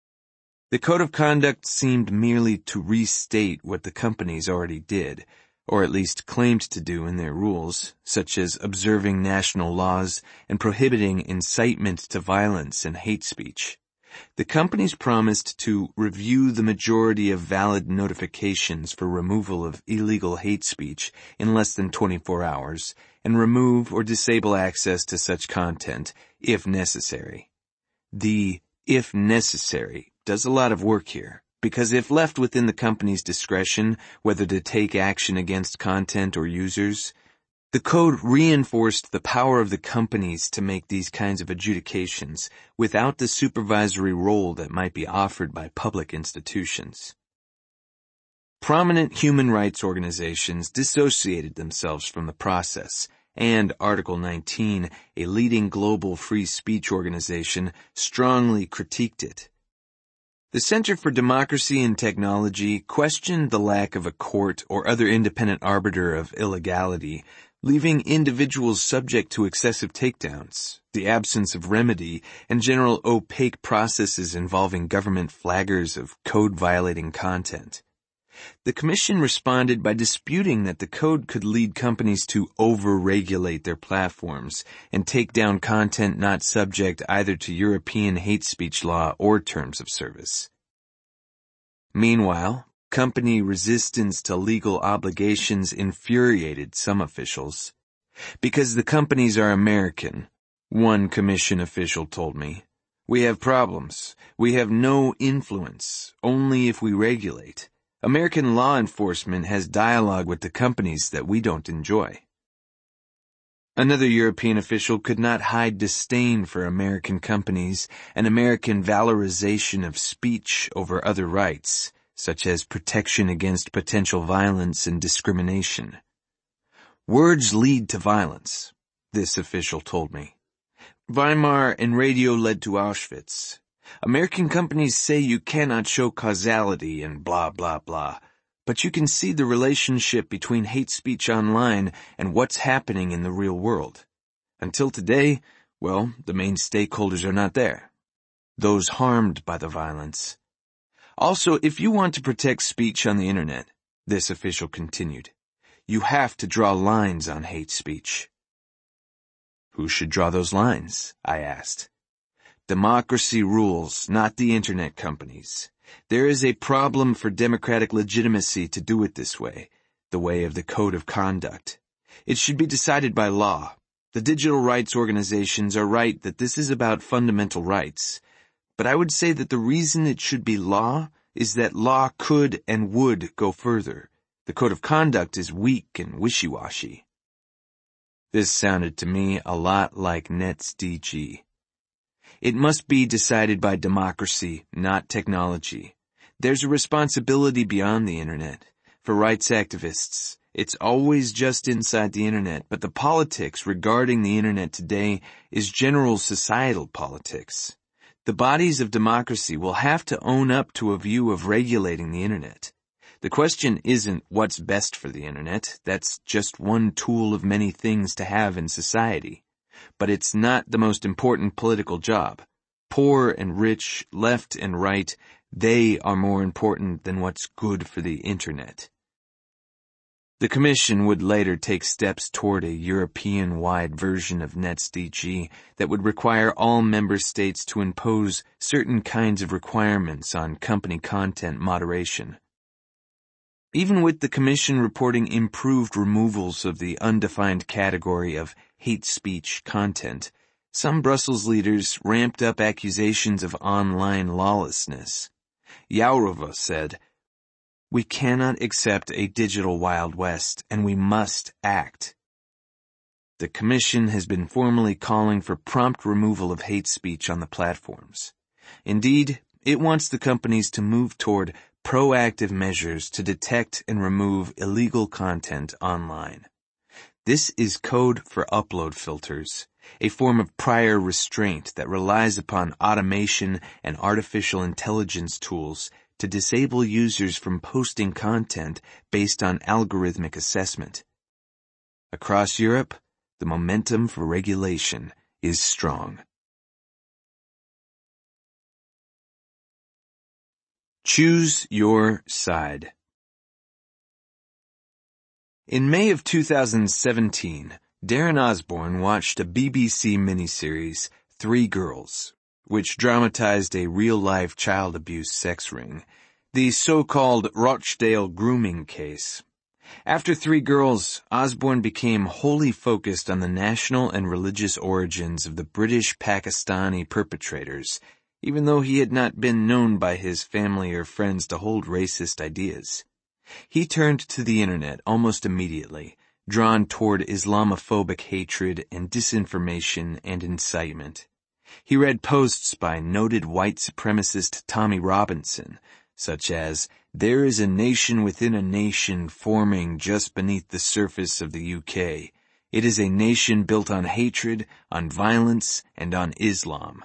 The code of conduct seemed merely to restate what the companies already did, or at least claimed to do in their rules, such as observing national laws and prohibiting incitement to violence and hate speech. The companies promised to review the majority of valid notifications for removal of illegal hate speech in less than twenty-four hours and remove or disable access to such content if necessary. The if necessary does a lot of work here, because if left within the company's discretion whether to take action against content or users, the code reinforced the power of the companies to make these kinds of adjudications without the supervisory role that might be offered by public institutions. Prominent human rights organizations dissociated themselves from the process, and Article nineteen, a leading global free speech organization, strongly critiqued it. The Center for Democracy and Technology questioned the lack of a court or other independent arbiter of illegality, leaving individuals subject to excessive takedowns, the absence of remedy, and general opaque processes involving government flaggers of code-violating content. The Commission responded by disputing that the code could lead companies to over-regulate their platforms and take down content not subject either to European hate speech law or terms of service. Meanwhile, company resistance to legal obligations infuriated some officials. Because the companies are American, one Commission official told me, we have problems. We have no influence, only if we regulate. American law enforcement has dialogue with the companies that we don't enjoy. Another European official could not hide disdain for American companies and American valorization of speech over other rights, such as protection against potential violence and discrimination. Words lead to violence, this official told me. Weimar and radio led to Auschwitz. American companies say you cannot show causality and blah, blah, blah, but you can see the relationship between hate speech online and what's happening in the real world. Until today, well, the main stakeholders are not there. Those harmed by the violence. Also, if you want to protect speech on the Internet, this official continued, you have to draw lines on hate speech. Who should draw those lines? I asked. Democracy rules, not the Internet companies. There is a problem for democratic legitimacy to do it this way, the way of the code of conduct. It should be decided by law, The digital rights organizations are right that this is about fundamental rights, but I would say that the reason it should be law is that law could and would go further. The code of conduct is weak and wishy-washy. This sounded to me a lot like NetzDG. It must be decided by democracy, not technology. There's a responsibility beyond the internet. For rights activists, it's always just inside the internet, but the politics regarding the internet today is general societal politics. The bodies of democracy will have to own up to a view of regulating the internet. The question isn't what's best for the internet. That's just one tool of many things to have in society. But it's not the most important political job. Poor and rich, left and right, they are more important than what's good for the internet. The Commission would later take steps toward a European-wide version of NetzDG that would require all member states to impose certain kinds of requirements on company content moderation. Even with the Commission reporting improved removals of the undefined category of hate speech content, some Brussels leaders ramped up accusations of online lawlessness. Jourova said, "We cannot accept a digital Wild West, and we must act." The Commission has been formally calling for prompt removal of hate speech on the platforms. Indeed, it wants the companies to move toward proactive measures to detect and remove illegal content online. This is code for upload filters, a form of prior restraint that relies upon automation and artificial intelligence tools to disable users from posting content based on algorithmic assessment. Across Europe, the momentum for regulation is strong. Choose your side. In May of two thousand seventeen, Darren Osborne watched a B B C miniseries, Three Girls, which dramatized a real-life child abuse sex ring, the so-called Rochdale grooming case. After Three Girls, Osborne became wholly focused on the national and religious origins of the British Pakistani perpetrators, even though he had not been known by his family or friends to hold racist ideas. He turned to the internet almost immediately, drawn toward Islamophobic hatred and disinformation and incitement. He read posts by noted white supremacist Tommy Robinson, such as, "There is a nation within a nation forming just beneath the surface of the U K. It is a nation built on hatred, on violence, and on Islam."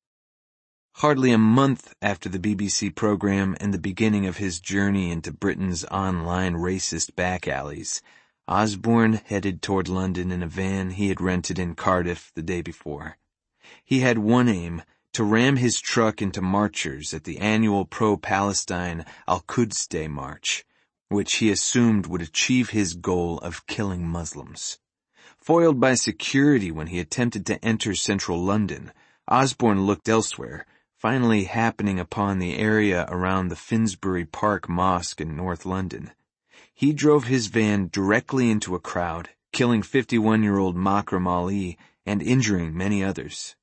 Hardly a month after the B B C program and the beginning of his journey into Britain's online racist back alleys, Osborne headed toward London in a van he had rented in Cardiff the day before. He had one aim, to ram his truck into marchers at the annual pro-Palestine Al-Quds Day March, which he assumed would achieve his goal of killing Muslims. Foiled by security when he attempted to enter central London, Osborne looked elsewhere, finally happening upon the area around the Finsbury Park Mosque in North London. He drove his van directly into a crowd, killing fifty-one-year-old Makram Ali and injuring many others.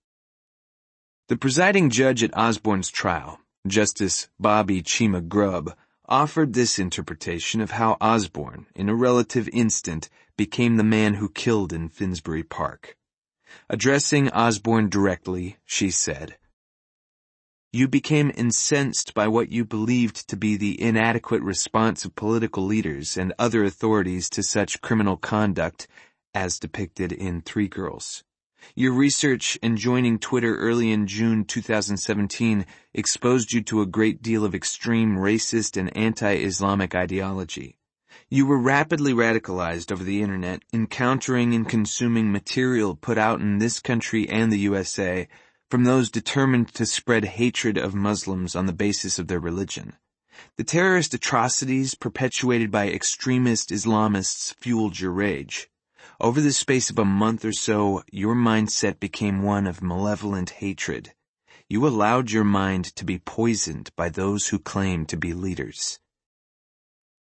The presiding judge at Osborne's trial, Justice Bobby Chima Grubb, offered this interpretation of how Osborne, in a relative instant, became the man who killed in Finsbury Park. Addressing Osborne directly, she said, "You became incensed by what you believed to be the inadequate response of political leaders and other authorities to such criminal conduct as depicted in Three Girls. Your research and joining Twitter early in June two thousand seventeen exposed you to a great deal of extreme racist and anti-Islamic ideology. You were rapidly radicalized over the internet, encountering and consuming material put out in this country and the U S A from those determined to spread hatred of Muslims on the basis of their religion. The terrorist atrocities perpetuated by extremist Islamists fueled your rage. Over the space of a month or so, your mindset became one of malevolent hatred. You allowed your mind to be poisoned by those who claim to be leaders."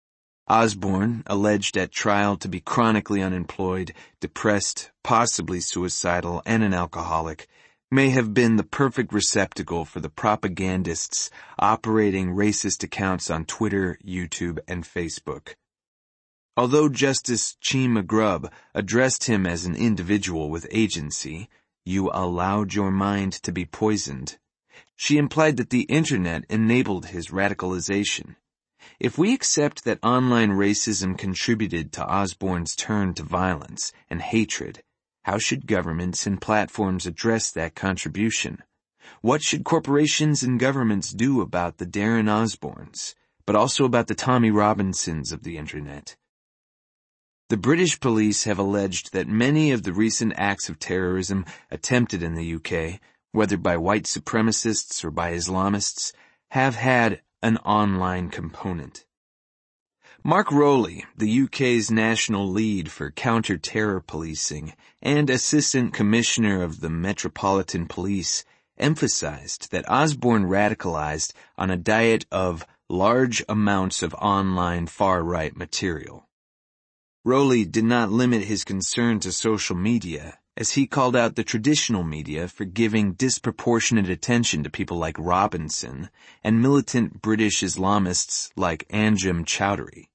Osborne, alleged at trial to be chronically unemployed, depressed, possibly suicidal, and an alcoholic, may have been the perfect receptacle for the propagandists operating racist accounts on Twitter, YouTube, and Facebook. Although Justice Chima Grubb addressed him as an individual with agency, "You allowed your mind to be poisoned," she implied that the internet enabled his radicalization. If we accept that online racism contributed to Osborne's turn to violence and hatred, how should governments and platforms address that contribution? What should corporations and governments do about the Darren Osbornes, but also about the Tommy Robinsons of the internet? The British police have alleged that many of the recent acts of terrorism attempted in the U K, whether by white supremacists or by Islamists, have had an online component. Mark Rowley, the U K's national lead for counter-terror policing and Assistant Commissioner of the Metropolitan Police, emphasized that Osborne radicalized on a diet of large amounts of online far-right material. Rowley did not limit his concern to social media, as he called out the traditional media for giving disproportionate attention to people like Robinson and militant British Islamists like Anjem Choudhury.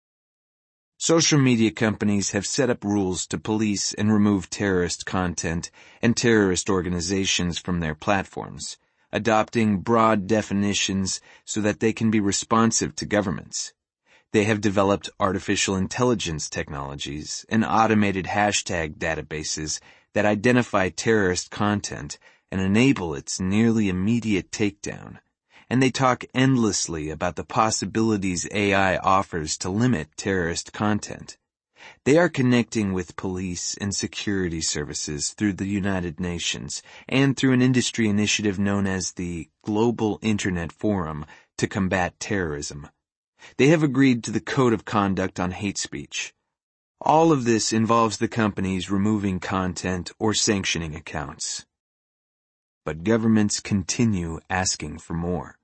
Social media companies have set up rules to police and remove terrorist content and terrorist organizations from their platforms, adopting broad definitions so that they can be responsive to governments. They have developed artificial intelligence technologies and automated hashtag databases that identify terrorist content and enable its nearly immediate takedown. And they talk endlessly about the possibilities A I offers to limit terrorist content. They are connecting with police and security services through the United Nations and through an industry initiative known as the Global Internet Forum to combat terrorism. They have agreed to the Code of Conduct on Hate Speech. All of this involves the companies removing content or sanctioning accounts. But governments continue asking for more.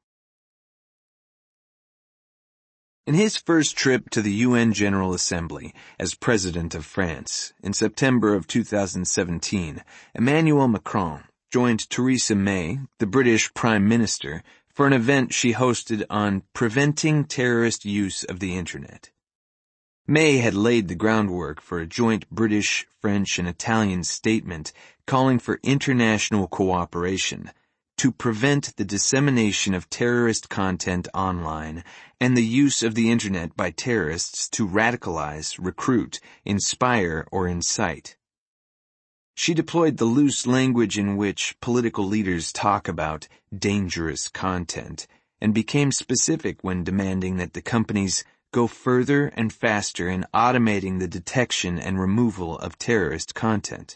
In his first trip to the U N General Assembly as President of France in September of two thousand seventeen, Emmanuel Macron joined Theresa May, the British Prime Minister, for an event she hosted on preventing terrorist use of the internet. May had laid the groundwork for a joint British, French, and Italian statement calling for international cooperation to prevent the dissemination of terrorist content online and the use of the internet by terrorists to radicalize, recruit, inspire, or incite. She deployed the loose language in which political leaders talk about dangerous content and became specific when demanding that the companies go further and faster in automating the detection and removal of terrorist content.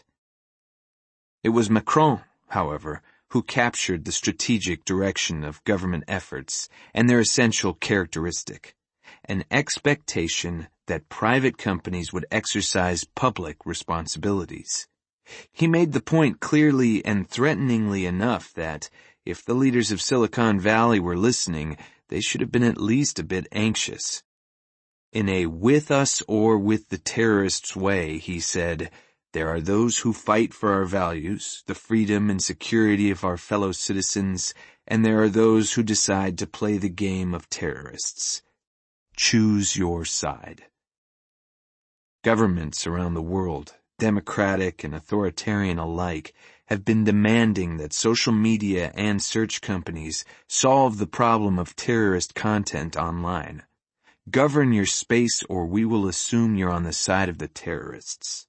It was Macron, however, who captured the strategic direction of government efforts and their essential characteristic, an expectation that private companies would exercise public responsibilities. He made the point clearly and threateningly enough that, if the leaders of Silicon Valley were listening, they should have been at least a bit anxious. In a with us or with the terrorists way, he said, "There are those who fight for our values, the freedom and security of our fellow citizens, and there are those who decide to play the game of terrorists. Choose your side." Governments around the world, democratic and authoritarian alike, have been demanding that social media and search companies solve the problem of terrorist content online. Govern your space or we will assume you're on the side of the terrorists.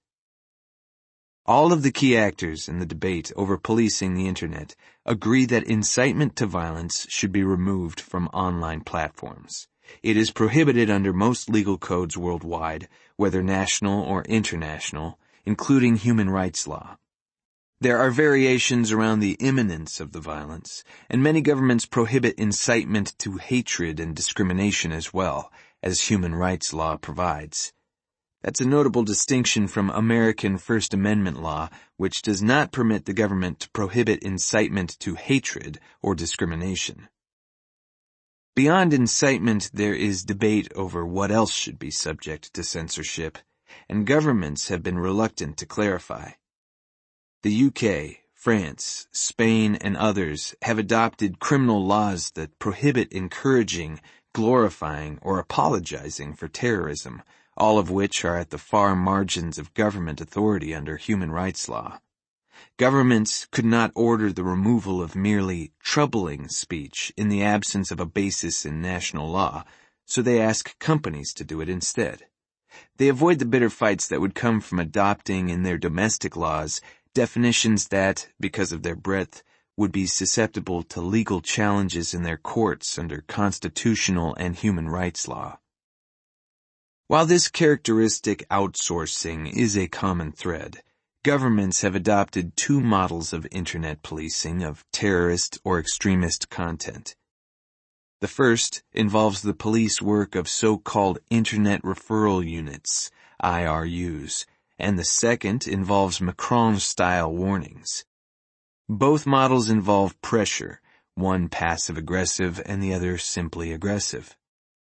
All of the key actors in the debate over policing the internet agree that incitement to violence should be removed from online platforms. It is prohibited under most legal codes worldwide, whether national or international, including human rights law. There are variations around the imminence of the violence, and many governments prohibit incitement to hatred and discrimination as well, as human rights law provides. That's a notable distinction from American First Amendment law, which does not permit the government to prohibit incitement to hatred or discrimination. Beyond incitement, there is debate over what else should be subject to censorship, and governments have been reluctant to clarify. The U K, France, Spain, and others have adopted criminal laws that prohibit encouraging, glorifying, or apologizing for terrorism, all of which are at the far margins of government authority under human rights law. Governments could not order the removal of merely troubling speech in the absence of a basis in national law, so they ask companies to do it instead. They avoid the bitter fights that would come from adopting in their domestic laws definitions that, because of their breadth, would be susceptible to legal challenges in their courts under constitutional and human rights law. While this characteristic outsourcing is a common thread, governments have adopted two models of Internet policing of terrorist or extremist content. The first involves the police work of so-called Internet Referral Units, I R Us, and the second involves Macron-style warnings. Both models involve pressure, one passive-aggressive and the other simply aggressive.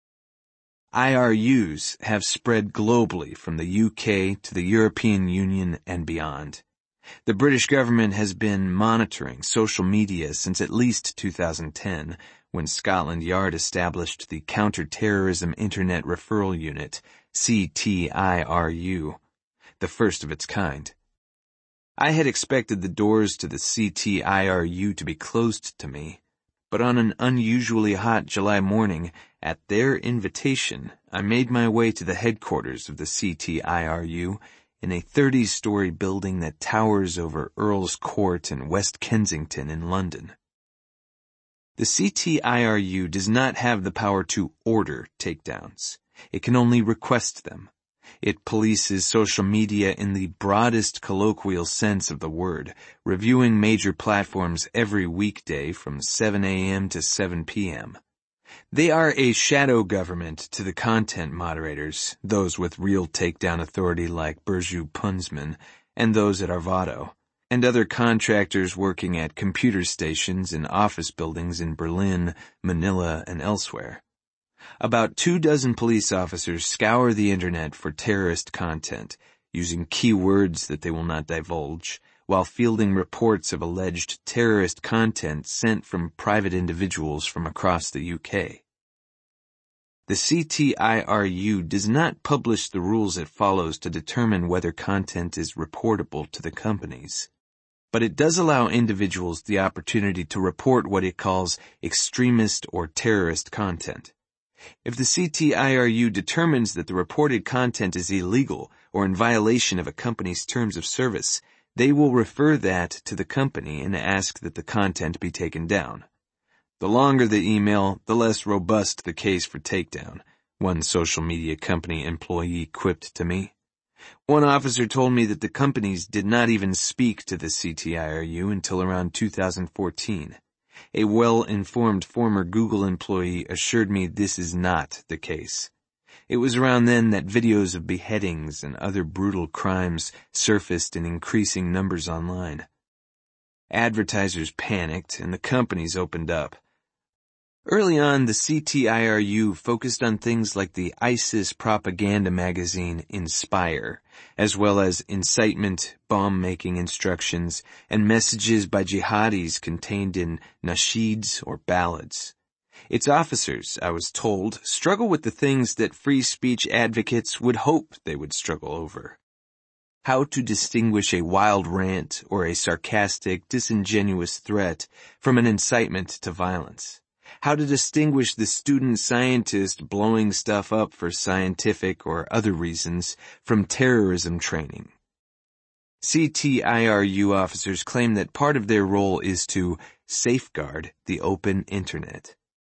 I R Us have spread globally from the U K to the European Union and beyond. The British government has been monitoring social media since at least two thousand ten, when Scotland Yard established the Counter-Terrorism Internet Referral Unit, C T I R U, the first of its kind. I had expected the doors to the C T I R U to be closed to me, but on an unusually hot July morning, at their invitation, I made my way to the headquarters of the C T I R U in a thirty-story building that towers over Earl's Court in West Kensington in London. The C T I R U does not have the power to order takedowns. It can only request them. It polices social media in the broadest colloquial sense of the word, reviewing major platforms every weekday from seven a.m. to seven p.m. They are a shadow government to the content moderators, those with real takedown authority like Burju Punzman, and those at Arvado, and other contractors working at computer stations in office buildings in Berlin, Manila, and elsewhere. About two dozen police officers scour the internet for terrorist content, using keywords that they will not divulge, while fielding reports of alleged terrorist content sent from private individuals from across the U K. The C T I R U does not publish the rules it follows to determine whether content is reportable to the companies, but it does allow individuals the opportunity to report what it calls extremist or terrorist content. If the C T I R U determines that the reported content is illegal or in violation of a company's terms of service, they will refer that to the company and ask that the content be taken down. The longer the email, the less robust the case for takedown, one social media company employee quipped to me. One officer told me that the companies did not even speak to the C T I R U until around two thousand fourteen. A well-informed former Google employee assured me this is not the case. It was around then that videos of beheadings and other brutal crimes surfaced in increasing numbers online. Advertisers panicked and the companies opened up. Early on, the C T I R U focused on things like the ISIS propaganda magazine Inspire, as well as incitement, bomb-making instructions, and messages by jihadis contained in nasheeds or ballads. Its officers, I was told, struggle with the things that free speech advocates would hope they would struggle over. How to distinguish a wild rant or a sarcastic, disingenuous threat from an incitement to violence. How to distinguish the student scientist blowing stuff up for scientific or other reasons from terrorism training. C T I R U officers claim that part of their role is to safeguard the open internet.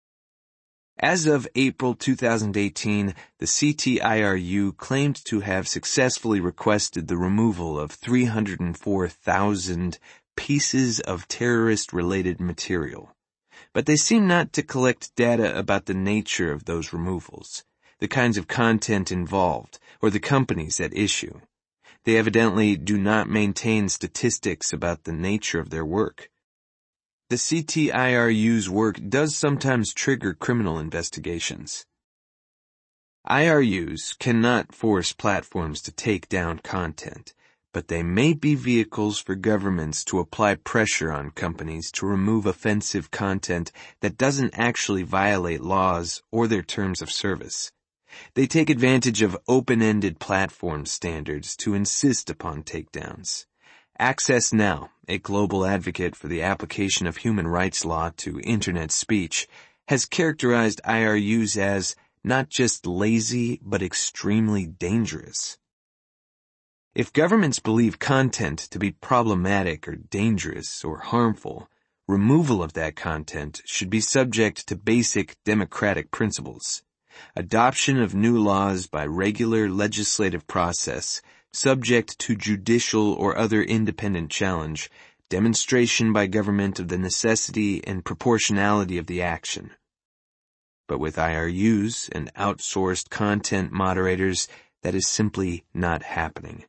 As of April two thousand eighteen, the C T I R U claimed to have successfully requested the removal of three hundred four thousand pieces of terrorist-related material. But they seem not to collect data about the nature of those removals, the kinds of content involved, or the companies at issue. They evidently do not maintain statistics about the nature of their work. the C T I R U's work does sometimes trigger criminal investigations. I R Us cannot force platforms to take down content, but they may be vehicles for governments to apply pressure on companies to remove offensive content that doesn't actually violate laws or their terms of service. They take advantage of open-ended platform standards to insist upon takedowns. Access Now, a global advocate for the application of human rights law to internet speech, has characterized I R Us as not just lazy, but extremely dangerous. If governments believe content to be problematic or dangerous or harmful, removal of that content should be subject to basic democratic principles. Adoption of new laws by regular legislative process, subject to judicial or other independent challenge, demonstration by government of the necessity and proportionality of the action. But with I R Us and outsourced content moderators, that is simply not happening.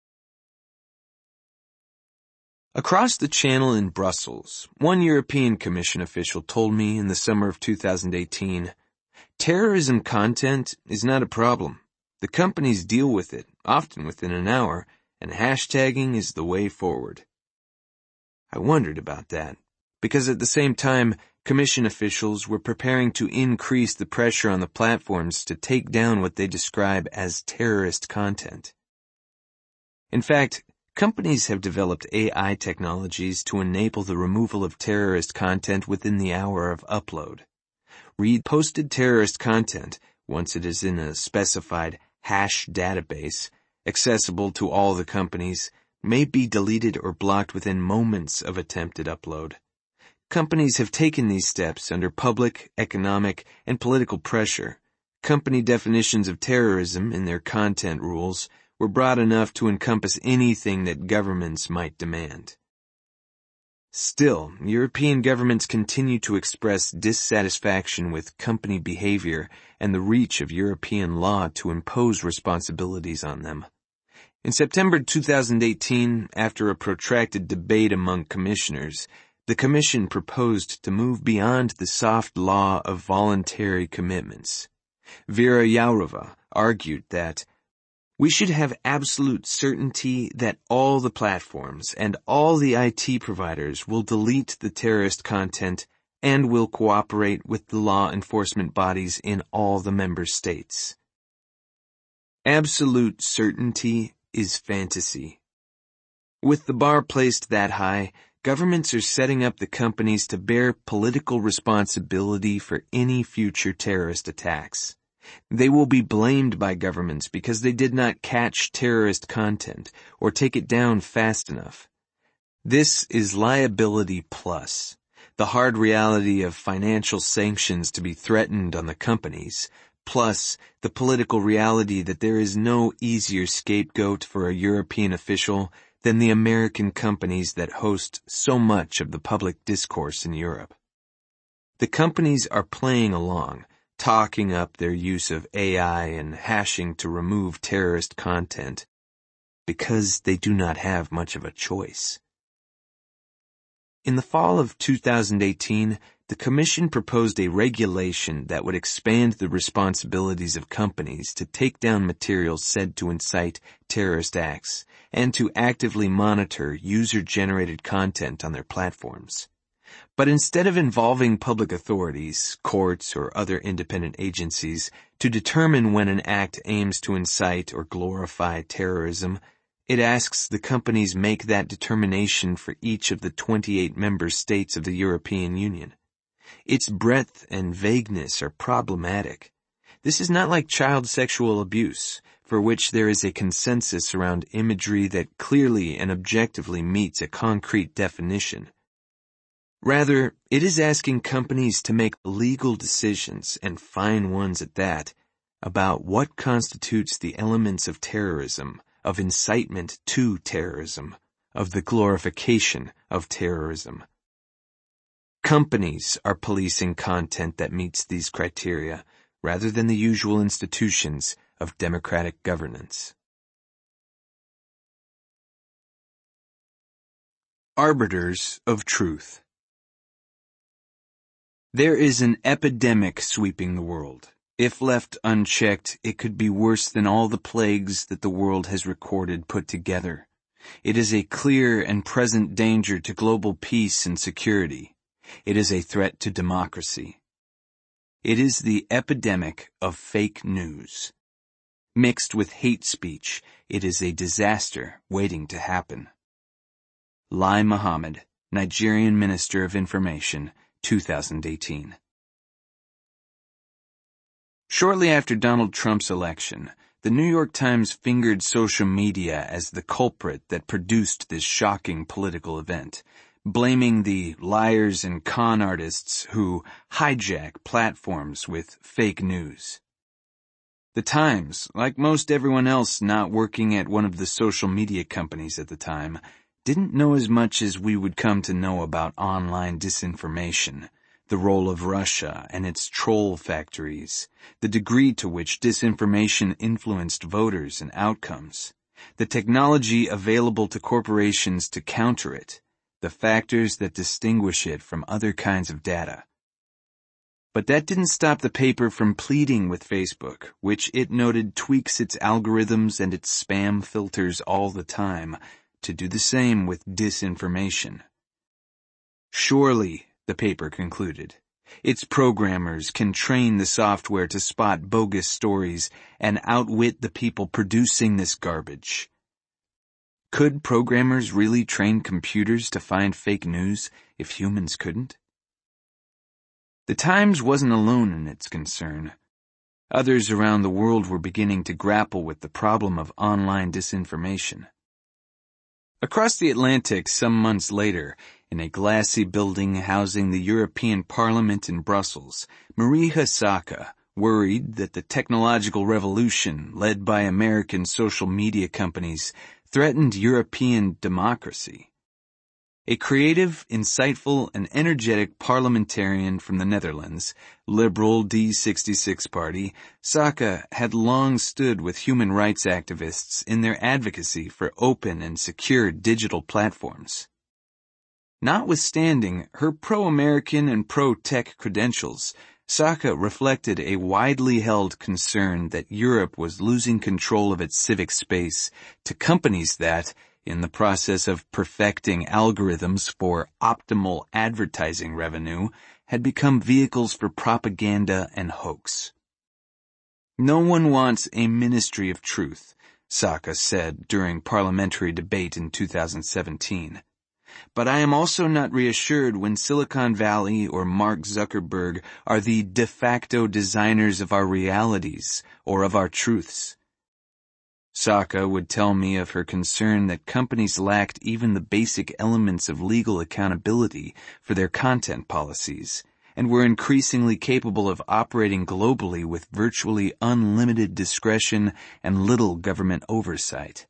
Across the channel in Brussels, one European Commission official told me in the summer of two thousand eighteen, terrorism content is not a problem. The companies deal with it, often within an hour, and hashtagging is the way forward. I wondered about that, because at the same time, Commission officials were preparing to increase the pressure on the platforms to take down what they describe as terrorist content. In fact, companies have developed A I technologies to enable the removal of terrorist content within the hour of upload. Read posted terrorist content, once it is in a specified hash database, accessible to all the companies, may be deleted or blocked within moments of attempted upload. Companies have taken these steps under public, economic, and political pressure. Company definitions of terrorism in their content rules were broad enough to encompass anything that governments might demand. Still, European governments continue to express dissatisfaction with company behavior and the reach of European law to impose responsibilities on them. In September two thousand eighteen, after a protracted debate among commissioners, the Commission proposed to move beyond the soft law of voluntary commitments. Vera Jourova argued that we should have absolute certainty that all the platforms and all the I T providers will delete the terrorist content and will cooperate with the law enforcement bodies in all the member states. Absolute certainty is fantasy. With the bar placed that high, governments are setting up the companies to bear political responsibility for any future terrorist attacks. They will be blamed by governments because they did not catch terrorist content or take it down fast enough. This is liability plus, the hard reality of financial sanctions to be threatened on the companies, plus the political reality that there is no easier scapegoat for a European official than the American companies that host so much of the public discourse in Europe. The companies are playing along, talking up their use of A I and hashing to remove terrorist content, because they do not have much of a choice. In the fall of two thousand eighteen, the Commission proposed a regulation that would expand the responsibilities of companies to take down materials said to incite terrorist acts and to actively monitor user-generated content on their platforms. But instead of involving public authorities, courts, or other independent agencies to determine when an act aims to incite or glorify terrorism, it asks the companies make that determination for each of the twenty-eight member states of the European Union. Its breadth and vagueness are problematic. This is not like child sexual abuse, for which there is a consensus around imagery that clearly and objectively meets a concrete definition. Rather, it is asking companies to make legal decisions, and fine ones at that, about what constitutes the elements of terrorism, of incitement to terrorism, of the glorification of terrorism. Companies are policing content that meets these criteria, rather than the usual institutions of democratic governance. Arbiters of truth. There is an epidemic sweeping the world. If left unchecked, it could be worse than all the plagues that the world has recorded put together. It is a clear and present danger to global peace and security. It is a threat to democracy. It is the epidemic of fake news. Mixed with hate speech, it is a disaster waiting to happen. Lai Mohammed, Nigerian Minister of Information, two thousand eighteen. Shortly after Donald Trump's election, the New York Times fingered social media as the culprit that produced this shocking political event, blaming the liars and con artists who hijack platforms with fake news. The Times, like most everyone else not working at one of the social media companies at the time, didn't know as much as we would come to know about online disinformation, the role of Russia and its troll factories, the degree to which disinformation influenced voters and outcomes, the technology available to corporations to counter it, the factors that distinguish it from other kinds of data. But that didn't stop the paper from pleading with Facebook, which it noted tweaks its algorithms and its spam filters all the time, to do the same with disinformation. Surely, the paper concluded, its programmers can train the software to spot bogus stories and outwit the people producing this garbage. Could programmers really train computers to find fake news if humans couldn't? The Times wasn't alone in its concern. Others around the world were beginning to grapple with the problem of online disinformation. Across the Atlantic some months later, in a glassy building housing the European Parliament in Brussels, Marija Saka worried that the technological revolution led by American social media companies threatened European democracy. A creative, insightful, and energetic parliamentarian from the Netherlands, liberal D sixty-six party, Saka had long stood with human rights activists in their advocacy for open and secure digital platforms. Notwithstanding her pro-American and pro-tech credentials, Saka reflected a widely held concern that Europe was losing control of its civic space to companies that, in the process of perfecting algorithms for optimal advertising revenue, had become vehicles for propaganda and hoax. No one wants a ministry of truth, Saka said during parliamentary debate in two thousand seventeen. But I am also not reassured when Silicon Valley or Mark Zuckerberg are the de facto designers of our realities or of our truths. Saka would tell me of her concern that companies lacked even the basic elements of legal accountability for their content policies, and were increasingly capable of operating globally with virtually unlimited discretion and little government oversight.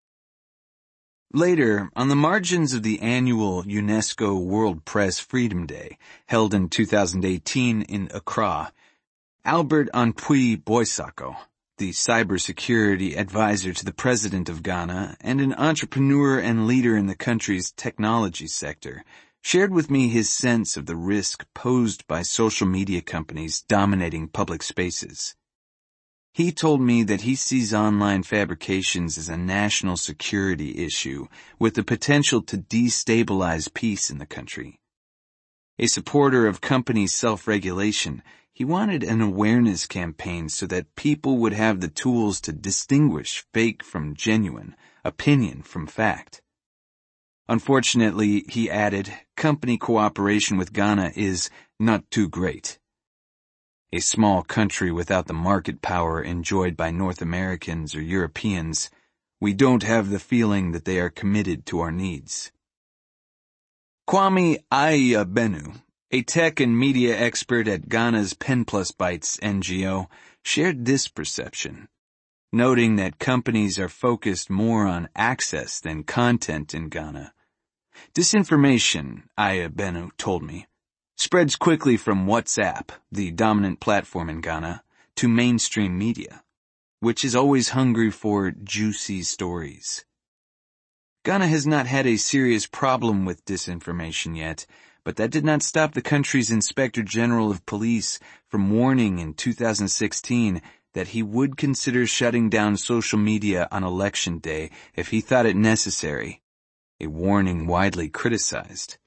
Later, on the margins of the annual UNESCO World Press Freedom Day, held in two thousand eighteen in Accra, Albert Anpui Boisako, the cybersecurity advisor to the president of Ghana and an entrepreneur and leader in the country's technology sector, shared with me his sense of the risk posed by social media companies dominating public spaces. He told me that he sees online fabrications as a national security issue with the potential to destabilize peace in the country. A supporter of company self-regulation, he wanted an awareness campaign so that people would have the tools to distinguish fake from genuine, opinion from fact. Unfortunately, he added, company cooperation with Ghana is not too great. A small country without the market power enjoyed by North Americans or Europeans, we don't have the feeling that they are committed to our needs. Kwame Ayabenu, a tech and media expert at Ghana's Pen Plus Bytes N G O, shared this perception, noting that companies are focused more on access than content in Ghana. Disinformation, Ayabenu told me, spreads quickly from WhatsApp, the dominant platform in Ghana, to mainstream media, which is always hungry for juicy stories. Ghana has not had a serious problem with disinformation yet, But that did not stop the country's Inspector General of Police from warning in two thousand sixteen that he would consider shutting down social media on Election Day if he thought it necessary, a warning widely criticized.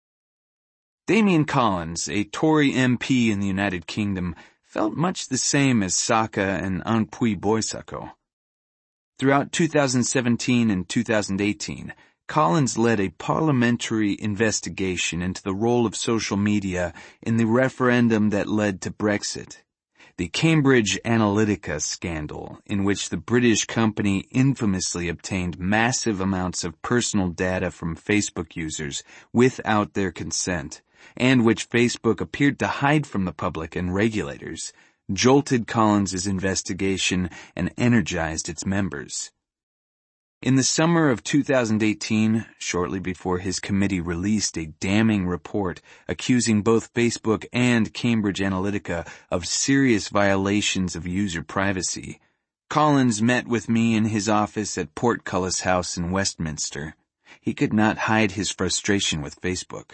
Damian Collins, a Tory M P in the United Kingdom, felt much the same as Saka and Anpui Boisako. Throughout two thousand seventeen and two thousand eighteen, Collins led a parliamentary investigation into the role of social media in the referendum that led to Brexit, the Cambridge Analytica scandal, in which the British company infamously obtained massive amounts of personal data from Facebook users without their consent, and which Facebook appeared to hide from the public and regulators, jolted Collins's investigation and energized its members. In the summer of two thousand eighteen, shortly before his committee released a damning report accusing both Facebook and Cambridge Analytica of serious violations of user privacy, Collins met with me in his office at Portcullis House in Westminster. He could not hide his frustration with Facebook.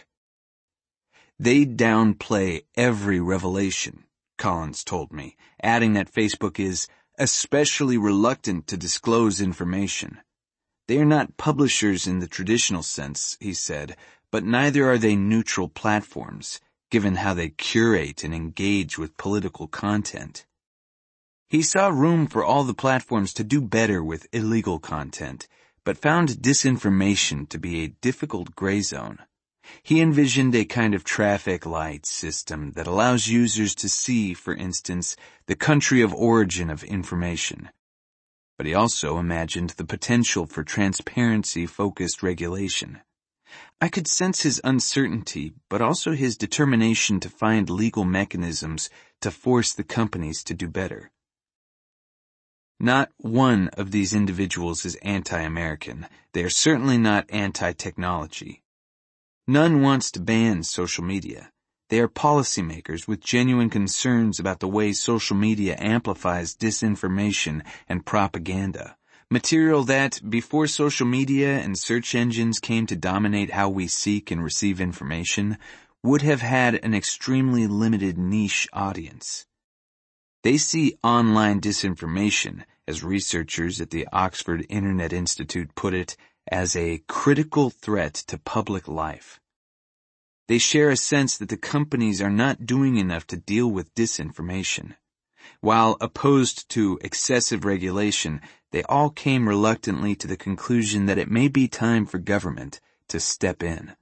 They downplay every revelation, Collins told me, adding that Facebook is especially reluctant to disclose information. They are not publishers in the traditional sense, he said, but neither are they neutral platforms, given how they curate and engage with political content. He saw room for all the platforms to do better with illegal content, but found disinformation to be a difficult gray zone. He envisioned a kind of traffic light system that allows users to see, for instance, the country of origin of information. But he also imagined the potential for transparency-focused regulation. I could sense his uncertainty, but also his determination to find legal mechanisms to force the companies to do better. Not one of these individuals is anti-American. They are certainly not anti-technology. None wants to ban social media. They are policymakers with genuine concerns about the way social media amplifies disinformation and propaganda, material that, before social media and search engines came to dominate how we seek and receive information, would have had an extremely limited niche audience. They see online disinformation, as researchers at the Oxford Internet Institute put it, as a critical threat to public life. They share a sense that the companies are not doing enough to deal with disinformation. While opposed to excessive regulation, they all came reluctantly to the conclusion that it may be time for government to step in.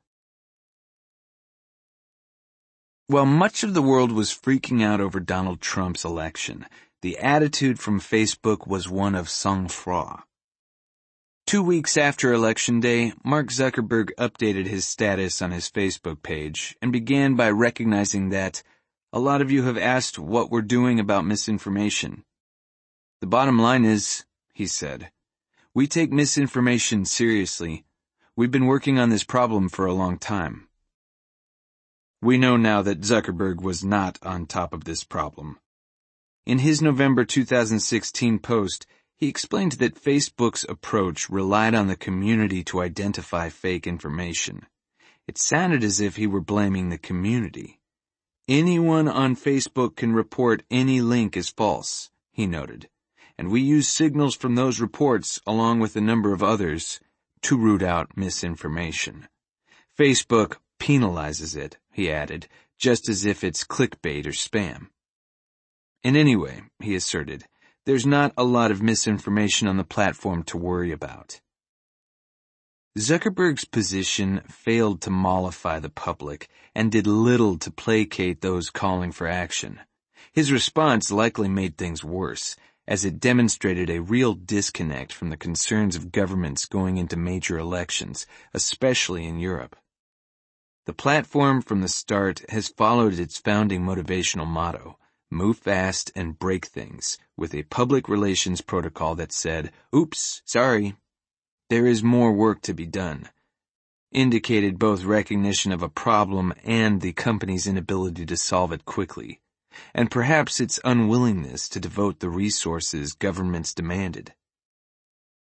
While much of the world was freaking out over Donald Trump's election, the attitude from Facebook was one of sang-froid. Two weeks after Election Day, Mark Zuckerberg updated his status on his Facebook page and began by recognizing that a lot of you have asked what we're doing about misinformation. The bottom line is, he said, we take misinformation seriously. We've been working on this problem for a long time. We know now that Zuckerberg was not on top of this problem. In his November two thousand sixteen post, he explained that Facebook's approach relied on the community to identify fake information. It sounded as if he were blaming the community. Anyone on Facebook can report any link as false, he noted, and we use signals from those reports, along with a number of others, to root out misinformation. Facebook penalizes it, he added, just as if it's clickbait or spam. And anyway, he asserted, there's not a lot of misinformation on the platform to worry about. Zuckerberg's position failed to mollify the public and did little to placate those calling for action. His response likely made things worse, as it demonstrated a real disconnect from the concerns of governments going into major elections, especially in Europe. The platform from the start has followed its founding motivational motto, move fast and break things, with a public relations protocol that said, oops, sorry, there is more work to be done, indicated both recognition of a problem and the company's inability to solve it quickly, and perhaps its unwillingness to devote the resources governments demanded.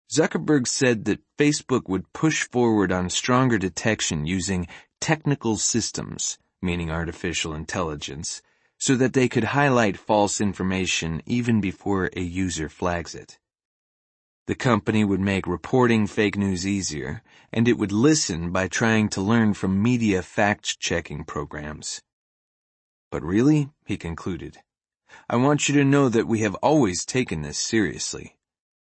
Zuckerberg said that Facebook would push forward on stronger detection using technical systems, meaning artificial intelligence, so that they could highlight false information even before a user flags it. The company would make reporting fake news easier, and it would listen by trying to learn from media fact-checking programs. But really, he concluded, I want you to know that we have always taken this seriously.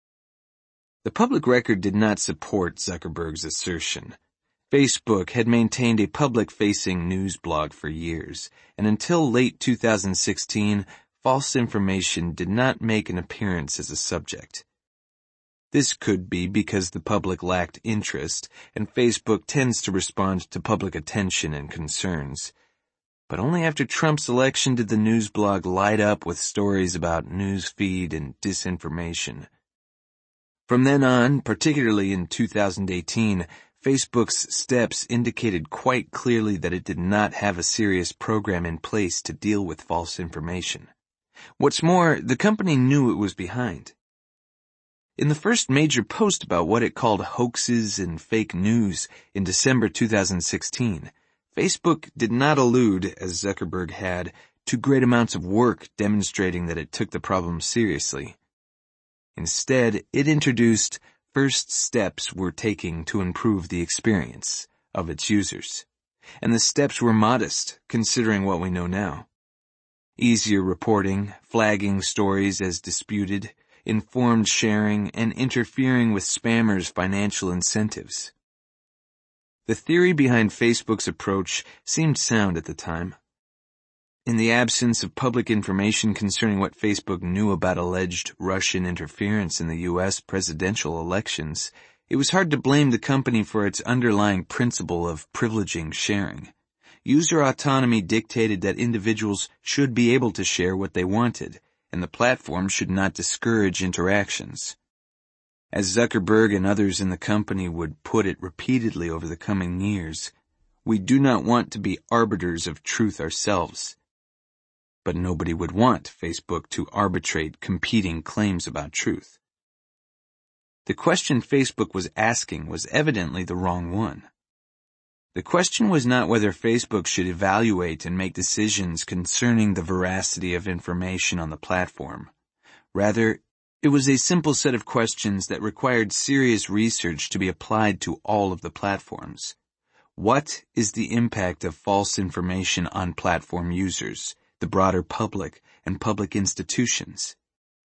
The public record did not support Zuckerberg's assertion. Facebook had maintained a public-facing news blog for years, and until late two thousand sixteen, false information did not make an appearance as a subject. This could be because the public lacked interest, and Facebook tends to respond to public attention and concerns. But only after Trump's election did the news blog light up with stories about news feed and disinformation. From then on, particularly in two thousand eighteen, Facebook's steps indicated quite clearly that it did not have a serious program in place to deal with false information. What's more, the company knew it was behind. In the first major post about what it called hoaxes and fake news in December two thousand sixteen, Facebook did not allude, as Zuckerberg had, to great amounts of work demonstrating that it took the problem seriously. Instead, it introduced first steps we're taking to improve the experience of its users. And the steps were modest, considering what we know now. Easier reporting, flagging stories as disputed, informed sharing, and interfering with spammers' financial incentives. The theory behind Facebook's approach seemed sound at the time. In the absence of public information concerning what Facebook knew about alleged Russian interference in the U S presidential elections, it was hard to blame the company for its underlying principle of privileging sharing. User autonomy dictated that individuals should be able to share what they wanted, and the platform should not discourage interactions. As Zuckerberg and others in the company would put it repeatedly over the coming years, we do not want to be arbiters of truth ourselves. But nobody would want Facebook to arbitrate competing claims about truth. The question Facebook was asking was evidently the wrong one. The question was not whether Facebook should evaluate and make decisions concerning the veracity of information on the platform. Rather, it was a simple set of questions that required serious research to be applied to all of the platforms. What is the impact of false information on platform users, the broader public, and public institutions?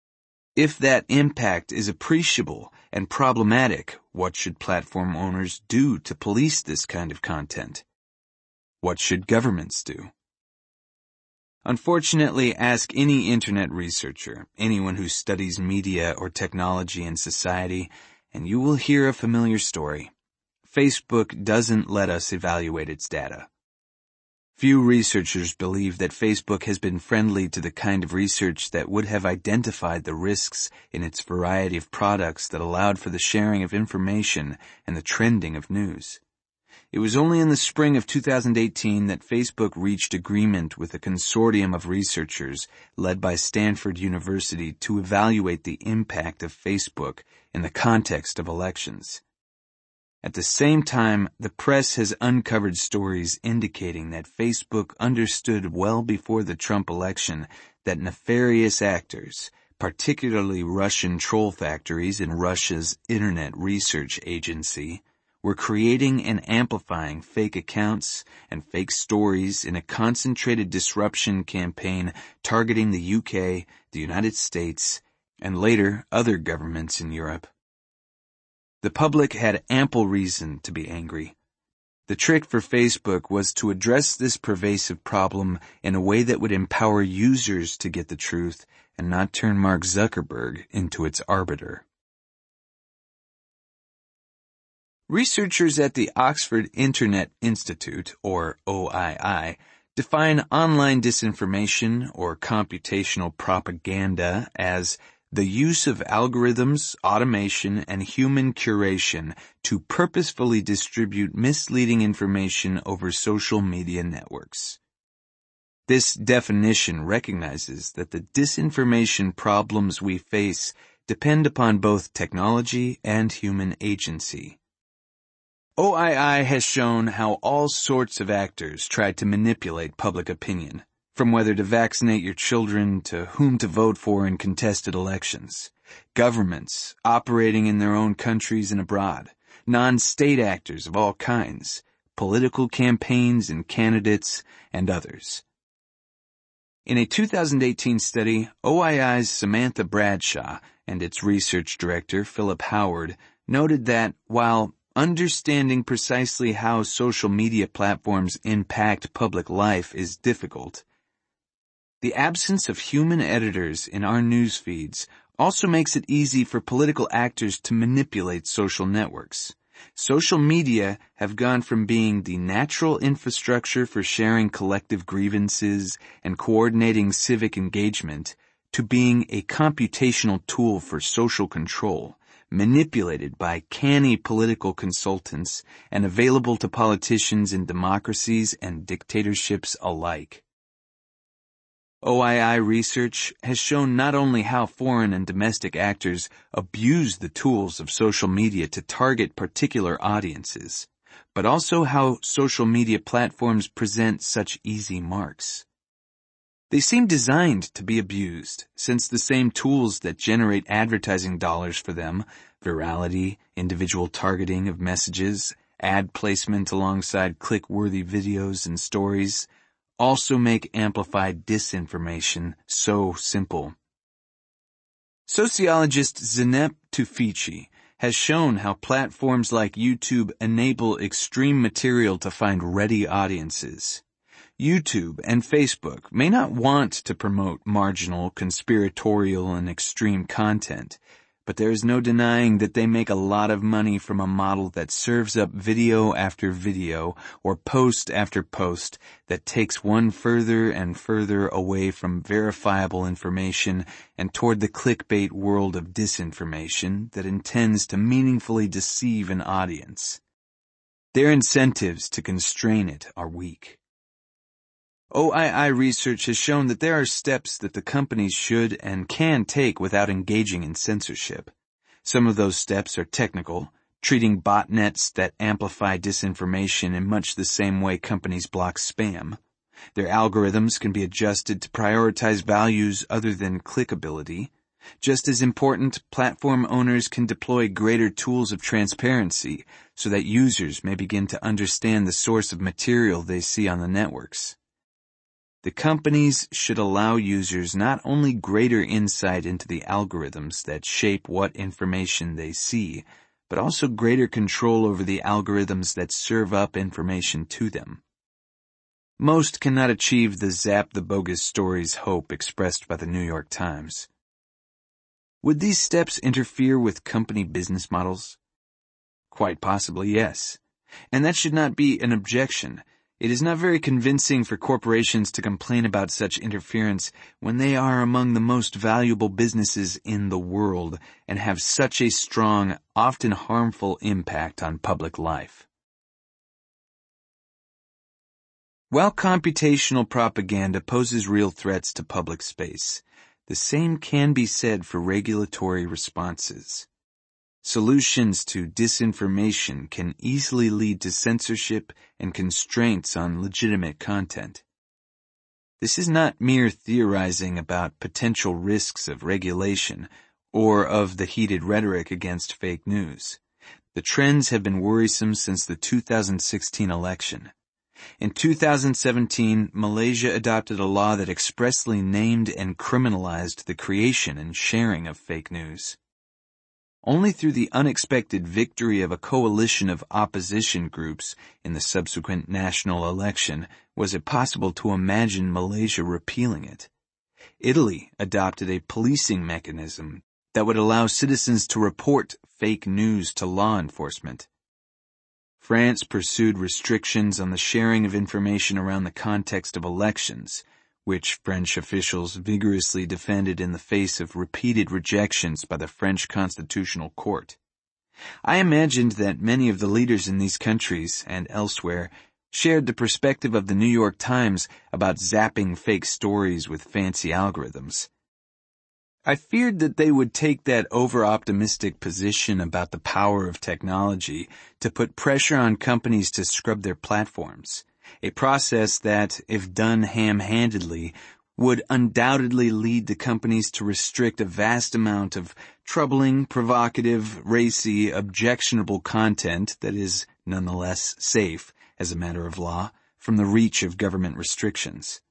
If that impact is appreciable and problematic, what should platform owners do to police this kind of content? What should governments do? Unfortunately, ask any internet researcher, anyone who studies media or technology in society, and you will hear a familiar story. Facebook doesn't let us evaluate its data. Few researchers believe that Facebook has been friendly to the kind of research that would have identified the risks in its variety of products that allowed for the sharing of information and the trending of news. It was only in the spring of two thousand eighteen that Facebook reached agreement with a consortium of researchers led by Stanford University to evaluate the impact of Facebook in the context of elections. At the same time, the press has uncovered stories indicating that Facebook understood well before the Trump election that nefarious actors, particularly Russian troll factories in Russia's Internet Research Agency, were creating and amplifying fake accounts and fake stories in a concentrated disruption campaign targeting the U K, the United States, and later other governments in Europe. The public had ample reason to be angry. The trick for Facebook was to address this pervasive problem in a way that would empower users to get the truth and not turn Mark Zuckerberg into its arbiter. Researchers at the Oxford Internet Institute, or O I I, define online disinformation or computational propaganda as the use of algorithms, automation, and human curation to purposefully distribute misleading information over social media networks. This definition recognizes that the disinformation problems we face depend upon both technology and human agency. O I I has shown how all sorts of actors tried to manipulate public opinion, from whether to vaccinate your children to whom to vote for in contested elections. Governments operating in their own countries and abroad, non-state actors of all kinds, political campaigns and candidates, and others. In a two thousand eighteen study, O I I's Samantha Bradshaw and its research director, Philip Howard, noted that while understanding precisely how social media platforms impact public life is difficult, the absence of human editors in our news feeds also makes it easy for political actors to manipulate social networks. Social media have gone from being the natural infrastructure for sharing collective grievances and coordinating civic engagement to being a computational tool for social control, manipulated by canny political consultants and available to politicians in democracies and dictatorships alike. O I I research has shown not only how foreign and domestic actors abuse the tools of social media to target particular audiences, but also how social media platforms present such easy marks. They seem designed to be abused, since the same tools that generate advertising dollars for them, virality, individual targeting of messages, ad placement alongside click-worthy videos and stories, also make amplified disinformation so simple. Sociologist Zeynep Tufekci has shown how platforms like YouTube enable extreme material to find ready audiences. YouTube and Facebook may not want to promote marginal, conspiratorial, and extreme content, but there is no denying that they make a lot of money from a model that serves up video after video or post after post that takes one further and further away from verifiable information and toward the clickbait world of disinformation that intends to meaningfully deceive an audience. Their incentives to constrain it are weak. O I I research has shown that there are steps that the companies should and can take without engaging in censorship. Some of those steps are technical, treating botnets that amplify disinformation in much the same way companies block spam. Their algorithms can be adjusted to prioritize values other than clickability. Just as important, platform owners can deploy greater tools of transparency so that users may begin to understand the source of material they see on the networks. The companies should allow users not only greater insight into the algorithms that shape what information they see, but also greater control over the algorithms that serve up information to them. Most cannot achieve the zap the bogus stories hope expressed by the New York Times. Would these steps interfere with company business models? Quite possibly, yes. And that should not be an objection. It is not very convincing for corporations to complain about such interference when they are among the most valuable businesses in the world and have such a strong, often harmful impact on public life. While computational propaganda poses real threats to public space, the same can be said for regulatory responses. Solutions to disinformation can easily lead to censorship and constraints on legitimate content. This is not mere theorizing about potential risks of regulation or of the heated rhetoric against fake news. The trends have been worrisome since the two thousand sixteen election. In two thousand seventeen, Malaysia adopted a law that expressly named and criminalized the creation and sharing of fake news. Only through the unexpected victory of a coalition of opposition groups in the subsequent national election was it possible to imagine Malaysia repealing it. Italy adopted a policing mechanism that would allow citizens to report fake news to law enforcement. France pursued restrictions on the sharing of information around the context of elections, which French officials vigorously defended in the face of repeated rejections by the French Constitutional Court. I imagined that many of the leaders in these countries and elsewhere shared the perspective of the New York Times about zapping fake stories with fancy algorithms. I feared that they would take that over-optimistic position about the power of technology to put pressure on companies to scrub their platforms, a process that, if done ham-handedly, would undoubtedly lead the companies to restrict a vast amount of troubling, provocative, racy, objectionable content that is nonetheless safe, as a matter of law, from the reach of government restrictions.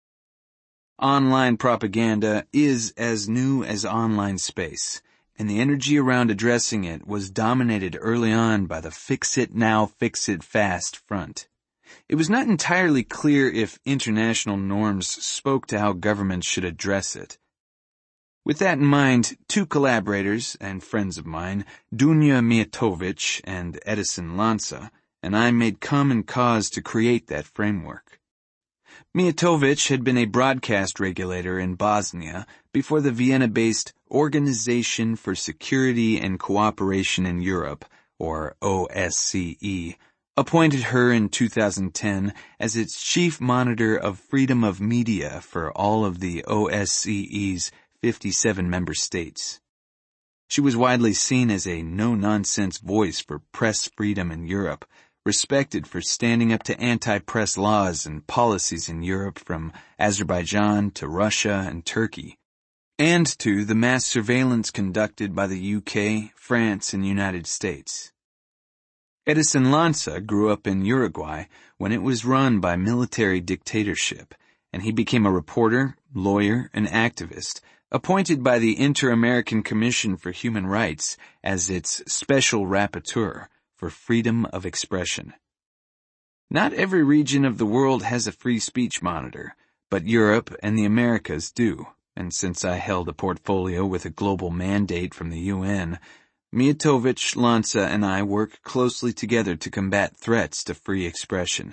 Online propaganda is as new as online space, and the energy around addressing it was dominated early on by the fix-it-now, fix-it-fast front. It was not entirely clear if international norms spoke to how governments should address it. With that in mind, two collaborators and friends of mine, Dunya Mijatovic and Edison Lanza, and I made common cause to create that framework. Mijatovic had been a broadcast regulator in Bosnia before the Vienna-based Organization for Security and Cooperation in Europe, or O S C E, appointed her in two thousand ten as its chief monitor of freedom of media for all of the O S C E's fifty-seven member states. She was widely seen as a no-nonsense voice for press freedom in Europe, respected for standing up to anti-press laws and policies in Europe from Azerbaijan to Russia and Turkey, and to the mass surveillance conducted by the U K, France, and United States. Edison Lanza grew up in Uruguay when it was run by military dictatorship, and he became a reporter, lawyer, and activist, appointed by the Inter-American Commission for Human Rights as its special rapporteur for freedom of expression. Not every region of the world has a free speech monitor, but Europe and the Americas do, and since I held a portfolio with a global mandate from the U N, Mijatovic, Lanza, and I work closely together to combat threats to free expression.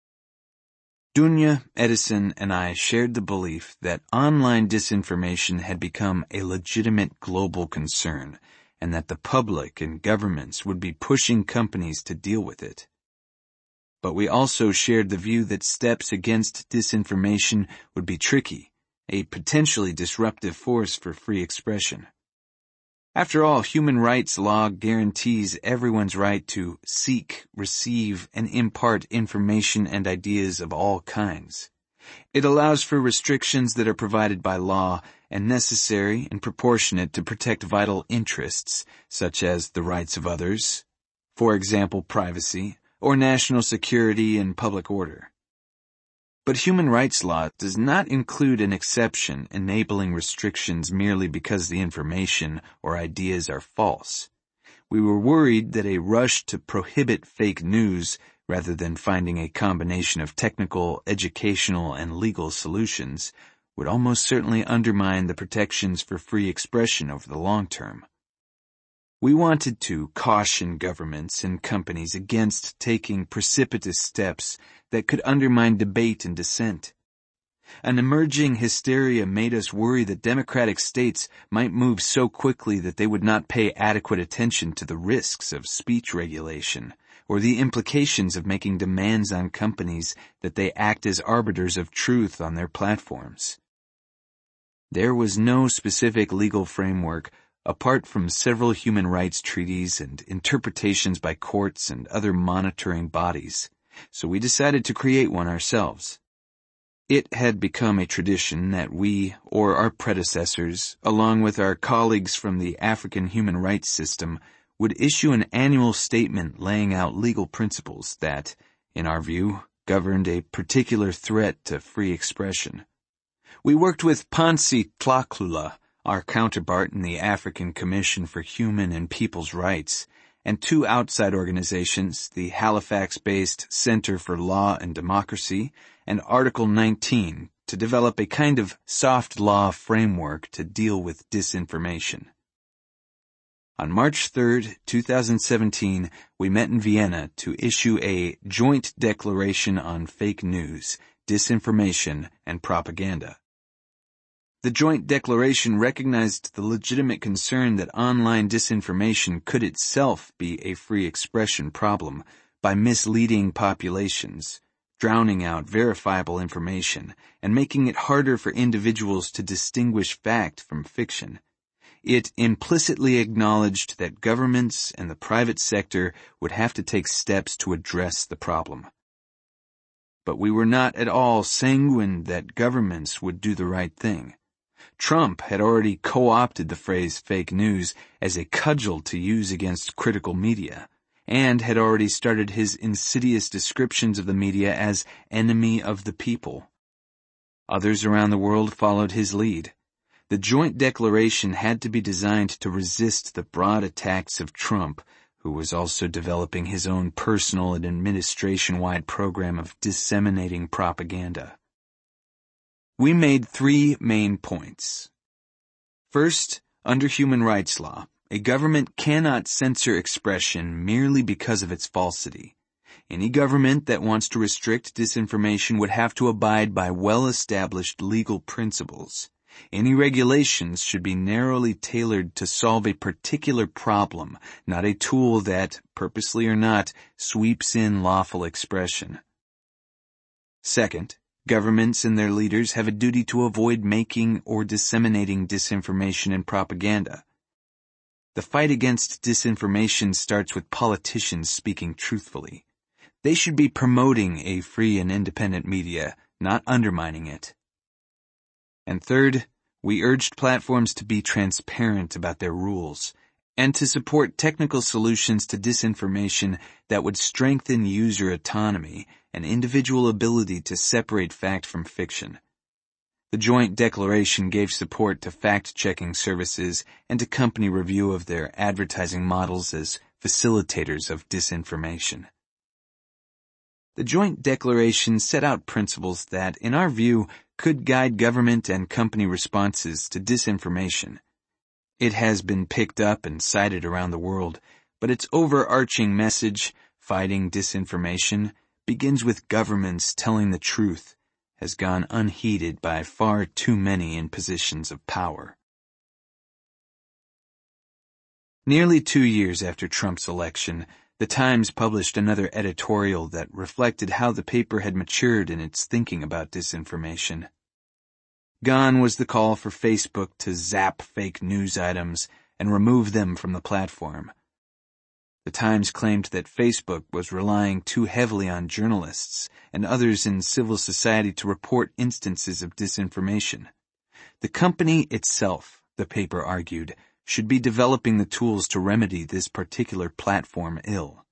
Dunya, Edison, and I shared the belief that online disinformation had become a legitimate global concern, and that the public and governments would be pushing companies to deal with it. But we also shared the view that steps against disinformation would be tricky, a potentially disruptive force for free expression. After all, human rights law guarantees everyone's right to seek, receive, and impart information and ideas of all kinds. It allows for restrictions that are provided by law and necessary and proportionate to protect vital interests, such as the rights of others, for example, privacy, or national security and public order. But human rights law does not include an exception enabling restrictions merely because the information or ideas are false. We were worried that a rush to prohibit fake news, rather than finding a combination of technical, educational, and legal solutions, would almost certainly undermine the protections for free expression over the long term. We wanted to caution governments and companies against taking precipitous steps that could undermine debate and dissent. An emerging hysteria made us worry that democratic states might move so quickly that they would not pay adequate attention to the risks of speech regulation, or the implications of making demands on companies that they act as arbiters of truth on their platforms. There was no specific legal framework apart from several human rights treaties and interpretations by courts and other monitoring bodies, so we decided to create one ourselves. It had become a tradition that we, or our predecessors, along with our colleagues from the African human rights system, would issue an annual statement laying out legal principles that, in our view, governed a particular threat to free expression. We worked with Pansi Tlaklula, our counterpart in the African Commission for Human and People's Rights, and two outside organizations, the Halifax-based Center for Law and Democracy and Article nineteen, to develop a kind of soft law framework to deal with disinformation. On March third, two thousand seventeen, we met in Vienna to issue a joint declaration on fake news, disinformation, and propaganda. The joint declaration recognized the legitimate concern that online disinformation could itself be a free expression problem by misleading populations, drowning out verifiable information and making it harder for individuals to distinguish fact from fiction. It implicitly acknowledged that governments and the private sector would have to take steps to address the problem. But we were not at all sanguine that governments would do the right thing. Trump had already co-opted the phrase fake news as a cudgel to use against critical media, and had already started his insidious descriptions of the media as enemy of the people. Others around the world followed his lead. The joint declaration had to be designed to resist the broad attacks of Trump, who was also developing his own personal and administration-wide program of disseminating propaganda. We made three main points. First, under human rights law, a government cannot censor expression merely because of its falsity. Any government that wants to restrict disinformation would have to abide by well-established legal principles. Any regulations should be narrowly tailored to solve a particular problem, not a tool that, purposely or not, sweeps in lawful expression. Second, governments and their leaders have a duty to avoid making or disseminating disinformation and propaganda. The fight against disinformation starts with politicians speaking truthfully. They should be promoting a free and independent media, not undermining it. And third, we urged platforms to be transparent about their rules and to support technical solutions to disinformation that would strengthen user autonomy and individual ability to separate fact from fiction. The joint declaration gave support to fact-checking services and to company review of their advertising models as facilitators of disinformation. The joint declaration set out principles that, in our view, could guide government and company responses to disinformation. It has been picked up and cited around the world, but its overarching message, fighting disinformation, begins with governments telling the truth, has gone unheeded by far too many in positions of power. Nearly two years after Trump's election, The Times published another editorial that reflected how the paper had matured in its thinking about disinformation. Gone was the call for Facebook to zap fake news items and remove them from the platform. The Times claimed that Facebook was relying too heavily on journalists and others in civil society to report instances of disinformation. The company itself, the paper argued, should be developing the tools to remedy this particular platform ill.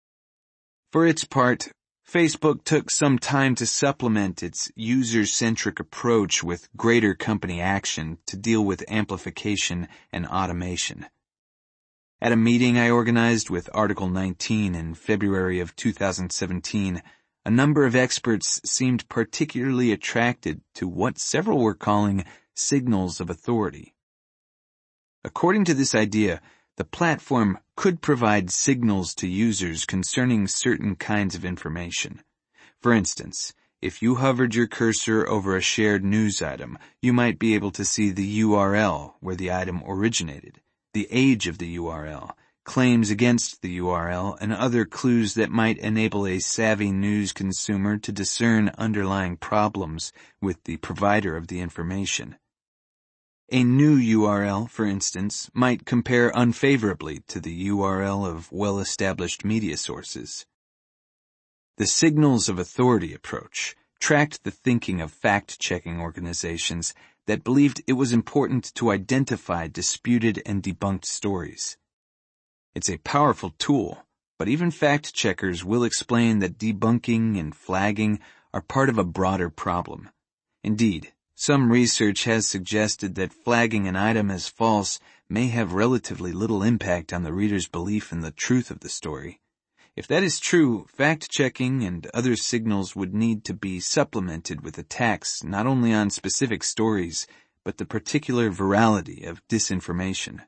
For its part, Facebook took some time to supplement its user-centric approach with greater company action to deal with amplification and automation. At a meeting I organized with Article nineteen in February of two thousand seventeen, a number of experts seemed particularly attracted to what several were calling signals of authority. According to this idea, the platform could provide signals to users concerning certain kinds of information. For instance, if you hovered your cursor over a shared news item, you might be able to see the U R L where the item originated, the age of the U R L, claims against the U R L, and other clues that might enable a savvy news consumer to discern underlying problems with the provider of the information. A new U R L, for instance, might compare unfavorably to the U R L of well-established media sources. The signals of authority approach tracked the thinking of fact-checking organizations that believed it was important to identify disputed and debunked stories. It's a powerful tool, but even fact-checkers will explain that debunking and flagging are part of a broader problem. Indeed, some research has suggested that flagging an item as false may have relatively little impact on the reader's belief in the truth of the story. If that is true, fact-checking and other signals would need to be supplemented with attacks not only on specific stories, but the particular virality of disinformation.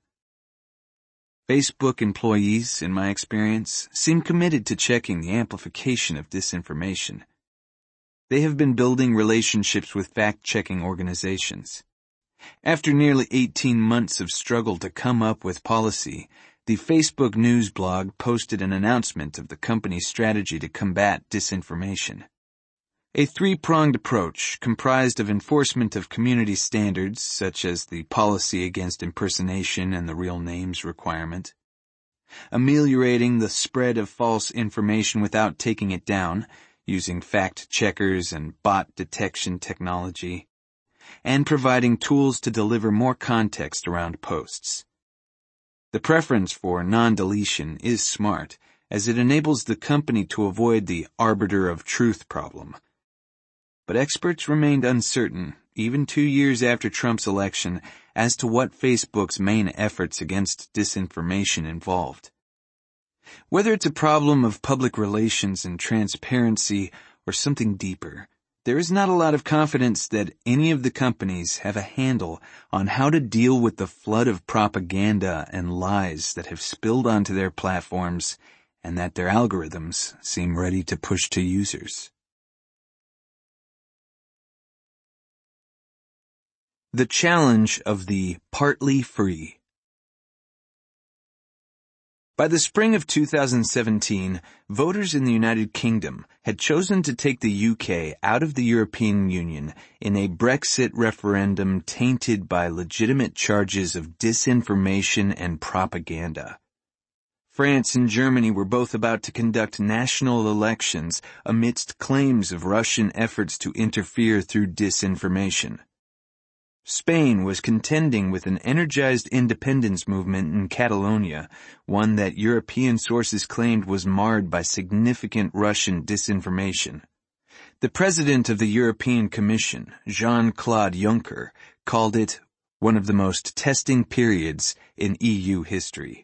Facebook employees, in my experience, seem committed to checking the amplification of disinformation. They have been building relationships with fact-checking organizations. After nearly eighteen months of struggle to come up with policy, the Facebook news blog posted an announcement of the company's strategy to combat disinformation. A three-pronged approach comprised of enforcement of community standards, such as the policy against impersonation and the real names requirement, ameliorating the spread of false information without taking it down, using fact-checkers and bot detection technology, and providing tools to deliver more context around posts. The preference for non-deletion is smart, as it enables the company to avoid the arbiter of truth problem. But experts remained uncertain, even two years after Trump's election, as to what Facebook's main efforts against disinformation involved. Whether it's a problem of public relations and transparency or something deeper, there is not a lot of confidence that any of the companies have a handle on how to deal with the flood of propaganda and lies that have spilled onto their platforms and that their algorithms seem ready to push to users. The challenge of the partly free. By the spring of two thousand seventeen, voters in the United Kingdom had chosen to take the U K out of the European Union in a Brexit referendum tainted by legitimate charges of disinformation and propaganda. France and Germany were both about to conduct national elections amidst claims of Russian efforts to interfere through disinformation. Spain was contending with an energized independence movement in Catalonia, one that European sources claimed was marred by significant Russian disinformation. The president of the European Commission, Jean-Claude Juncker, called it one of the most testing periods in E U history.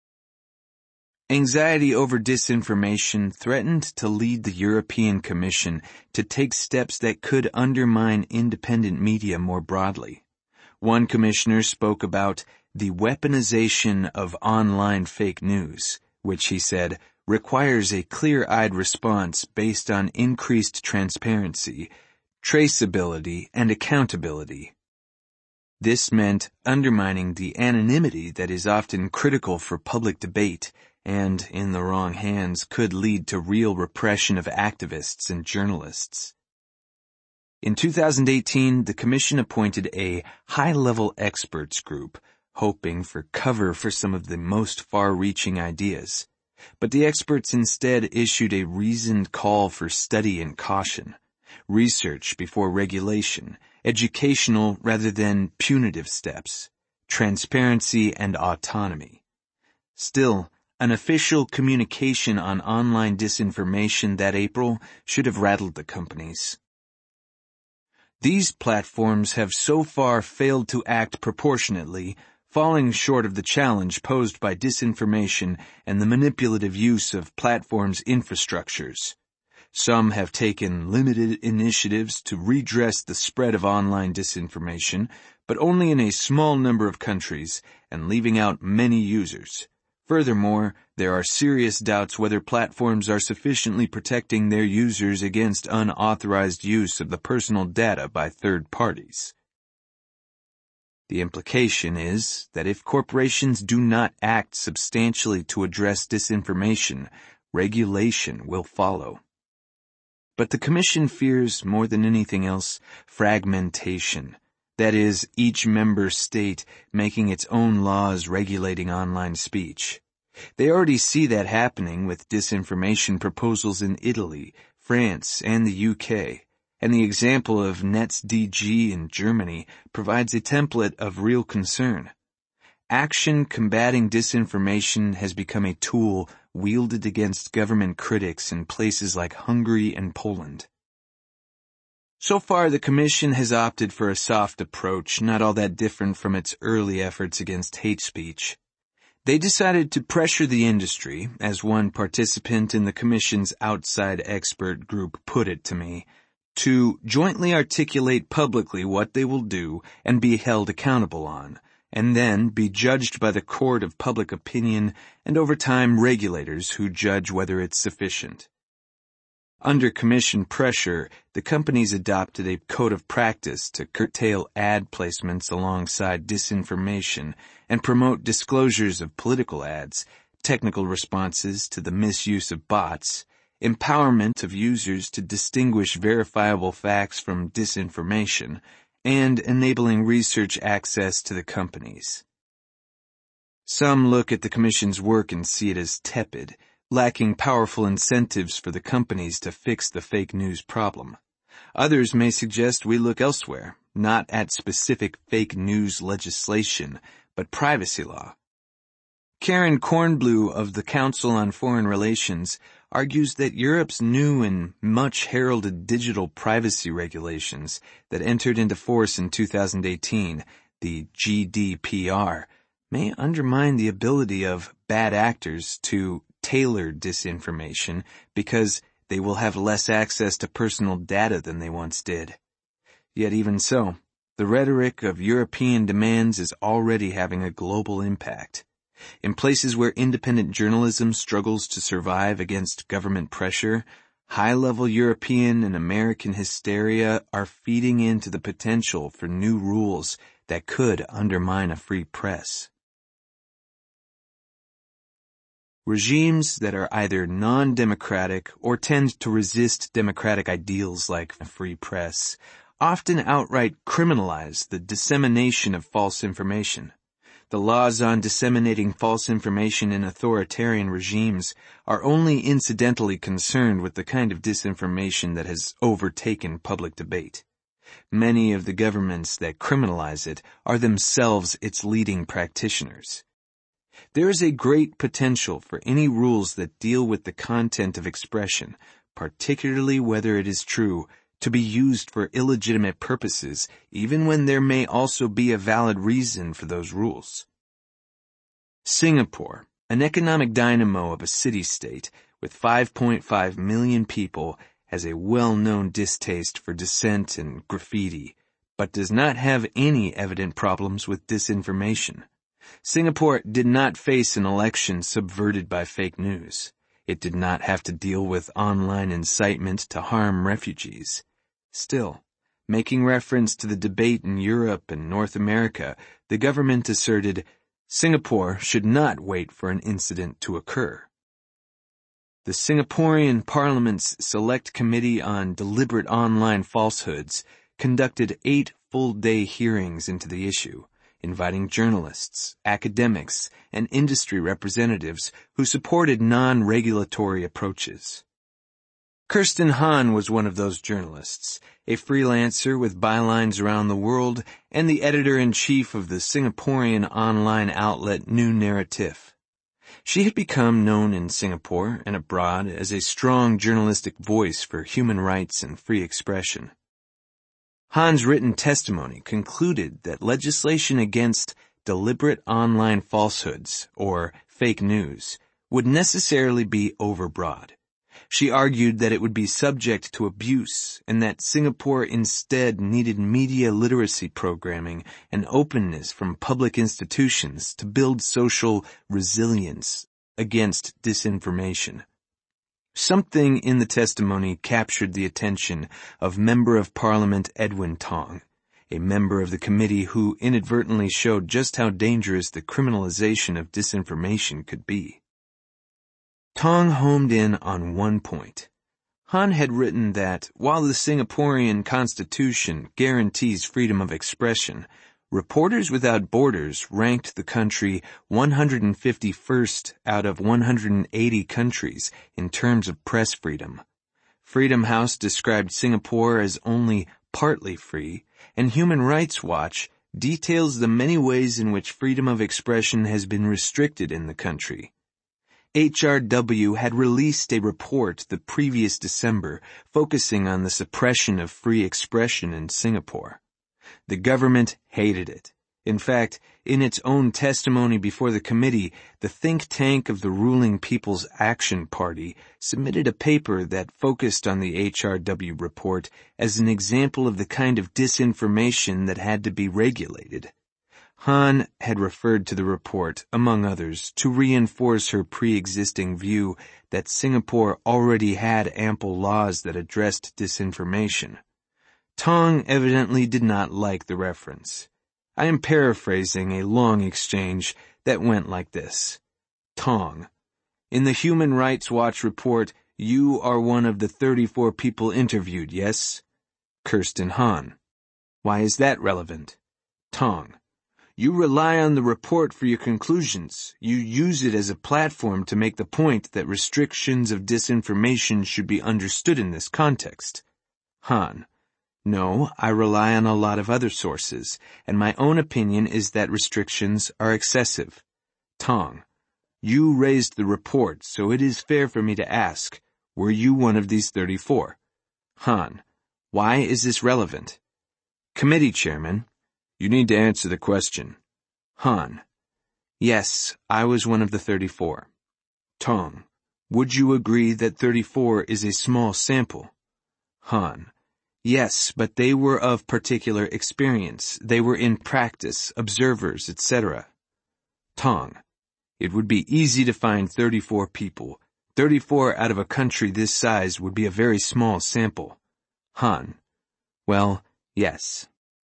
Anxiety over disinformation threatened to lead the European Commission to take steps that could undermine independent media more broadly. One commissioner spoke about the weaponization of online fake news, which he said requires a clear-eyed response based on increased transparency, traceability, and accountability. This meant undermining the anonymity that is often critical for public debate and, in the wrong hands, could lead to real repression of activists and journalists. In two thousand eighteen, the Commission appointed a high-level experts group, hoping for cover for some of the most far-reaching ideas. But the experts instead issued a reasoned call for study and caution, research before regulation, educational rather than punitive steps, transparency and autonomy. Still, an official communication on online disinformation that April should have rattled the companies. These platforms have so far failed to act proportionately, falling short of the challenge posed by disinformation and the manipulative use of platforms' infrastructures. Some have taken limited initiatives to redress the spread of online disinformation, but only in a small number of countries and leaving out many users. Furthermore, there are serious doubts whether platforms are sufficiently protecting their users against unauthorized use of the personal data by third parties. The implication is that if corporations do not act substantially to address disinformation, regulation will follow. But the Commission fears more than anything else fragmentation. That is, each member state making its own laws regulating online speech. They already see that happening with disinformation proposals in Italy, France, and the U K, and the example of NetzDG in Germany provides a template of real concern. Action combating disinformation has become a tool wielded against government critics in places like Hungary and Poland. So far, the Commission has opted for a soft approach, not all that different from its early efforts against hate speech. They decided to pressure the industry, as one participant in the Commission's outside expert group put it to me, to jointly articulate publicly what they will do and be held accountable on, and then be judged by the court of public opinion and over time regulators who judge whether it's sufficient. Under Commission pressure, the companies adopted a code of practice to curtail ad placements alongside disinformation and promote disclosures of political ads, technical responses to the misuse of bots, empowerment of users to distinguish verifiable facts from disinformation, and enabling research access to the companies. Some look at the Commission's work and see it as tepid, lacking powerful incentives for the companies to fix the fake news problem. Others may suggest we look elsewhere, not at specific fake news legislation, but privacy law. Karen Kornblue of the Council on Foreign Relations argues that Europe's new and much heralded digital privacy regulations that entered into force in two thousand eighteen, the G D P R, may undermine the ability of bad actors to tailor disinformation because they will have less access to personal data than they once did. Yet even so, the rhetoric of European demands is already having a global impact. In places where independent journalism struggles to survive against government pressure, high-level European and American hysteria are feeding into the potential for new rules that could undermine a free press. Regimes that are either non-democratic or tend to resist democratic ideals like a free press often outright criminalize the dissemination of false information. The laws on disseminating false information in authoritarian regimes are only incidentally concerned with the kind of disinformation that has overtaken public debate. Many of the governments that criminalize it are themselves its leading practitioners. There is a great potential for any rules that deal with the content of expression, particularly whether it is true, to be used for illegitimate purposes, even when there may also be a valid reason for those rules. Singapore, an economic dynamo of a city-state with five point five million people, has a well-known distaste for dissent and graffiti, but does not have any evident problems with disinformation. Singapore did not face an election subverted by fake news. It did not have to deal with online incitement to harm refugees. Still, making reference to the debate in Europe and North America, the government asserted Singapore should not wait for an incident to occur. The Singaporean Parliament's Select Committee on Deliberate Online Falsehoods conducted eight full-day hearings into the issue, inviting journalists, academics, and industry representatives who supported non-regulatory approaches. Kirsten Han was one of those journalists, a freelancer with bylines around the world and the editor-in-chief of the Singaporean online outlet New Narrative. She had become known in Singapore and abroad as a strong journalistic voice for human rights and free expression. Han's written testimony concluded that legislation against deliberate online falsehoods, or fake news, would necessarily be overbroad. She argued that it would be subject to abuse and that Singapore instead needed media literacy programming and openness from public institutions to build social resilience against disinformation. Something in the testimony captured the attention of Member of Parliament Edwin Tong, a member of the committee who inadvertently showed just how dangerous the criminalization of disinformation could be. Tong homed in on one point. Han had written that while the Singaporean Constitution guarantees freedom of expression, Reporters Without Borders ranked the country one hundred fifty-first out of one hundred eighty countries in terms of press freedom. Freedom House described Singapore as only partly free, and Human Rights Watch details the many ways in which freedom of expression has been restricted in the country. H R W had released a report the previous December focusing on the suppression of free expression in Singapore. The government hated it. In fact, in its own testimony before the committee, the think tank of the ruling People's Action Party submitted a paper that focused on the H R W report as an example of the kind of disinformation that had to be regulated. Han had referred to the report, among others, to reinforce her pre-existing view that Singapore already had ample laws that addressed disinformation. Tong evidently did not like the reference. I am paraphrasing a long exchange that went like this. Tong: in the Human Rights Watch report, You are one of the thirty-four people interviewed, yes? Kirsten Hahn. Why is that relevant? Tong. You rely on the report for your conclusions. You use it as a platform to make the point that restrictions of disinformation should be understood in this context. Han. No, I rely on a lot of other sources, and my own opinion is that restrictions are excessive. Tong. You raised the report, so it is fair for me to ask, were you one of these thirty-four? Han. Why is this relevant? Committee Chairman. You need to answer the question. Han. Yes, I was one of the thirty-four. Tong. Would you agree that thirty-four is a small sample? Han. Yes, but they were of particular experience. They were in practice, observers, et cetera. Tong. It would be easy to find thirty-four people. thirty-four out of a country this size would be a very small sample. Han. Well, yes.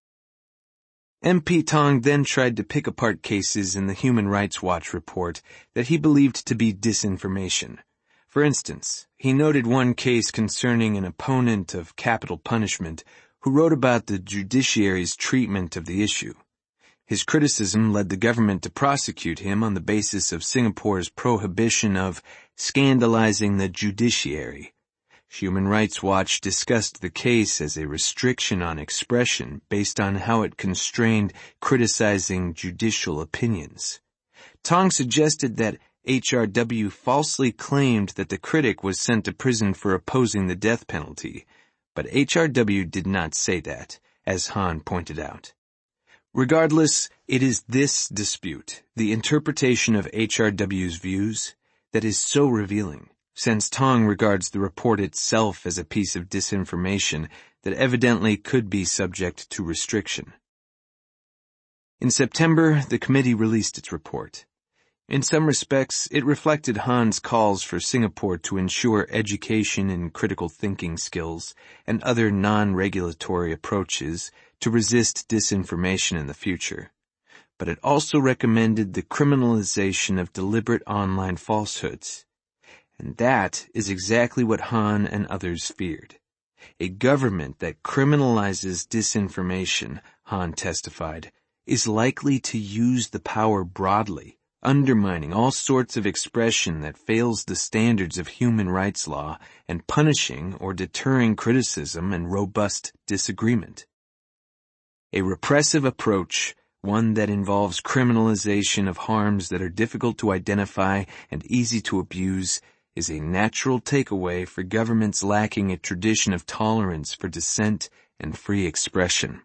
M P Tong then tried to pick apart cases in the Human Rights Watch report that he believed to be disinformation. For instance, he noted one case concerning an opponent of capital punishment who wrote about the judiciary's treatment of the issue. His criticism led the government to prosecute him on the basis of Singapore's prohibition of scandalizing the judiciary. Human Rights Watch discussed the case as a restriction on expression based on how it constrained criticizing judicial opinions. Tong suggested that H R W falsely claimed that the critic was sent to prison for opposing the death penalty, but H R W did not say that, as Han pointed out. Regardless, it is this dispute, the interpretation of H R W's views, that is so revealing, since Tong regards the report itself as a piece of disinformation that evidently could be subject to restriction. In September, the committee released its report. In some respects, it reflected Han's calls for Singapore to ensure education in critical thinking skills and other non-regulatory approaches to resist disinformation in the future. But it also recommended the criminalization of deliberate online falsehoods. And that is exactly what Han and others feared. A government that criminalizes disinformation, Han testified, is likely to use the power broadly, undermining all sorts of expression that fails the standards of human rights law and punishing or deterring criticism and robust disagreement. A repressive approach, one that involves criminalization of harms that are difficult to identify and easy to abuse, is a natural takeaway for governments lacking a tradition of tolerance for dissent and free expression.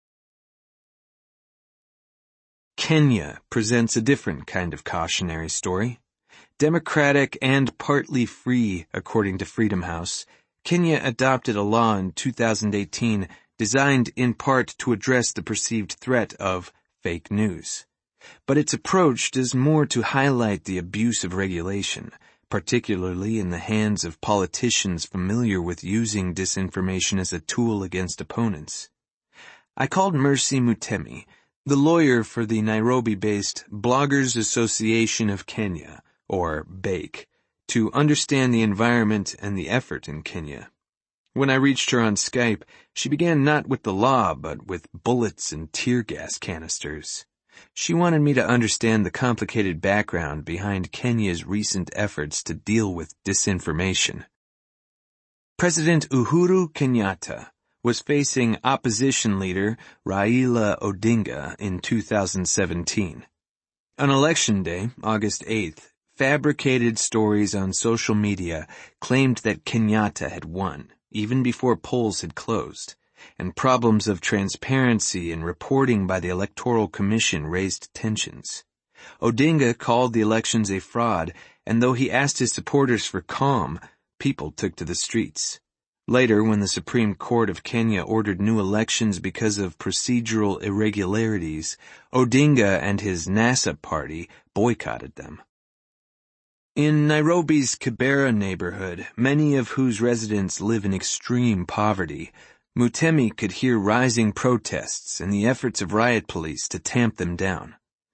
Kenya presents a different kind of cautionary story. Democratic and partly free, according to Freedom House, Kenya adopted a law in two thousand eighteen designed in part to address the perceived threat of fake news. But its approach does more to highlight the abuse of regulation, particularly in the hands of politicians familiar with using disinformation as a tool against opponents. I called Mercy Mutemi, the lawyer for the Nairobi-based Bloggers Association of Kenya, or BAKE, to understand the environment and the effort in Kenya. When I reached her on Skype, she began not with the law, but with bullets and tear gas canisters. She wanted me to understand the complicated background behind Kenya's recent efforts to deal with disinformation. President Uhuru Kenyatta was facing opposition leader Raila Odinga in two thousand seventeen. On election day, August eighth, fabricated stories on social media claimed that Kenyatta had won, even before polls had closed, and problems of transparency and reporting by the Electoral Commission raised tensions. Odinga called the elections a fraud, and though he asked his supporters for calm, people took to the streets. Later, when the Supreme Court of Kenya ordered new elections because of procedural irregularities, Odinga and his NASA party boycotted them. In Nairobi's Kibera neighborhood, many of whose residents live in extreme poverty, Mutemi could hear rising protests and the efforts of riot police to tamp them down.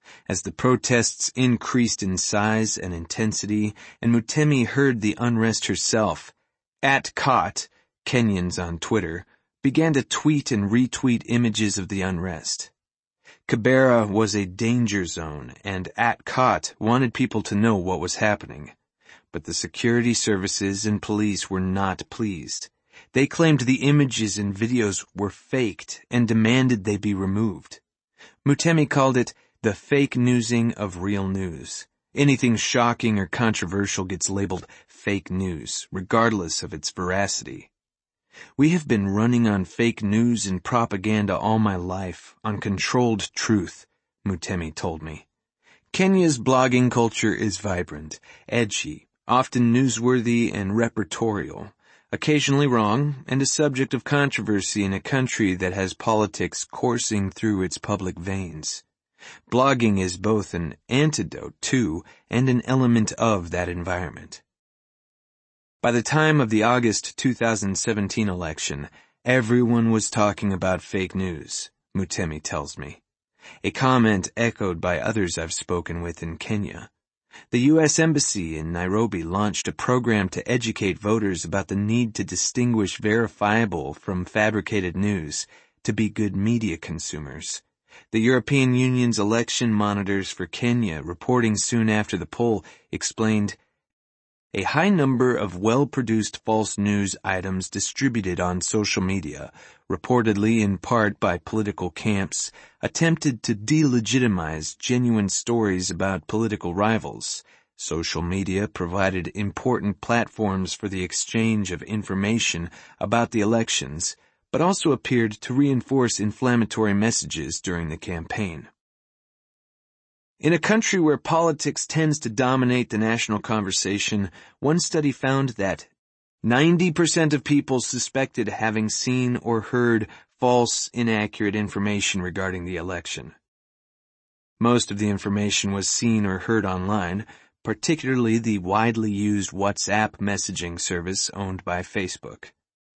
As the protests increased in size and intensity, and Mutemi heard the unrest herself, at Caught, Kenyans on Twitter, began to tweet and retweet images of the unrest. Kibera was a danger zone, and at Caught wanted people to know what was happening. But the security services and police were not pleased. They claimed the images and videos were faked and demanded they be removed. Mutemi called it the fake newsing of real news. Anything shocking or controversial gets labeled fake news, regardless of its veracity. We have been running on fake news and propaganda all my life, on controlled truth, Mutemi told me. Kenya's blogging culture is vibrant, edgy, often newsworthy and repertorial, occasionally wrong, and a subject of controversy in a country that has politics coursing through its public veins. Blogging is both an antidote to and an element of that environment. By the time of the August two thousand seventeen election, everyone was talking about fake news, Mutemi tells me. A comment echoed by others I've spoken with in Kenya. The U S Embassy in Nairobi launched a program to educate voters about the need to distinguish verifiable from fabricated news, to be good media consumers. The European Union's election monitors for Kenya, reporting soon after the poll, explained, "A high number of well-produced false news items distributed on social media, reportedly in part by political camps, attempted to delegitimize genuine stories about political rivals. Social media provided important platforms for the exchange of information about the elections, but also appeared to reinforce inflammatory messages during the campaign." In a country where politics tends to dominate the national conversation, one study found that ninety percent of people suspected having seen or heard false, inaccurate information regarding the election. Most of the information was seen or heard online, particularly the widely used WhatsApp messaging service owned by Facebook.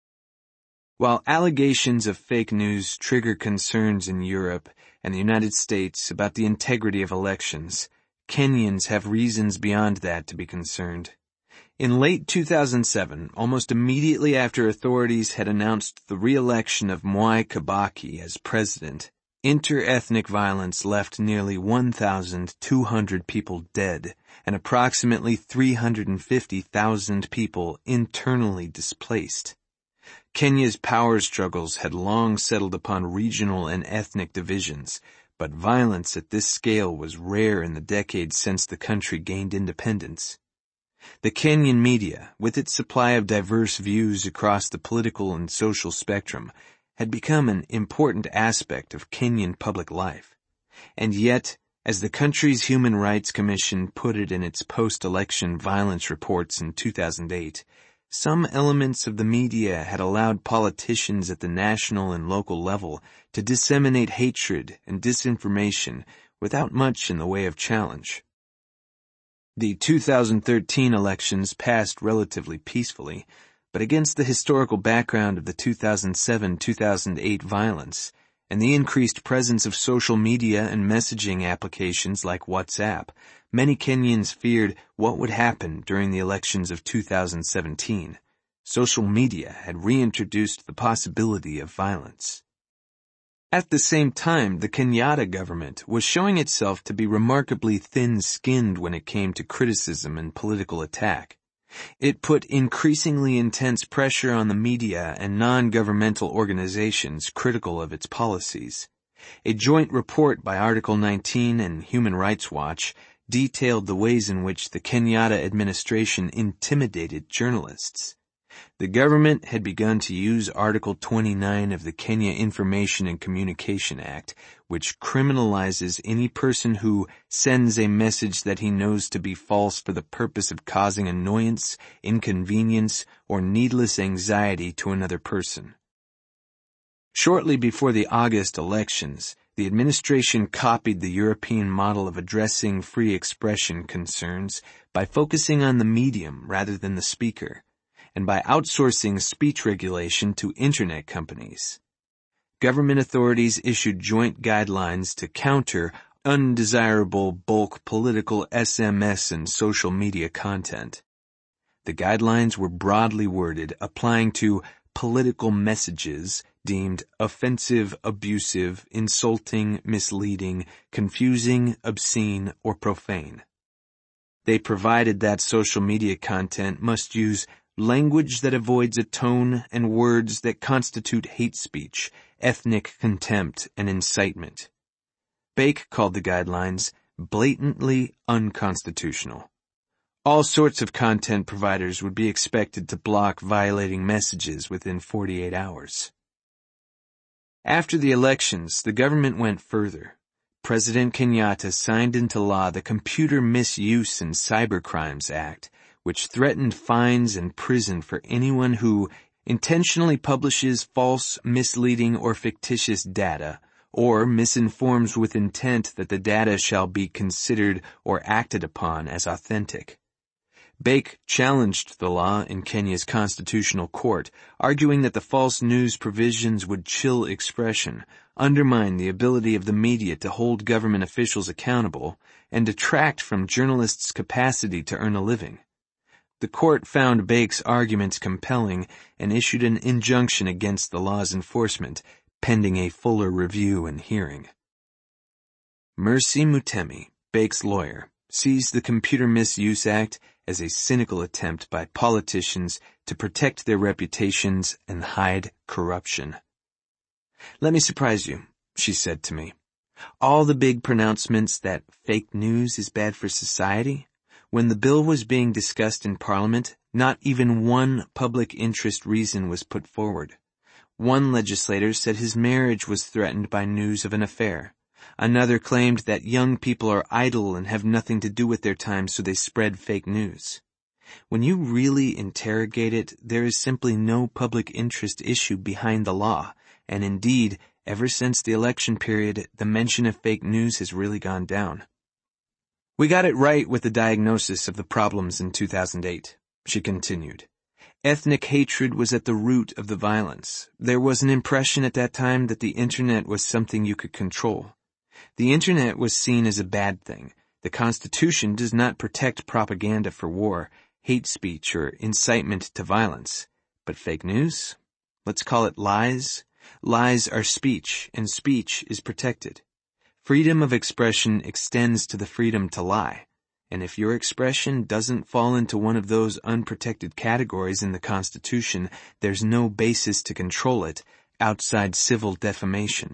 While allegations of fake news trigger concerns in Europe and the United States about the integrity of elections, Kenyans have reasons beyond that to be concerned. In late two thousand seven, almost immediately after authorities had announced the re-election of Mwai Kibaki as president, inter-ethnic violence left nearly one thousand two hundred people dead and approximately three hundred fifty thousand people internally displaced. Kenya's power struggles had long settled upon regional and ethnic divisions, but violence at this scale was rare in the decades since the country gained independence. The Kenyan media, with its supply of diverse views across the political and social spectrum, had become an important aspect of Kenyan public life. And yet, as the country's Human Rights Commission put it in its post-election violence reports in two thousand eight, some elements of the media had allowed politicians at the national and local level to disseminate hatred and disinformation without much in the way of challenge. The two thousand thirteen elections passed relatively peacefully, but against the historical background of the two thousand seven to two thousand eight violence and the increased presence of social media and messaging applications like WhatsApp, many Kenyans feared what would happen during the elections of two thousand seventeen. Social media had reintroduced the possibility of violence. At the same time, the Kenyatta government was showing itself to be remarkably thin-skinned when it came to criticism and political attack. It put increasingly intense pressure on the media and non-governmental organizations critical of its policies. A joint report by Article nineteen and Human Rights Watch detailed the ways in which the Kenyatta administration intimidated journalists. The government had begun to use Article twenty-nine of the Kenya Information and Communication Act, which criminalizes any person who sends a message that he knows to be false for the purpose of causing annoyance, inconvenience, or needless anxiety to another person. Shortly before the August elections, the administration copied the European model of addressing free expression concerns by focusing on the medium rather than the speaker, and by outsourcing speech regulation to internet companies. Government authorities issued joint guidelines to counter undesirable bulk political S M S and social media content. The guidelines were broadly worded, applying to political messages deemed offensive, abusive, insulting, misleading, confusing, obscene, or profane. They provided that social media content must use language that avoids a tone and words that constitute hate speech, ethnic contempt, and incitement. Bake called the guidelines blatantly unconstitutional. All sorts of content providers would be expected to block violating messages within forty-eight hours. After the elections, the government went further. President Kenyatta signed into law the Computer Misuse and Cybercrimes Act, which threatened fines and prison for anyone who intentionally publishes false, misleading, or fictitious data, or misinforms with intent that the data shall be considered or acted upon as authentic. Bake challenged the law in Kenya's constitutional court, arguing that the false news provisions would chill expression, undermine the ability of the media to hold government officials accountable, and detract from journalists' capacity to earn a living. The court found Bake's arguments compelling and issued an injunction against the law's enforcement, pending a fuller review and hearing. Mercy Mutemi, Bake's lawyer, sees the Computer Misuse Act as a cynical attempt by politicians to protect their reputations and hide corruption. "Let me surprise you," she said to me. "All the big pronouncements that fake news is bad for society, when the bill was being discussed in Parliament, not even one public interest reason was put forward. One legislator said his marriage was threatened by news of an affair. Another claimed that young people are idle and have nothing to do with their time, so they spread fake news. When you really interrogate it, there is simply no public interest issue behind the law, and indeed, ever since the election period, the mention of fake news has really gone down. We got it right with the diagnosis of the problems in two thousand eight, she continued. Ethnic hatred was at the root of the violence. There was an impression at that time that the internet was something you could control. The internet was seen as a bad thing. The Constitution does not protect propaganda for war, hate speech, or incitement to violence. But fake news? Let's call it lies. Lies are speech, and speech is protected. Freedom of expression extends to the freedom to lie. And if your expression doesn't fall into one of those unprotected categories in the Constitution, there's no basis to control it outside civil defamation.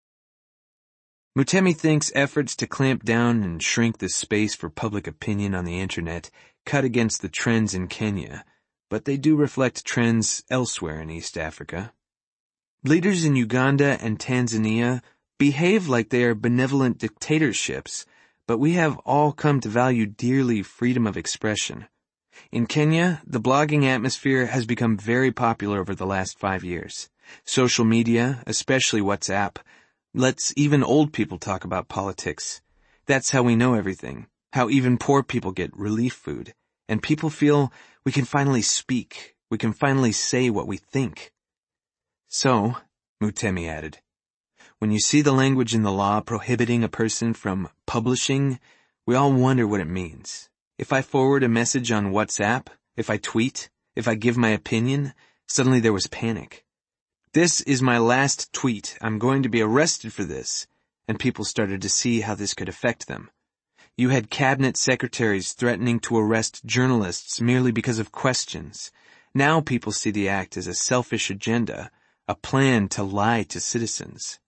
Mutemi thinks efforts to clamp down and shrink the space for public opinion on the internet cut against the trends in Kenya, but they do reflect trends elsewhere in East Africa. Leaders in Uganda and Tanzania behave like they are benevolent dictatorships, but we have all come to value dearly freedom of expression. In Kenya, the blogging atmosphere has become very popular over the last five years. Social media, especially WhatsApp, lets even old people talk about politics. That's how we know everything, how even poor people get relief food, and people feel we can finally speak, we can finally say what we think. So, Mutemi added, when you see the language in the law prohibiting a person from publishing, we all wonder what it means. If I forward a message on WhatsApp, if I tweet, if I give my opinion, suddenly there was panic. This is my last tweet. I'm going to be arrested for this. And people started to see how this could affect them. You had cabinet secretaries threatening to arrest journalists merely because of questions. Now people see the act as a selfish agenda, a plan to lie to citizens.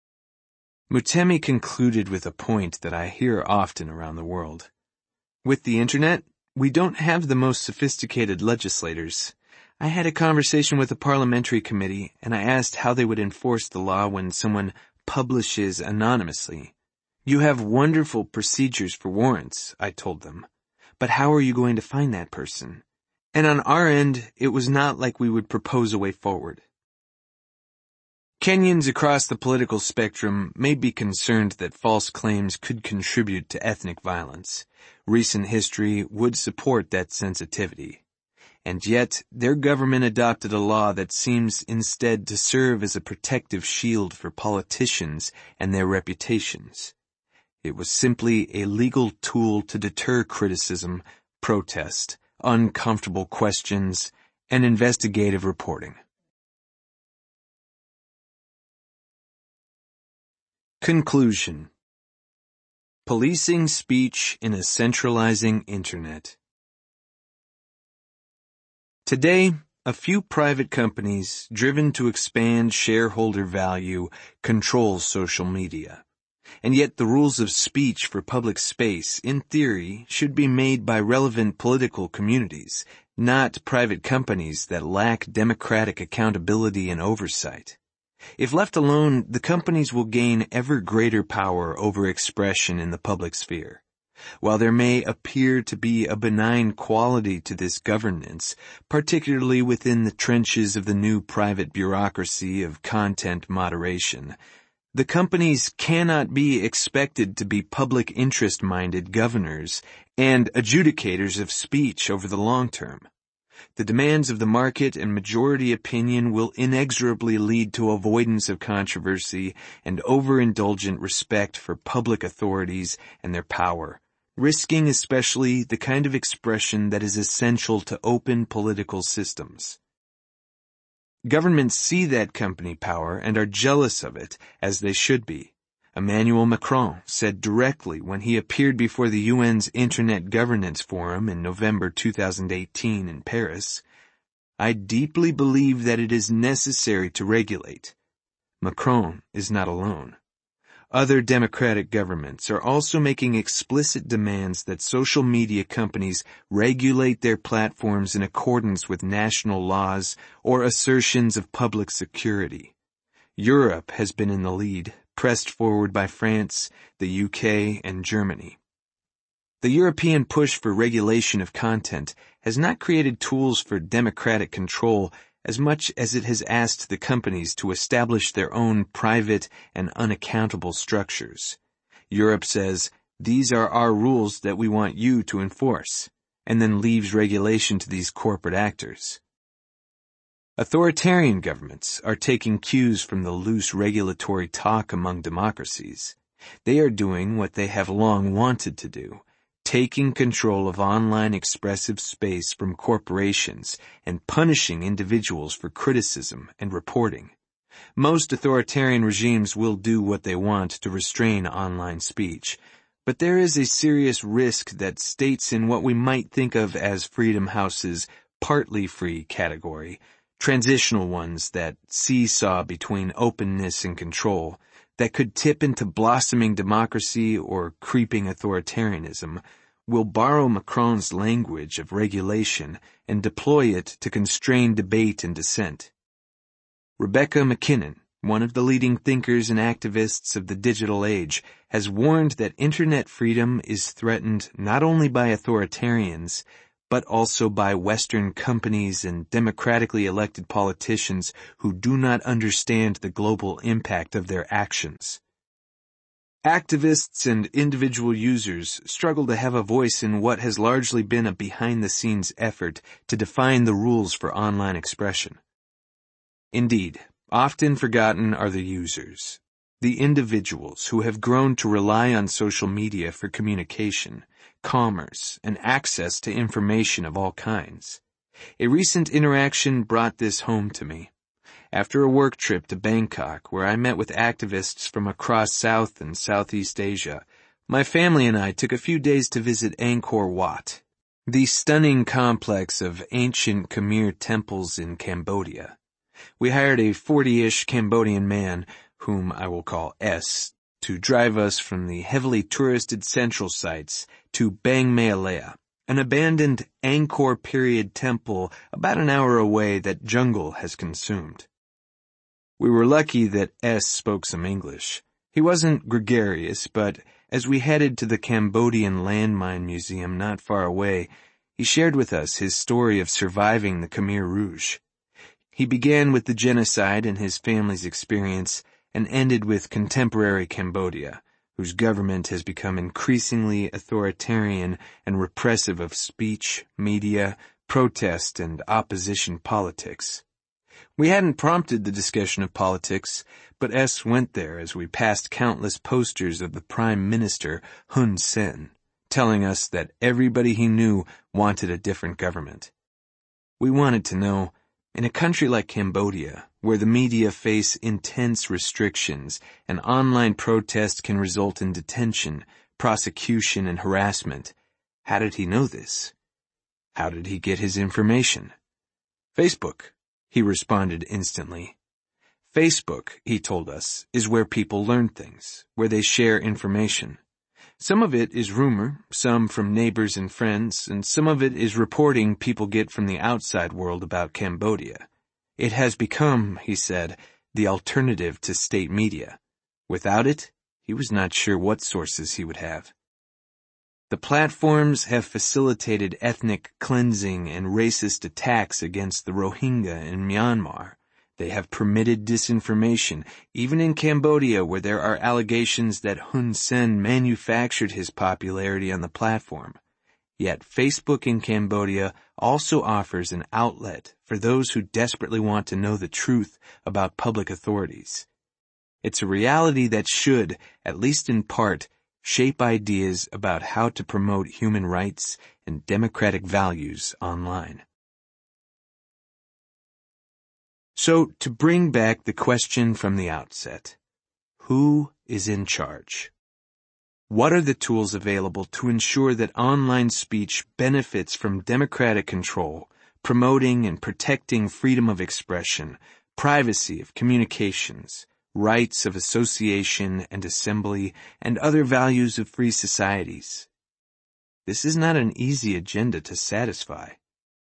Mutemi concluded with a point that I hear often around the world. With the internet, we don't have the most sophisticated legislators. I had a conversation with a parliamentary committee, and I asked how they would enforce the law when someone publishes anonymously. You have wonderful procedures for warrants, I told them. But how are you going to find that person? And on our end, it was not like we would propose a way forward. Kenyans across the political spectrum may be concerned that false claims could contribute to ethnic violence. Recent history would support that sensitivity. And yet, their government adopted a law that seems instead to serve as a protective shield for politicians and their reputations. It was simply a legal tool to deter criticism, protest, uncomfortable questions, and investigative reporting. Conclusion. Policing speech in a centralizing Internet. Today, a few private companies, driven to expand shareholder value, control social media. And yet the rules of speech for public space, in theory, should be made by relevant political communities, not private companies that lack democratic accountability and oversight. If left alone, the companies will gain ever greater power over expression in the public sphere. While there may appear to be a benign quality to this governance, particularly within the trenches of the new private bureaucracy of content moderation, the companies cannot be expected to be public interest-minded governors and adjudicators of speech over the long term. The demands of the market and majority opinion will inexorably lead to avoidance of controversy and overindulgent respect for public authorities and their power, risking especially the kind of expression that is essential to open political systems. Governments see that company power and are jealous of it, as they should be. Emmanuel Macron said directly when he appeared before the U N's Internet Governance Forum in November two thousand eighteen in Paris, "I deeply believe that it is necessary to regulate." Macron is not alone. Other democratic governments are also making explicit demands that social media companies regulate their platforms in accordance with national laws or assertions of public security. Europe has been in the lead, pressed forward by France, the U K, and Germany. The European push for regulation of content has not created tools for democratic control as much as it has asked the companies to establish their own private and unaccountable structures. Europe says, "These are our rules that we want you to enforce," and then leaves regulation to these corporate actors. Authoritarian governments are taking cues from the loose regulatory talk among democracies. They are doing what they have long wanted to do, taking control of online expressive space from corporations and punishing individuals for criticism and reporting. Most authoritarian regimes will do what they want to restrain online speech, but there is a serious risk that states in what we might think of as Freedom House's partly free category, transitional ones that seesaw between openness and control, that could tip into blossoming democracy or creeping authoritarianism, will borrow Macron's language of regulation and deploy it to constrain debate and dissent. Rebecca McKinnon, one of the leading thinkers and activists of the digital age, has warned that internet freedom is threatened not only by authoritarians, but also by Western companies and democratically elected politicians who do not understand the global impact of their actions. Activists and individual users struggle to have a voice in what has largely been a behind-the-scenes effort to define the rules for online expression. Indeed, often forgotten are the users, the individuals who have grown to rely on social media for communication, commerce, and access to information of all kinds. A recent interaction brought this home to me. After a work trip to Bangkok, where I met with activists from across South and Southeast Asia, my family and I took a few days to visit Angkor Wat, the stunning complex of ancient Khmer temples in Cambodia. We hired a forty-ish Cambodian man, whom I will call S, to drive us from the heavily touristed central sites to Bang Mealea, an abandoned Angkor period temple about an hour away that jungle has consumed. We were lucky that S spoke some English. He wasn't gregarious, but as we headed to the Cambodian Landmine Museum not far away, he shared with us his story of surviving the Khmer Rouge. He began with the genocide and his family's experience, and ended with contemporary Cambodia, whose government has become increasingly authoritarian and repressive of speech, media, protest, and opposition politics. We hadn't prompted the discussion of politics, but S went there as we passed countless posters of the Prime Minister, Hun Sen, telling us that everybody he knew wanted a different government. We wanted to know, in a country like Cambodia, where the media face intense restrictions and online protest can result in detention, prosecution, and harassment, how did he know this? How did he get his information? Facebook, he responded instantly. Facebook, he told us, is where people learn things, where they share information. Some of it is rumor, some from neighbors and friends, and some of it is reporting people get from the outside world about Cambodia. It has become, he said, the alternative to state media. Without it, he was not sure what sources he would have. The platforms have facilitated ethnic cleansing and racist attacks against the Rohingya in Myanmar. They have permitted disinformation, even in Cambodia, where there are allegations that Hun Sen manufactured his popularity on the platform. Yet Facebook in Cambodia also offers an outlet for those who desperately want to know the truth about public authorities. It's a reality that should, at least in part, shape ideas about how to promote human rights and democratic values online. So, to bring back the question from the outset, who is in charge? What are the tools available to ensure that online speech benefits from democratic control, promoting and protecting freedom of expression, privacy of communications, rights of association and assembly, and other values of free societies? This is not an easy agenda to satisfy.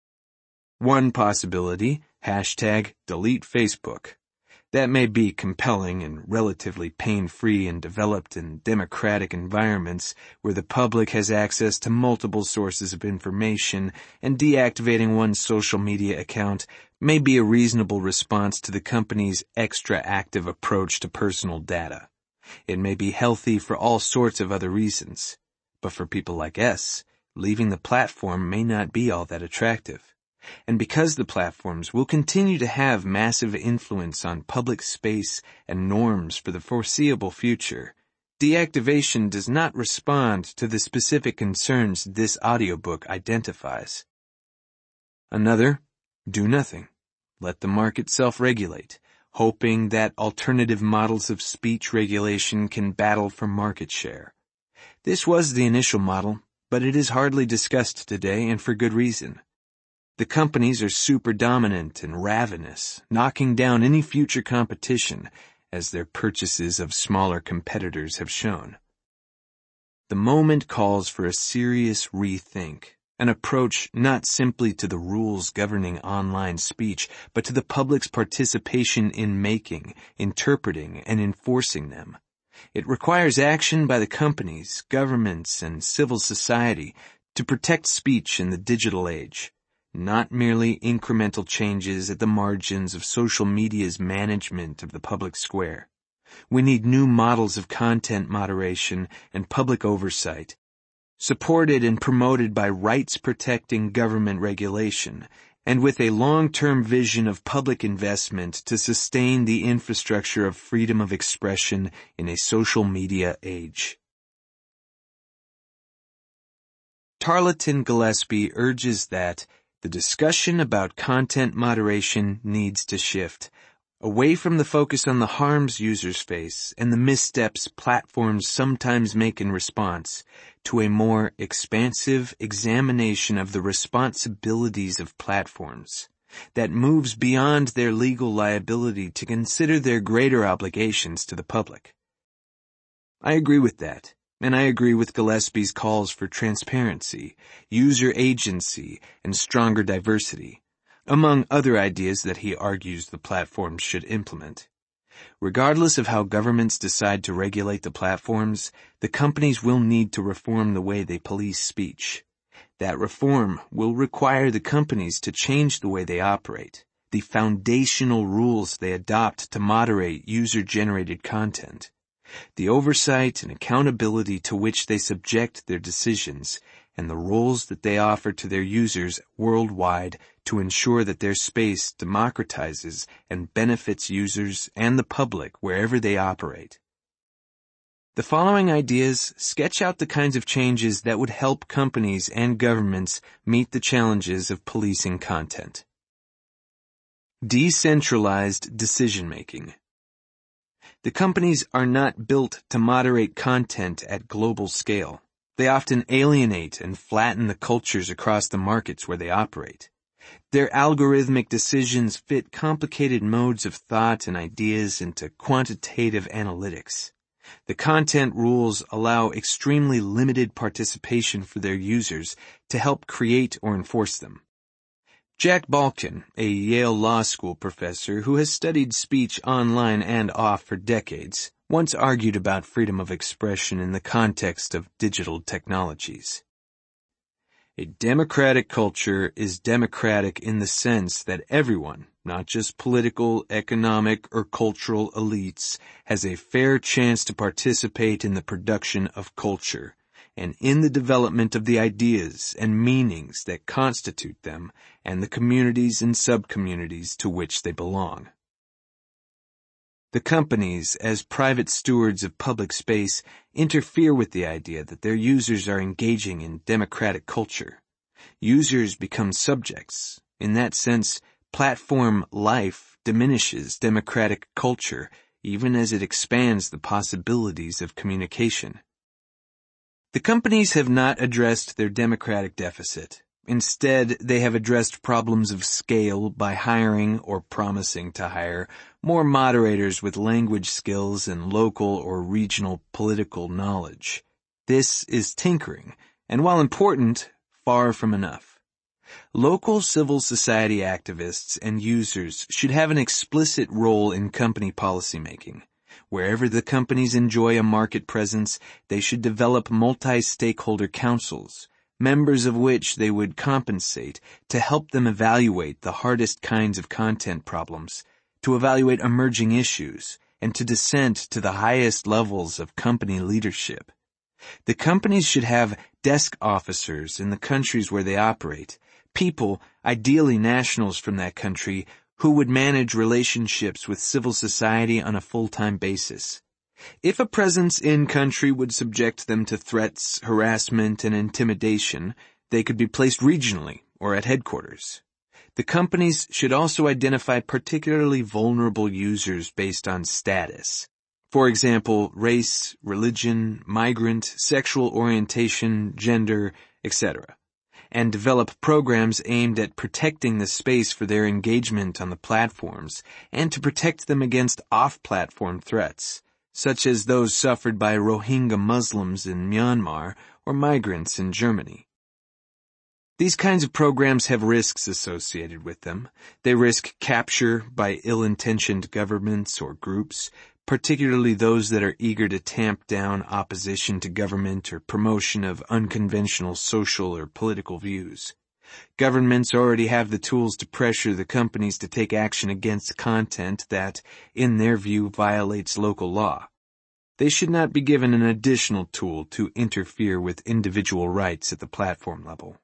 One possibility, hashtag delete Facebook. That may be compelling and relatively pain-free and developed in democratic environments where the public has access to multiple sources of information, and deactivating one's social media account may be a reasonable response to the company's extra active approach to personal data. It may be healthy for all sorts of other reasons, but for people like S, leaving the platform may not be all that attractive. And because the platforms will continue to have massive influence on public space and norms for the foreseeable future, deactivation does not respond to the specific concerns this audiobook identifies. Another, do nothing. Let the market self-regulate, hoping that alternative models of speech regulation can battle for market share. This was the initial model, but it is hardly discussed today, and for good reason. The companies are super dominant and ravenous, knocking down any future competition, as their purchases of smaller competitors have shown. The moment calls for a serious rethink, an approach not simply to the rules governing online speech, but to the public's participation in making, interpreting, and enforcing them. It requires action by the companies, governments, and civil society to protect speech in the digital age. Not merely incremental changes at the margins of social media's management of the public square. We need new models of content moderation and public oversight, supported and promoted by rights-protecting government regulation, and with a long-term vision of public investment to sustain the infrastructure of freedom of expression in a social media age. Tarleton Gillespie urges that the discussion about content moderation needs to shift away from the focus on the harms users face and the missteps platforms sometimes make in response to a more expansive examination of the responsibilities of platforms that moves beyond their legal liability to consider their greater obligations to the public. I agree with that. And I agree with Gillespie's calls for transparency, user agency, and stronger diversity, among other ideas that he argues the platforms should implement. Regardless of how governments decide to regulate the platforms, the companies will need to reform the way they police speech. That reform will require the companies to change the way they operate, the foundational rules they adopt to moderate user-generated content, the oversight and accountability to which they subject their decisions, and the roles that they offer to their users worldwide to ensure that their space democratizes and benefits users and the public wherever they operate. The following ideas sketch out the kinds of changes that would help companies and governments meet the challenges of policing content. Decentralized decision-making. The companies are not built to moderate content at global scale. They often alienate and flatten the cultures across the markets where they operate. Their algorithmic decisions fit complicated modes of thought and ideas into quantitative analytics. The content rules allow extremely limited participation for their users to help create or enforce them. Jack Balkin, a Yale Law School professor who has studied speech online and off for decades, once argued about freedom of expression in the context of digital technologies. A democratic culture is democratic in the sense that everyone, not just political, economic, or cultural elites, has a fair chance to participate in the production of culture and in the development of the ideas and meanings that constitute them and the communities and subcommunities to which they belong. The companies, as private stewards of public space, interfere with the idea that their users are engaging in democratic culture. Users become subjects. In that sense, platform life diminishes democratic culture, even as it expands the possibilities of communication. The companies have not addressed their democratic deficit. Instead, they have addressed problems of scale by hiring or promising to hire more moderators with language skills and local or regional political knowledge. This is tinkering, and while important, far from enough. Local civil society activists and users should have an explicit role in company policymaking. Wherever the companies enjoy a market presence, they should develop multi-stakeholder councils, members of which they would compensate to help them evaluate the hardest kinds of content problems, to evaluate emerging issues, and to dissent to the highest levels of company leadership. The companies should have desk officers in the countries where they operate, people, ideally nationals from that country, who would manage relationships with civil society on a full-time basis. If a presence in country would subject them to threats, harassment, and intimidation, they could be placed regionally or at headquarters. The companies should also identify particularly vulnerable users based on status. For example, race, religion, migrant, sexual orientation, gender, et cetera, and develop programs aimed at protecting the space for their engagement on the platforms and to protect them against off-platform threats, such as those suffered by Rohingya Muslims in Myanmar or migrants in Germany. These kinds of programs have risks associated with them. They risk capture by ill-intentioned governments or groups, particularly those that are eager to tamp down opposition to government or promotion of unconventional social or political views. Governments already have the tools to pressure the companies to take action against content that, in their view, violates local law. They should not be given an additional tool to interfere with individual rights at the platform level.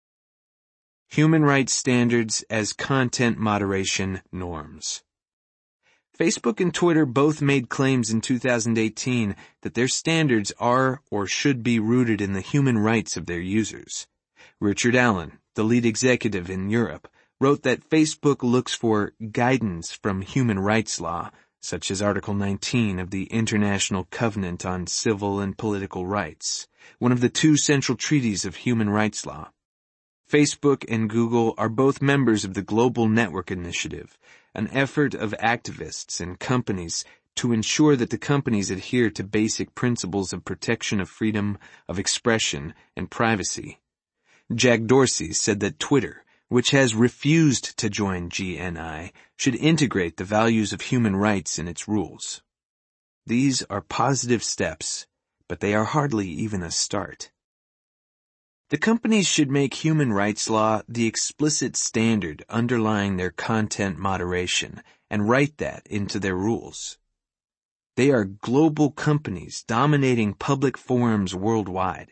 Human rights standards as content moderation norms. Facebook and Twitter both made claims in two thousand eighteen that their standards are or should be rooted in the human rights of their users. Richard Allen, the lead executive in Europe, wrote that Facebook looks for guidance from human rights law, such as Article nineteen of the International Covenant on Civil and Political Rights, one of the two central treaties of human rights law. Facebook and Google are both members of the Global Network Initiative, an effort of activists and companies to ensure that the companies adhere to basic principles of protection of freedom of expression and privacy. Jack Dorsey said that Twitter, which has refused to join G N I, should integrate the values of human rights in its rules. These are positive steps, but they are hardly even a start. The companies should make human rights law the explicit standard underlying their content moderation and write that into their rules. They are global companies dominating public forums worldwide.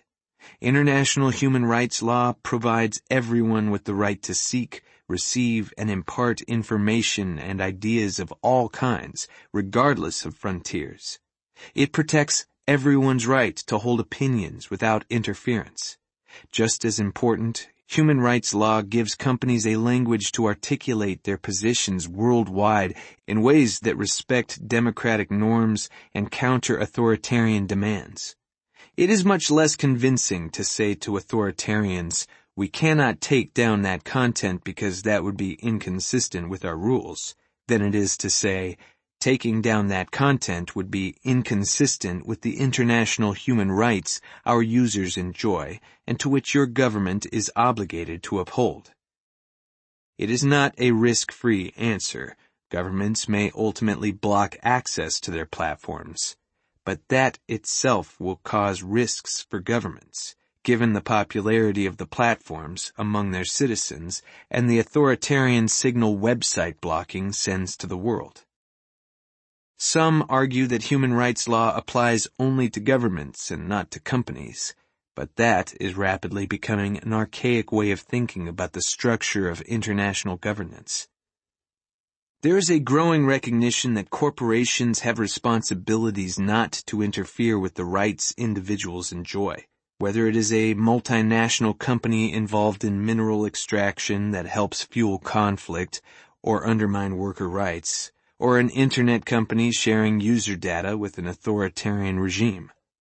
International human rights law provides everyone with the right to seek, receive, and impart information and ideas of all kinds, regardless of frontiers. It protects everyone's right to hold opinions without interference. Just as important, human rights law gives companies a language to articulate their positions worldwide in ways that respect democratic norms and counter authoritarian demands. It is much less convincing to say to authoritarians, "We cannot take down that content because that would be inconsistent with our rules," than it is to say, "Taking down that content would be inconsistent with the international human rights our users enjoy and to which your government is obligated to uphold." It is not a risk-free answer. Governments may ultimately block access to their platforms, but that itself will cause risks for governments, given the popularity of the platforms among their citizens and the authoritarian signal website blocking sends to the world. Some argue that human rights law applies only to governments and not to companies, but that is rapidly becoming an archaic way of thinking about the structure of international governance. There is a growing recognition that corporations have responsibilities not to interfere with the rights individuals enjoy, whether it is a multinational company involved in mineral extraction that helps fuel conflict or undermine worker rights, or an internet company sharing user data with an authoritarian regime.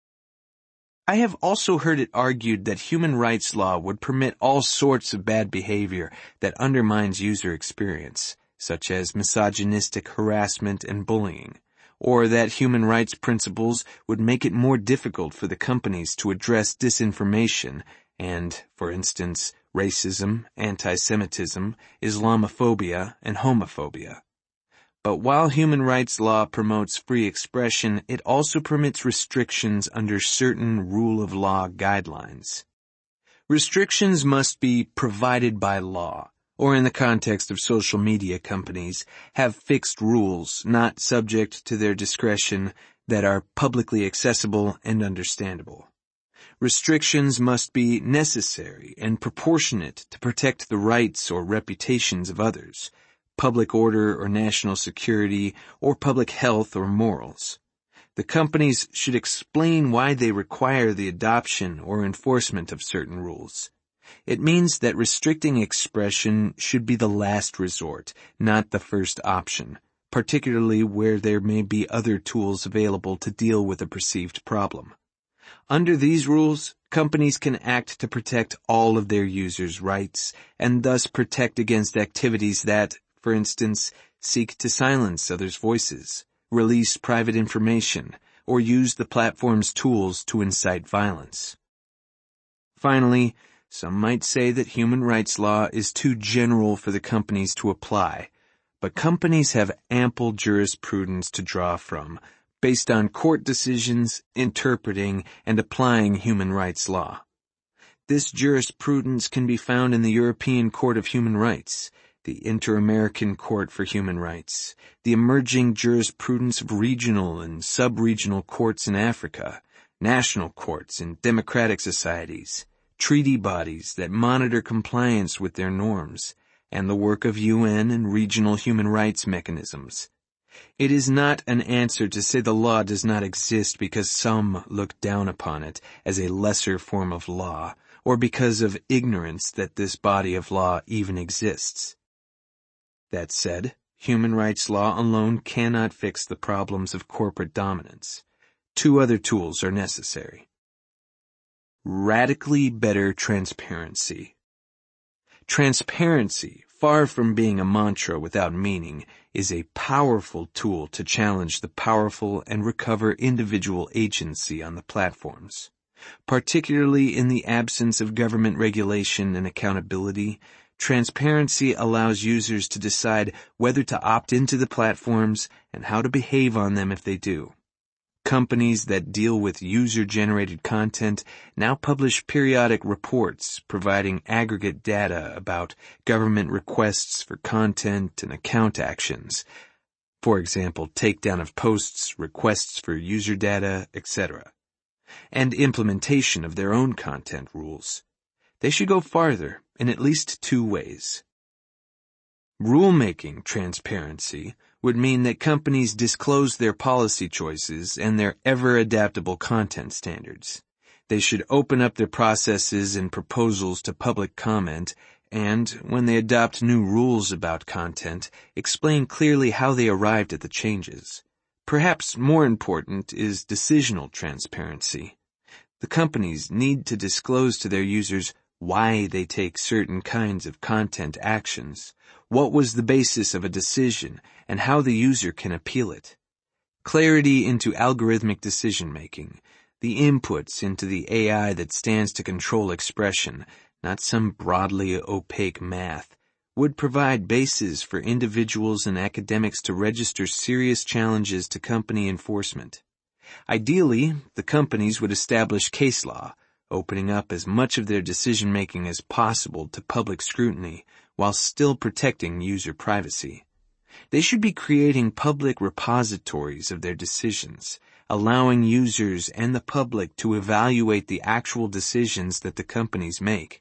I have also heard it argued that human rights law would permit all sorts of bad behavior that undermines user experience, such as misogynistic harassment and bullying, or that human rights principles would make it more difficult for the companies to address disinformation and, for instance, racism, anti-Semitism, Islamophobia, and homophobia. But while human rights law promotes free expression, it also permits restrictions under certain rule of law guidelines. Restrictions must be provided by law, or in the context of social media companies, have fixed rules not subject to their discretion that are publicly accessible and understandable. Restrictions must be necessary and proportionate to protect the rights or reputations of others, public order or national security, or public health or morals. The companies should explain why they require the adoption or enforcement of certain rules. It means that restricting expression should be the last resort, not the first option, particularly where there may be other tools available to deal with a perceived problem. Under these rules, companies can act to protect all of their users' rights and thus protect against activities that, for instance, seek to silence others' voices, release private information, or use the platform's tools to incite violence. Finally, some might say that human rights law is too general for the companies to apply, but companies have ample jurisprudence to draw from, based on court decisions interpreting and applying human rights law. This jurisprudence can be found in the European Court of Human Rights, the Inter-American Court for Human Rights, the emerging jurisprudence of regional and sub-regional courts in Africa, national courts in democratic societies, treaty bodies that monitor compliance with their norms, and the work of U N and regional human rights mechanisms. It is not an answer to say the law does not exist because some look down upon it as a lesser form of law, or because of ignorance that this body of law even exists. That said, human rights law alone cannot fix the problems of corporate dominance. Two other tools are necessary. Radically better transparency. Transparency, far from being a mantra without meaning, is a powerful tool to challenge the powerful and recover individual agency on the platforms. Particularly in the absence of government regulation and accountability, transparency allows users to decide whether to opt into the platforms and how to behave on them if they do. Companies that deal with user-generated content now publish periodic reports providing aggregate data about government requests for content and account actions. For example, takedown of posts, requests for user data, et cetera. and implementation of their own content rules. They should go farther in at least two ways. Rulemaking transparency would mean that companies disclose their policy choices and their ever-adaptable content standards. They should open up their processes and proposals to public comment and, when they adopt new rules about content, explain clearly how they arrived at the changes. Perhaps more important is decisional transparency. The companies need to disclose to their users why they take certain kinds of content actions, what was the basis of a decision, and how the user can appeal it. Clarity into algorithmic decision-making, the inputs into the A I that stands to control expression, not some broadly opaque math, would provide bases for individuals and academics to register serious challenges to company enforcement. Ideally, the companies would establish case law, opening up as much of their decision-making as possible to public scrutiny while still protecting user privacy. They should be creating public repositories of their decisions, allowing users and the public to evaluate the actual decisions that the companies make.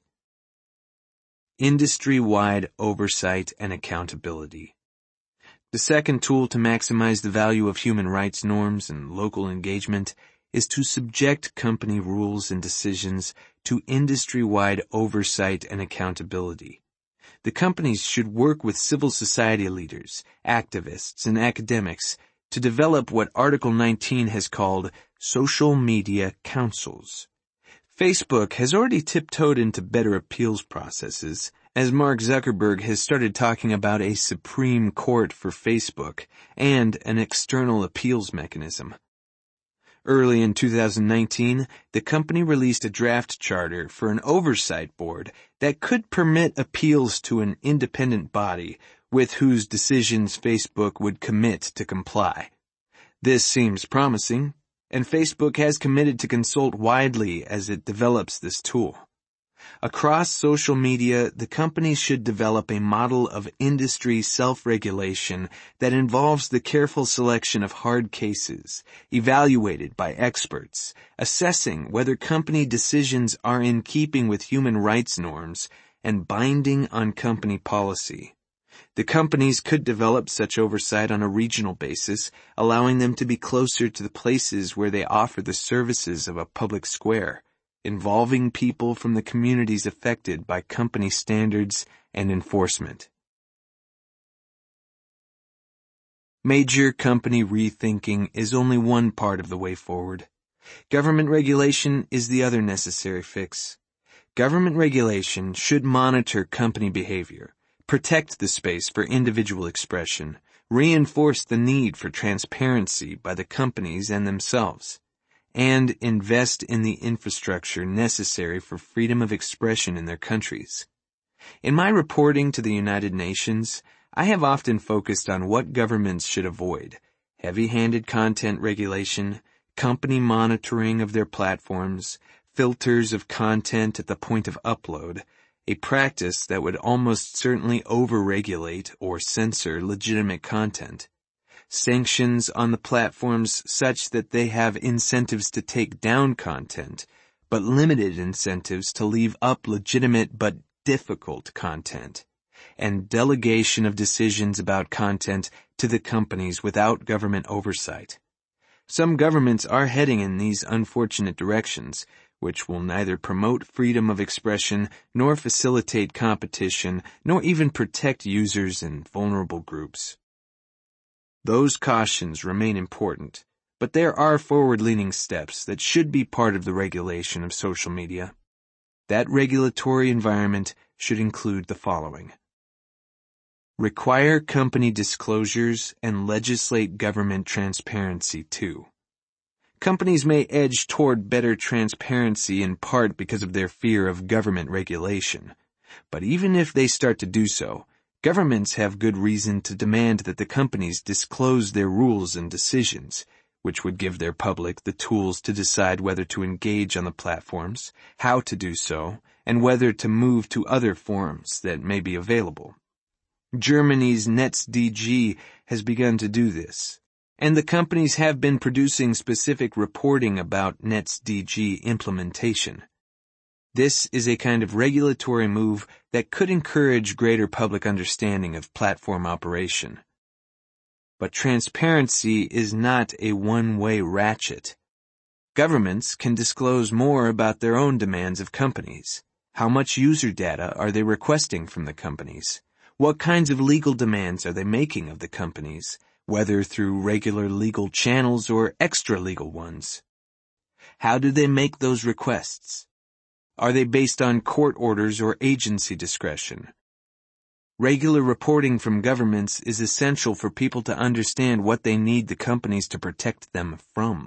Industry-wide oversight and accountability. The second tool to maximize the value of human rights norms and local engagement is to subject company rules and decisions to industry-wide oversight and accountability. The companies should work with civil society leaders, activists, and academics to develop what Article nineteen has called social media councils. Facebook has already tiptoed into better appeals processes, as Mark Zuckerberg has started talking about a Supreme Court for Facebook and an external appeals mechanism. Early in two thousand nineteen, the company released a draft charter for an oversight board that could permit appeals to an independent body with whose decisions Facebook would commit to comply. This seems promising, and Facebook has committed to consult widely as it develops this tool. Across social media, the company should develop a model of industry self-regulation that involves the careful selection of hard cases, evaluated by experts, assessing whether company decisions are in keeping with human rights norms, and binding on company policy. The companies could develop such oversight on a regional basis, allowing them to be closer to the places where they offer the services of a public square, involving people from the communities affected by company standards and enforcement. Major company rethinking is only one part of the way forward. Government regulation is the other necessary fix. Government regulation should monitor company behavior, protect the space for individual expression, reinforce the need for transparency by the companies and themselves, and invest in the infrastructure necessary for freedom of expression in their countries. In my reporting to the United Nations, I have often focused on what governments should avoid: heavy-handed content regulation, company monitoring of their platforms, filters of content at the point of upload, a practice that would almost certainly over-regulate or censor legitimate content, sanctions on the platforms such that they have incentives to take down content, but limited incentives to leave up legitimate but difficult content, and delegation of decisions about content to the companies without government oversight. Some governments are heading in these unfortunate directions, which will neither promote freedom of expression, nor facilitate competition, nor even protect users and vulnerable groups. Those cautions remain important, but there are forward-leaning steps that should be part of the regulation of social media. That regulatory environment should include the following: require company disclosures and legislate government transparency too. Companies may edge toward better transparency in part because of their fear of government regulation, but even if they start to do so, governments have good reason to demand that the companies disclose their rules and decisions, which would give their public the tools to decide whether to engage on the platforms, how to do so, and whether to move to other forms that may be available. Germany's NetzDG has begun to do this. And the companies have been producing specific reporting about NetzDG implementation. This is a kind of regulatory move that could encourage greater public understanding of platform operation. But transparency is not a one-way ratchet. Governments can disclose more about their own demands of companies. How much user data are they requesting from the companies? What kinds of legal demands are they making of the companies, whether through regular legal channels or extra-legal ones? How do they make those requests? Are they based on court orders or agency discretion? Regular reporting from governments is essential for people to understand what they need the companies to protect them from.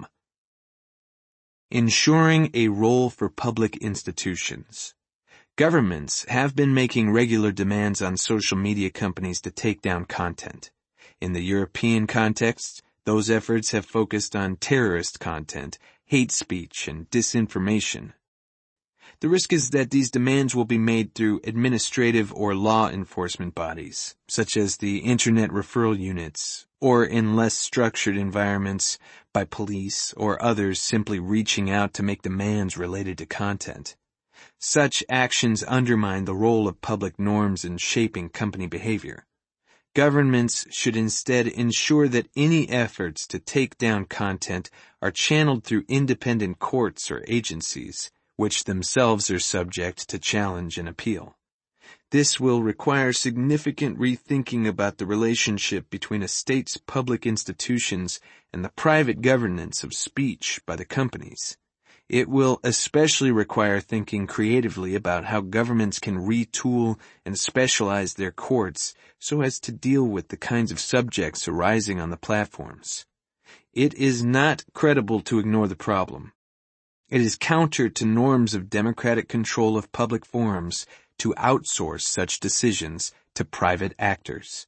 Ensuring a role for public institutions. Governments have been making regular demands on social media companies to take down content. In the European context, those efforts have focused on terrorist content, hate speech, and disinformation. The risk is that these demands will be made through administrative or law enforcement bodies, such as the Internet Referral Units, or in less structured environments, by police or others simply reaching out to make demands related to content. Such actions undermine the role of public norms in shaping company behavior. Governments should instead ensure that any efforts to take down content are channeled through independent courts or agencies, which themselves are subject to challenge and appeal. This will require significant rethinking about the relationship between a state's public institutions and the private governance of speech by the companies. It will especially require thinking creatively about how governments can retool and specialize their courts so as to deal with the kinds of subjects arising on the platforms. It is not credible to ignore the problem. It is counter to norms of democratic control of public forums to outsource such decisions to private actors.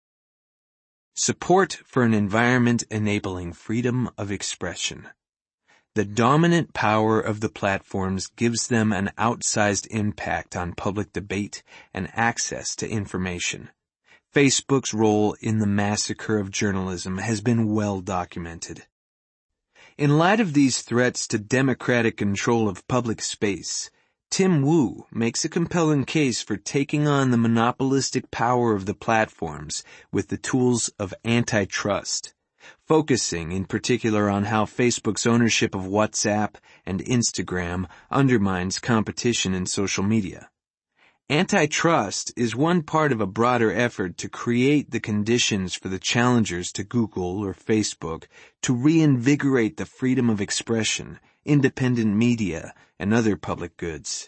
Support for an environment enabling freedom of expression. The dominant power of the platforms gives them an outsized impact on public debate and access to information. Facebook's role in the massacre of journalism has been well documented. In light of these threats to democratic control of public space, Tim Wu makes a compelling case for taking on the monopolistic power of the platforms with the tools of antitrust, focusing in particular on how Facebook's ownership of WhatsApp and Instagram undermines competition in social media. Antitrust is one part of a broader effort to create the conditions for the challengers to Google or Facebook to reinvigorate the freedom of expression, independent media, and other public goods.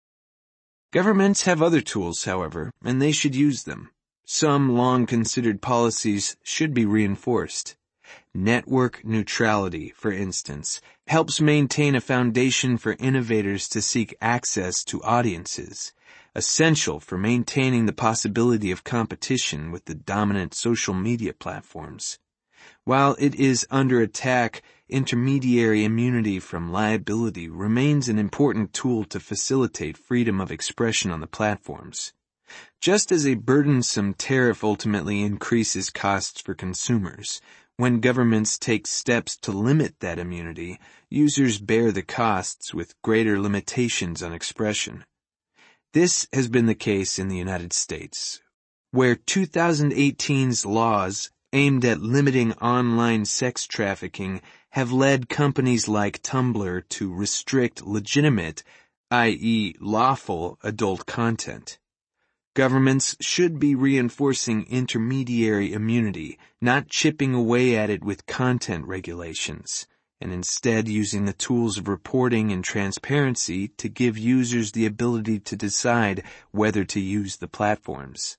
Governments have other tools, however, and they should use them. Some long-considered policies should be reinforced. Network neutrality, for instance, helps maintain a foundation for innovators to seek access to audiences, essential for maintaining the possibility of competition with the dominant social media platforms. While it is under attack, intermediary immunity from liability remains an important tool to facilitate freedom of expression on the platforms. Just as a burdensome tariff ultimately increases costs for consumers, when governments take steps to limit that immunity, users bear the costs with greater limitations on expression. This has been the case in the United States, where two thousand eighteen's laws aimed at limiting online sex trafficking have led companies like Tumblr to restrict legitimate, that is lawful, adult content. Governments should be reinforcing intermediary immunity, not chipping away at it with content regulations, and instead using the tools of reporting and transparency to give users the ability to decide whether to use the platforms.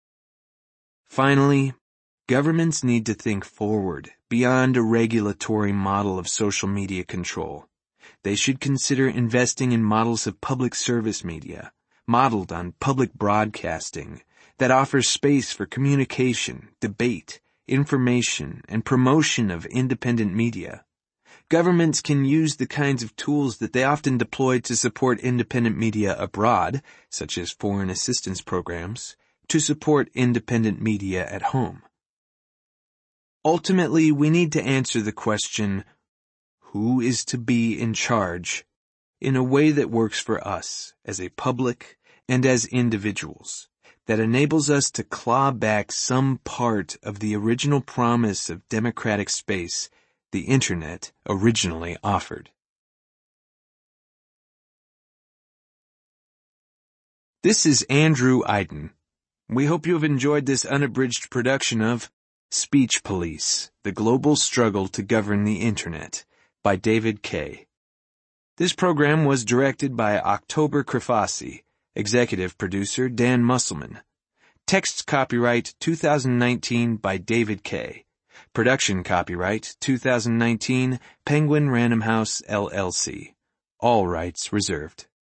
Finally, governments need to think forward, beyond a regulatory model of social media control. They should consider investing in models of public service media, modeled on public broadcasting, that offers space for communication, debate, information, and promotion of independent media. Governments can use the kinds of tools that they often deploy to support independent media abroad, such as foreign assistance programs, to support independent media at home. Ultimately, we need to answer the question, who is to be in charge, in a way that works for us as a public and as individuals, that enables us to claw back some part of the original promise of democratic space the Internet originally offered. This is Andrew Eiden. We hope you have enjoyed this unabridged production of Speech Police, The Global Struggle to Govern the Internet by David Kaye. This program was directed by October Krifasi, executive producer Dan Musselman. Text copyright two thousand nineteen by David Kaye. Production copyright two thousand nineteen Penguin Random House, L L C. All rights reserved.